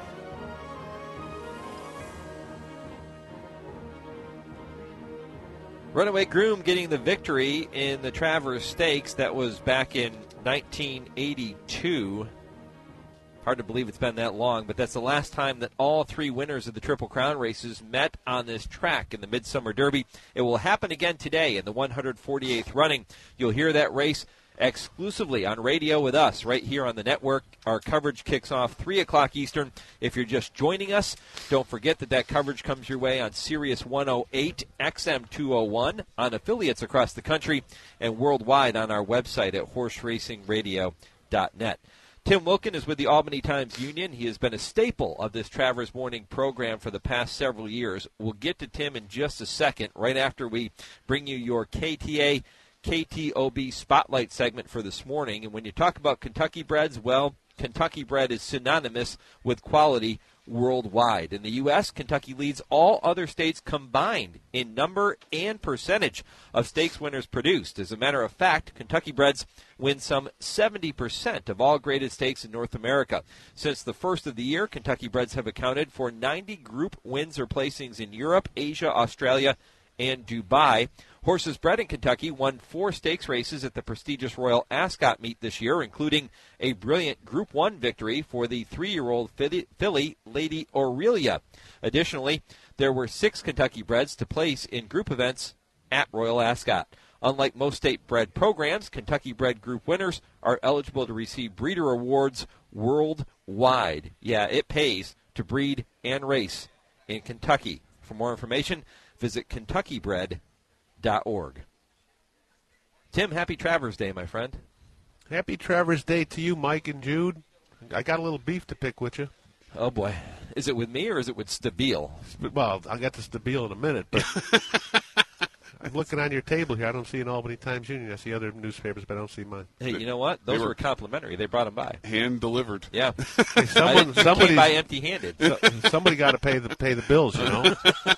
Runaway Groom getting the victory in the Travers Stakes. That was back in nineteen eighty-two. Hard to believe it's been that long, but that's the last time that all three winners of the Triple Crown races met on this track in the Midsummer Derby. It will happen again today in the one hundred forty-eighth running. You'll hear that race exclusively on radio with us right here on the network. Our coverage kicks off three o'clock Eastern. If you're just joining us, don't forget that that coverage comes your way on Sirius one oh eight, X M two oh one, on affiliates across the country, and worldwide on our website at horse racing radio dot net. Tim Wilkin is with the Albany Times-Union. He has been a staple of this Travers Morning program for the past several years. We'll get to Tim in just a second, right after we bring you your K T A K T O B Spotlight segment for this morning. And when you talk about Kentucky breds, well, Kentucky bred is synonymous with quality worldwide. In the U S, Kentucky leads all other states combined in number and percentage of stakes winners produced. As a matter of fact, Kentucky breds win some seventy percent of all graded stakes in North America. Since the first of the year, Kentucky breds have accounted for ninety group wins or placings in Europe, Asia, Australia, and Dubai. Horses bred in Kentucky won four stakes races at the prestigious Royal Ascot meet this year, including a brilliant Group one victory for the three-year-old filly Lady Aurelia. Additionally, there were six Kentucky breds to place in group events at Royal Ascot. Unlike most state-bred programs, Kentucky-bred group winners are eligible to receive breeder awards worldwide. Yeah, it pays to breed and race in Kentucky. For more information, visit kentucky bred dot org. Tim, happy Travers Day, my friend. Happy Travers Day to you, Mike and Jude. I got a little beef to pick with you. Oh, boy. Is it with me or is it with Stabile? Well, I'll get to Stabile in a minute, but I'm looking on your table here. I don't see an Albany Times Union. I see other newspapers, but I don't see mine. Hey, you know what? Those were were complimentary. They brought them by. Hand delivered. Yeah. Hey, someone, I came by empty-handed. So, somebody got to pay the pay the bills, you know.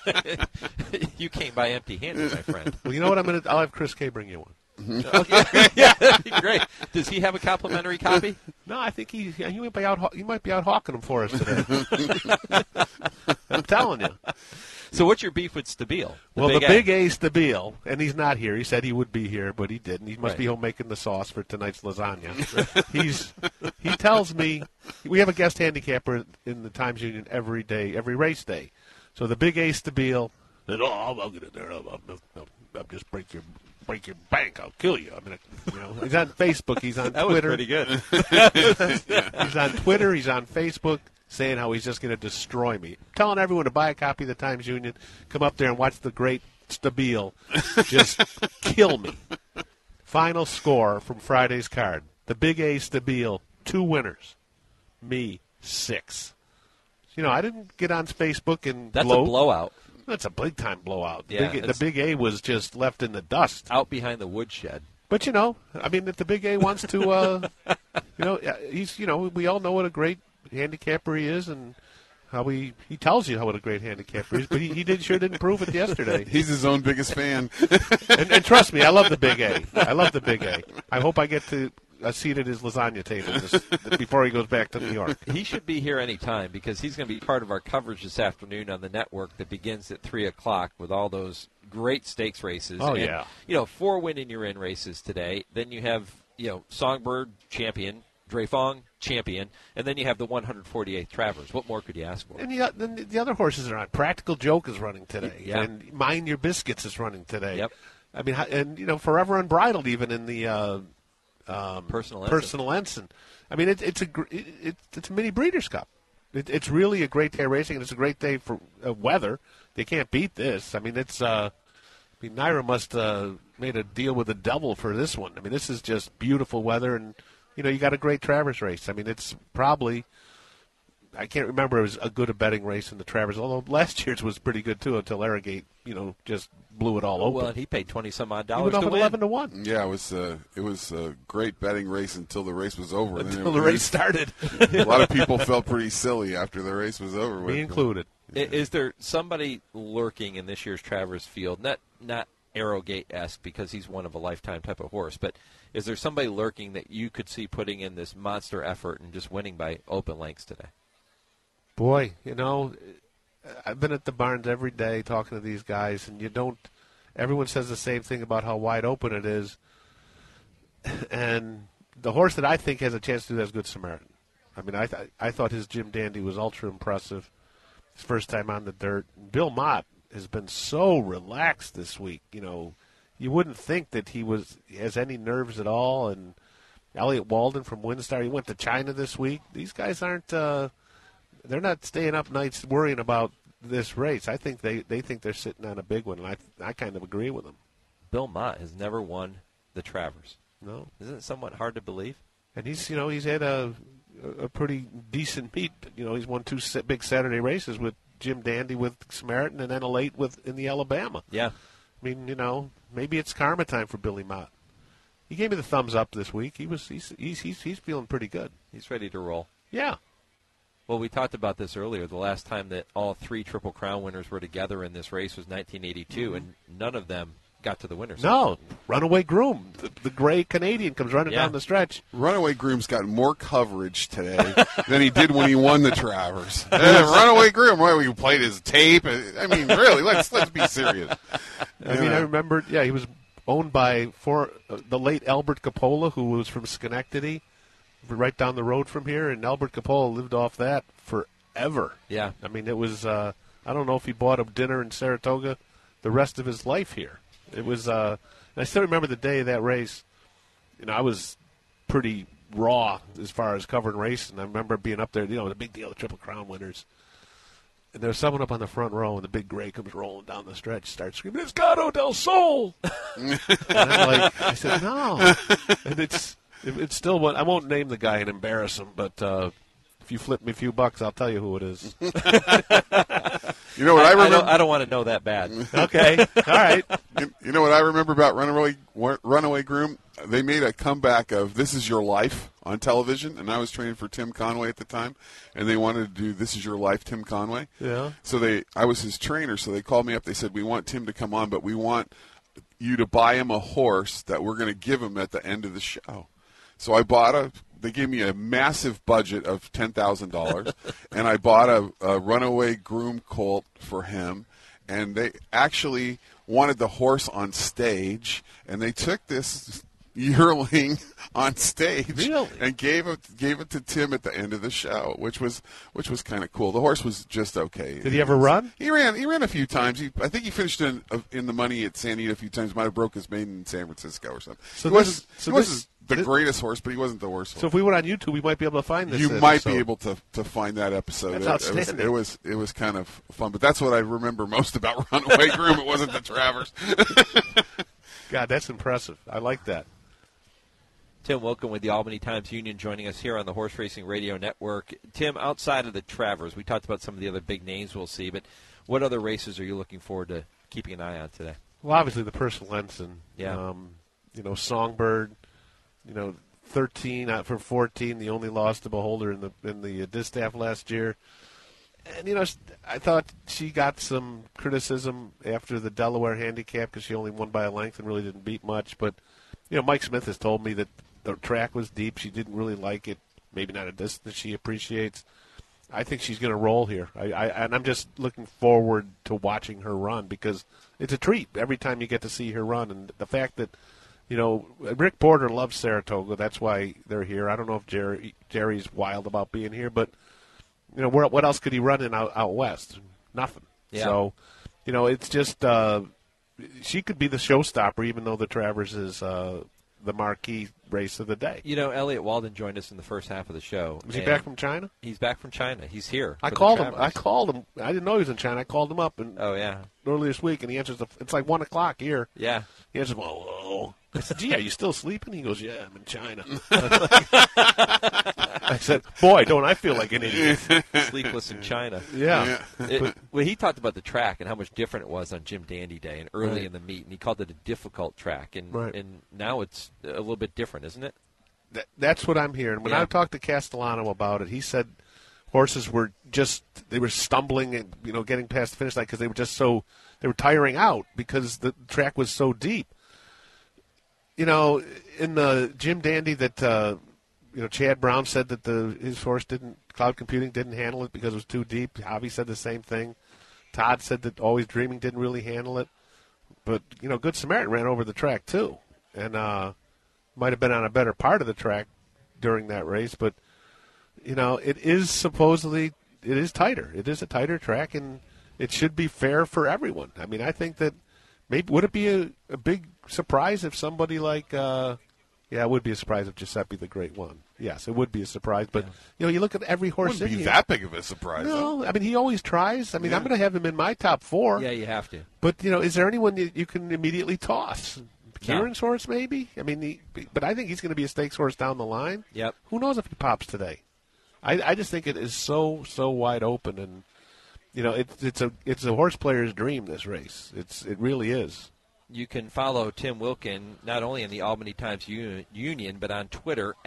You came by empty-handed, my friend. Well, you know what? I'm gonna. I'll have Chris K bring you one. Okay. Yeah, that'd be great. Does he have a complimentary copy? No, I think he he might be out. He might be out hawking them for us today. I'm telling you. So what's your beef with Stabile? The well, big the Big A, Stabile, and he's not here. He said he would be here, but he didn't. He must right. be home making the sauce for tonight's lasagna. he's he tells me we have a guest handicapper in the Times Union every day, every race day. So the Big A, Stabile, said, "Oh, I'll, I'll get in there. I'll, I'll, I'll, I'll just break your break your bank. I'll kill you." I mean, you know, he's on Facebook. He's on that Twitter. That was pretty good. He's on Twitter. He's on Facebook, saying how he's just going to destroy me. Telling everyone to buy a copy of the Times Union, come up there and watch the great Stabile just kill me. Final score from Friday's card. The Big A, Stabile, two winners. Me, six. You know, I didn't get on Facebook and That's blow. a blowout. That's a big-time blowout. Yeah, big, the Big A was just left in the dust. Out behind the woodshed. But, you know, I mean, if the Big A wants to, uh, you know, he's, you know, we all know what a great handicapper he is and how he, he tells you how what a great handicapper he is, but he, he did sure didn't prove it yesterday. He's his own biggest fan. and, and trust me, I love the Big A. I love the Big A. I hope I get to a seat at his lasagna table just before he goes back to New York. He should be here any time because he's going to be part of our coverage this afternoon on the network that begins at three o'clock with all those great stakes races. Oh, and, yeah. You know, four win and you're in races today. Then you have, you know, Songbird champion, Drefong champion, and then you have the one hundred forty-eighth Travers. What more could you ask for? And the, the, the other horses are on. Practical Joke is running today. Yeah. And Mind Your Biscuits is running today. Yep. I mean, and, you know, Forever Unbridled even in the uh, um, Personal Ensign. Personal Ensign. I mean, it, it's a it, it, it's a mini Breeders' Cup. It, it's really a great day of racing, and it's a great day for uh, weather. They can't beat this. I mean, it's. Uh, I mean, Naira must uh, made a deal with the devil for this one. I mean, this is just beautiful weather, and you know, you got a great Travers race. I mean, it's probably. I can't remember it was a good a betting race in the Travers, although last year's was pretty good too until Arrogate, you know, just blew it all oh, open. Well, and he paid twenty some odd He dollars went off to at win. eleven to one. Yeah, it was uh, it was a great betting race until the race was over. Until the race started. A lot of people felt pretty silly after the race was over. Me included. Yeah. Is there somebody lurking in this year's Travers field? Not not Arrogate-esque because he's one of a lifetime type of horse, but is there somebody lurking that you could see putting in this monster effort and just winning by open lengths today? Boy, you know, I've been at the barns every day talking to these guys, and you don't. Everyone says the same thing about how wide open it is. And the horse that I think has a chance to do that is Good Samaritan. I mean, I th- I thought his Jim Dandy was ultra impressive. His first time on the dirt. Bill Mott has been so relaxed this week. You know, you wouldn't think that he was has any nerves at all. And Elliot Walden from Windstar, he went to China this week. These guys aren't. Uh, They're not staying up nights worrying about this race. I think they, they think they're sitting on a big one, and I I kind of agree with them. Bill Mott has never won the Travers. No, isn't it somewhat hard to believe? And he's you know he's had a a pretty decent meet. You know he's won two big Saturday races with Jim Dandy with Samaritan, and then a late with in the Alabama. Yeah, I mean you know maybe it's karma time for Billy Mott. He gave me the thumbs up this week. He was he's he's he's, he's feeling pretty good. He's ready to roll. Yeah. Well, we talked about this earlier. The last time that all three Triple Crown winners were together in this race was nineteen eighty-two, mm-hmm. and none of them got to the winners. No, Runaway Groom, the, the gray Canadian, comes running yeah. down the stretch. Runaway Groom's got more coverage today than he did when he won the Travers. uh, Runaway Groom, well, we played his tape. I mean, really, let's let's be serious. I mean, I remember, yeah, he was owned by for uh, the late Albert Capola, who was from Schenectady, right down the road from here, and Albert Capola lived off that forever. Yeah. I mean, it was, uh, I don't know if he bought a dinner in Saratoga the rest of his life here. It was, uh, and I still remember the day of that race. You know, I was pretty raw as far as covering racing. I remember being up there, you know, the big deal, the Triple Crown winners. And there was someone up on the front row, and the big gray comes rolling down the stretch, starts screaming, "It's Gato del Sol!" And I'm like, I said, no. And it's, it, it's still one. I won't name the guy and embarrass him, but uh, if you flip me a few bucks, I'll tell you who it is. You know what I, I remember? I don't, I don't want to know that bad. Okay, all right. You, you know what I remember about Runaway Runaway Groom? They made a comeback of "This Is Your Life" on television, and I was training for Tim Conway at the time, and they wanted to do "This Is Your Life," Tim Conway. Yeah. So they, I was his trainer, so they called me up. They said, "We want Tim to come on, but we want you to buy him a horse that we're going to give him at the end of the show." So I bought a. They gave me a massive budget of ten thousand dollars, and I bought a, a Runaway Groom colt for him, and they actually wanted the horse on stage, and they took this yearling on stage really? and gave it gave it to Tim at the end of the show, which was which was kind of cool. The horse was just okay. Did he ever run? He ran. He ran a few times. He, I think he finished in in the money at San Diego a few times. Might have broke his maiden in San Francisco or something. So he this, wasn't, so he this, wasn't the this, greatest horse, but he wasn't the worst horse. So if we went on YouTube, we might be able to find this. You episode. might be able to, to find that episode. That's it, outstanding. It was, it was it was kind of fun, but that's what I remember most about Runaway Groom. It wasn't the Travers. God, that's impressive. I like that. Tim Wilkin with the Albany Times Union joining us here on the Horse Racing Radio Network. Tim, outside of the Travers, we talked about some of the other big names we'll see, but what other races are you looking forward to keeping an eye on today? Well, obviously the Purcell Ensign. Yeah. Um, you know, Songbird. You know, thirteen out for fourteen. The only loss to Beholder in the in the distaff last year. And you know, I thought she got some criticism after the Delaware handicap because she only won by a length and really didn't beat much. But you know, Mike Smith has told me that the track was deep. She didn't really like it. Maybe not a distance she appreciates. I think she's going to roll here. I, I, and I'm just looking forward to watching her run because it's a treat every time you get to see her run. And the fact that, you know, Rick Porter loves Saratoga. That's why they're here. I don't know if Jerry Jerry's wild about being here, but, you know, where, what else could he run in out, out west? Nothing. Yeah. So, you know, it's just uh, she could be the showstopper even though the Travers is uh, the marquee race of the day. You know, Elliot Walden joined us in the first half of the show. Is he back from China? He's back from China. He's here. I called him. I called him. I didn't know he was in China. I called him up and oh yeah, early this week, and he answers. The, it's like one o'clock here. Yeah. He answers. Well, hello. I said, "Gee, are you still sleeping?" He goes, "Yeah, I'm in China." I said, "Boy, don't I feel like an idiot." Sleepless in China. Yeah. yeah. It, well, he talked about the track and how much different it was on Jim Dandy Day and early right. in the meet, and he called it a difficult track, and right. and now it's a little bit different, isn't it? That, that's what I'm hearing. When yeah. I talked to Castellano about it, he said horses were just they were stumbling and you know getting past the finish line because they were just so they were tiring out because the track was so deep. You know, in the Jim Dandy that uh, you know Chad Brown said that the his horse didn't Cloud Computing didn't handle it because it was too deep. Javi said the same thing. Todd said that Always Dreaming didn't really handle it. But you know, Good Samaritan ran over the track too, and uh, might have been on a better part of the track during that race. But you know, it is supposedly it is tighter. It is a tighter track, and it should be fair for everyone. I mean, I think that maybe would it be a, a big surprise if somebody like, uh, yeah, it would be a surprise if Giuseppe the Great won. Yes, it would be a surprise. But, yeah. you know, you look at every horse Wouldn't in be here. that big of a surprise. No, though. I mean, he always tries. I mean, Yeah. I'm going to have him in my top four. Yeah, you have to. But, you know, is there anyone that you can immediately toss? Kieran's horse, maybe? I mean, he, but I think he's going to be a stakes horse down the line. Yep. Who knows if he pops today? I, I just think it is so, so wide open. And, you know, it, it's a it's a horse player's dream, this race. It's It really is. You can follow Tim Wilkin not only in the Albany Times U- Union, but on Twitter at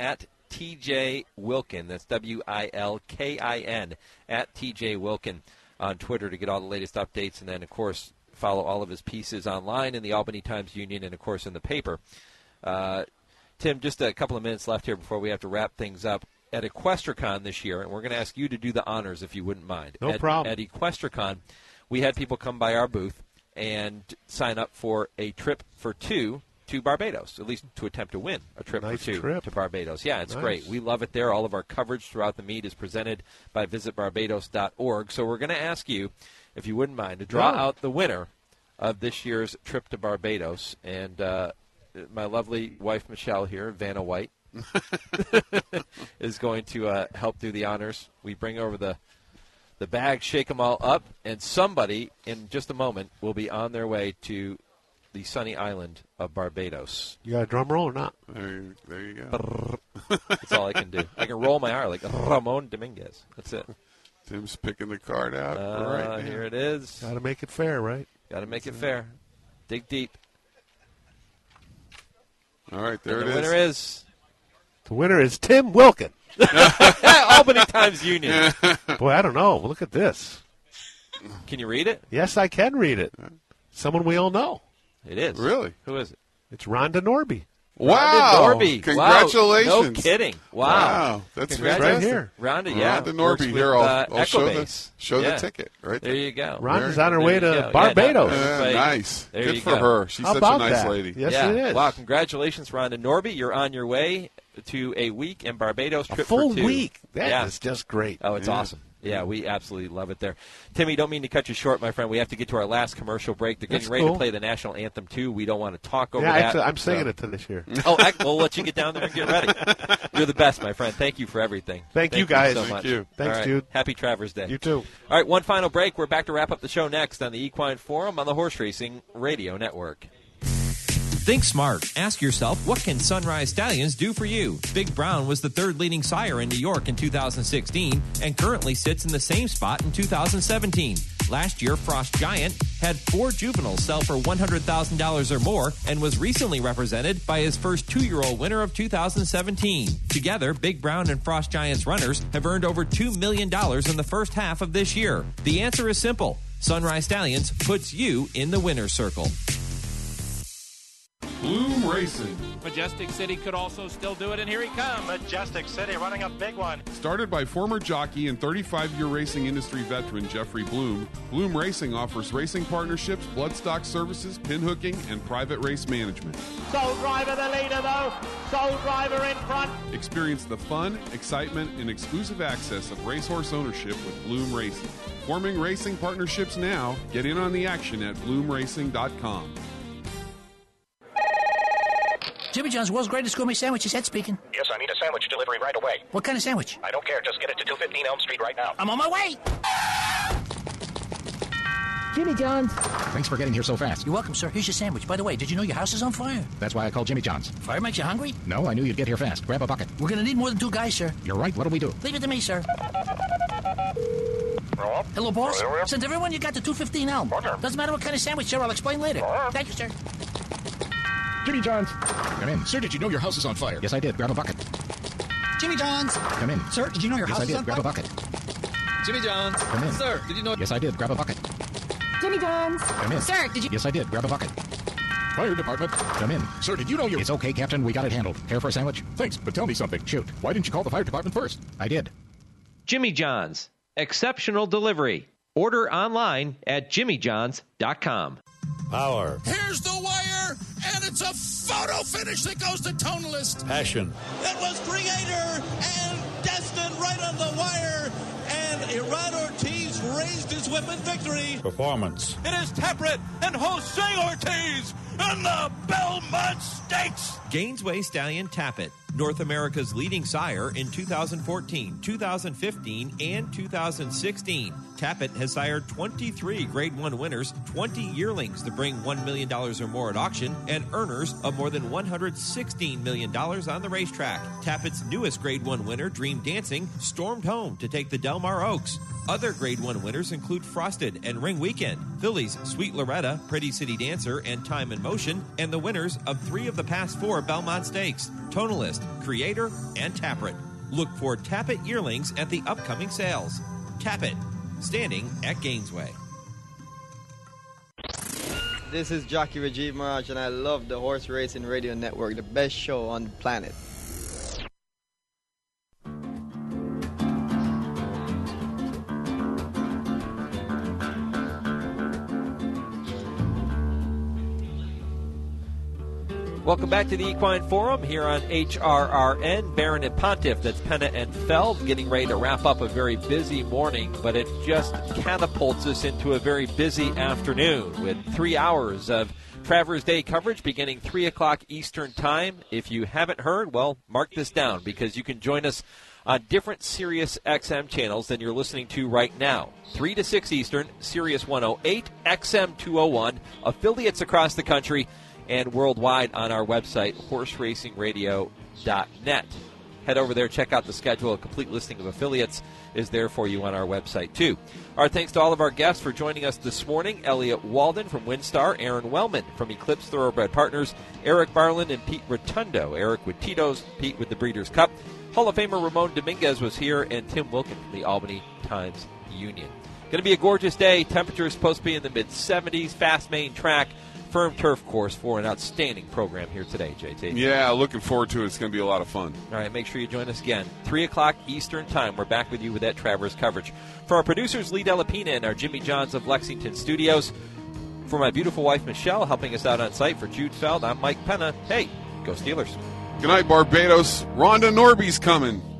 T J Wilkin. That's W I L K I N, at T J Wilkin on Twitter to get all the latest updates. And then, of course, follow all of his pieces online in the Albany Times-Union and, of course, in the paper. Uh, Tim, just a couple of minutes left here before we have to wrap things up. At EquestriCon this year, and we're going to ask you to do the honors if you wouldn't mind. No at, problem. At EquestriCon, we had people come by our booth and sign up for a trip for two to Barbados, at least to attempt to win a trip Nice for two trip. to Barbados. Yeah, it's Nice. great. We love it there. All of our coverage throughout the meet is presented by visit barbados dot org. So we're going to ask you, if you wouldn't mind, to draw Yeah. out the winner of this year's trip to Barbados. And uh, my lovely wife, Michelle, here, Vanna White, is going to uh, help do the honors. We bring over the the bag, shake them all up, and somebody in just a moment will be on their way to the sunny island of Barbados. You got a drum roll or not? There, there you go. That's all I can do. I can roll my R like Ramon Dominguez. That's it. Tim's picking the card out Uh, right now. here it is. Got to make it fair, right? Got to make it fair. Dig deep. All right, there And it the is. winner is The winner is Tim Wilkin. Albany Times-Union. Boy, I don't know. Look at this. Can you read it? Yes, I can read it. Someone we all know. It is. Really? Who is it? It's Rhonda Norby. Wow. Rhonda Norby. Congratulations. Wow. No kidding. Wow. Wow. That's Congratulations. fantastic. Right Rhonda, yeah. Rhonda works Norby with, here. I'll, uh, I'll show, the, Ecobase. show Yeah. the ticket right There there. you go. Rhonda's There- on her there way you to go. Barbados. Yeah, Uh, right. nice. There Good you for go. her. She's How such about a nice that? lady. Yes, yeah. it is. Wow, congratulations, Rhonda Norby. You're on your way to a week in Barbados A trip full for two. week. That yeah. is just great. Oh, it's Yeah. awesome. Yeah, we absolutely love it there. Timmy, don't mean to cut you short, my friend. We have to get to our last commercial break. They're getting That's ready cool. to play the national anthem, too. We don't want to talk over Yeah, that. actually, I'm singing so. it to this year. Oh, I, we'll let you get down there and get ready. You're the best, my friend. Thank you for everything. Thank you, guys. so Thank much. you. Thanks, All right. dude. Happy Travers Day. You too. All right, one final break. We're back to wrap up the show next on the Equine Forum on the Horse Racing Radio Network. Think smart. Ask yourself, what can Sunrise Stallions do for you? Big Brown was the third leading sire in New York in two thousand sixteen and currently sits in the same spot in two thousand seventeen. Last year, Frost Giant had four juveniles sell for one hundred thousand dollars or more and was recently represented by his first two-year-old winner of two thousand seventeen. Together, Big Brown and Frost Giant's runners have earned over two million dollars in the first half of this year. The answer is simple. Sunrise Stallions puts you in the winner's circle. Bloom Racing. Majestic City could also still do it, and here he comes. Majestic City running a big one. Started by former jockey and thirty-five-year racing industry veteran Jeffrey Bloom, Bloom Racing offers racing partnerships, bloodstock services, pinhooking, and private race management. Soul Driver the leader, though. Soul Driver in front. Experience the fun, excitement, and exclusive access of racehorse ownership with Bloom Racing. Forming racing partnerships now. Get in on the action at bloom racing dot com. Jimmy John's World's Greatest Gourmet Sandwiches, Ed speaking. Yes, I need a sandwich delivery right away. What kind of sandwich? I don't care. Just get it to two fifteen Elm Street right now. I'm on my way. Jimmy John's. Thanks for getting here so fast. You're welcome, sir. Here's your sandwich. By the way, did you know your house is on fire? That's why I called Jimmy John's. Fire makes you hungry? No, I knew you'd get here fast. Grab a bucket. We're going to need more than two guys, sir. You're right. What'll we do? Leave it to me, sir. Hello, boss. Send everyone you got to two fifteen Elm. Doesn't matter what kind of sandwich, sir. I'll explain later. Thank you, sir. Jimmy John's. Come in. Sir, did you know your house is on fire? Yes, I did. Grab a bucket. Jimmy John's. Come in. Sir, did you know your yes, house I did. is on Grab fire? a bucket. Jimmy John's. Come in. Sir, did you know... Yes, I did. Grab a bucket. Jimmy John's. Come in. Sir, did you... Yes, I did. Grab a bucket. Fire department. Come in. Sir, did you know you... It's okay, Captain. We got it handled. Care for a sandwich? Thanks, but tell me something. Shoot. Why didn't you call the fire department first? I did. Jimmy John's. Exceptional delivery. Order online at jimmy johns dot com. Power. Here's the wire, and it's a photo finish that goes to Tonalist. Passion. That was Creator and Destin right on the wire, and Iran Ortiz raised his whip in victory. Performance. It is Taprit and Jose Ortiz in the Belmont Stakes. Gainesway Stallion Tappet, North America's leading sire in two thousand fourteen, two thousand fifteen, and two thousand sixteen. Tappet has sired twenty-three Grade one winners, twenty yearlings to bring one million dollars or more at auction, and earners of more than one hundred sixteen million dollars on the racetrack. Tappet's newest Grade one winner, Dream Dancing, stormed home to take the Del Mar Oaks. Other Grade one winners include Frosted and Ring Weekend, Phillies Sweet Loretta, Pretty City Dancer, and Time in Motion, and the winners of three of the past four Belmont Stakes, Tonalist, Creator, and Tappet. Look for Tappet yearlings at the upcoming sales. Tappet, standing at Gainesway. This is Jockey Rajiv Maharaj, and I love the Horse Racing Radio Network, the best show on the planet. Welcome back to the Equine Forum here on H R R N. Barron and Pontiff, that's Penna and Feld, getting ready to wrap up a very busy morning, but it just catapults us into a very busy afternoon with three hours of Travers Day coverage beginning three o'clock Eastern Time. If you haven't heard, well, mark this down because you can join us on different Sirius X M channels than you're listening to right now. three to six Eastern, Sirius one oh eight, X M two oh one, affiliates across the country, and worldwide on our website, horse racing radio dot net. Head over there, check out the schedule. A complete listing of affiliates is there for you on our website, too. Our thanks to all of our guests for joining us this morning. Elliot Walden from WinStar, Aaron Wellman from Eclipse Thoroughbred Partners, Eric Barland and Pete Rotundo. Eric with Tito's, Pete with the Breeders' Cup. Hall of Famer Ramon Dominguez was here, and Tim Wilkin from the Albany Times Union. Going to be a gorgeous day. Temperature is supposed to be in the mid seventies. Fast main track. Firm turf course for an outstanding program here today, J T. Yeah, looking forward to it. It's going to be a lot of fun. All right, make sure you join us again. three o'clock Eastern Time. We're back with you with that Travers coverage. For our producers, Lee Delapina and our Jimmy Johns of Lexington studios. For my beautiful wife, Michelle, helping us out on site. For Jude Feld, I'm Mike Penna. Hey, go Steelers. Good night, Barbados. Rhonda Norby's coming.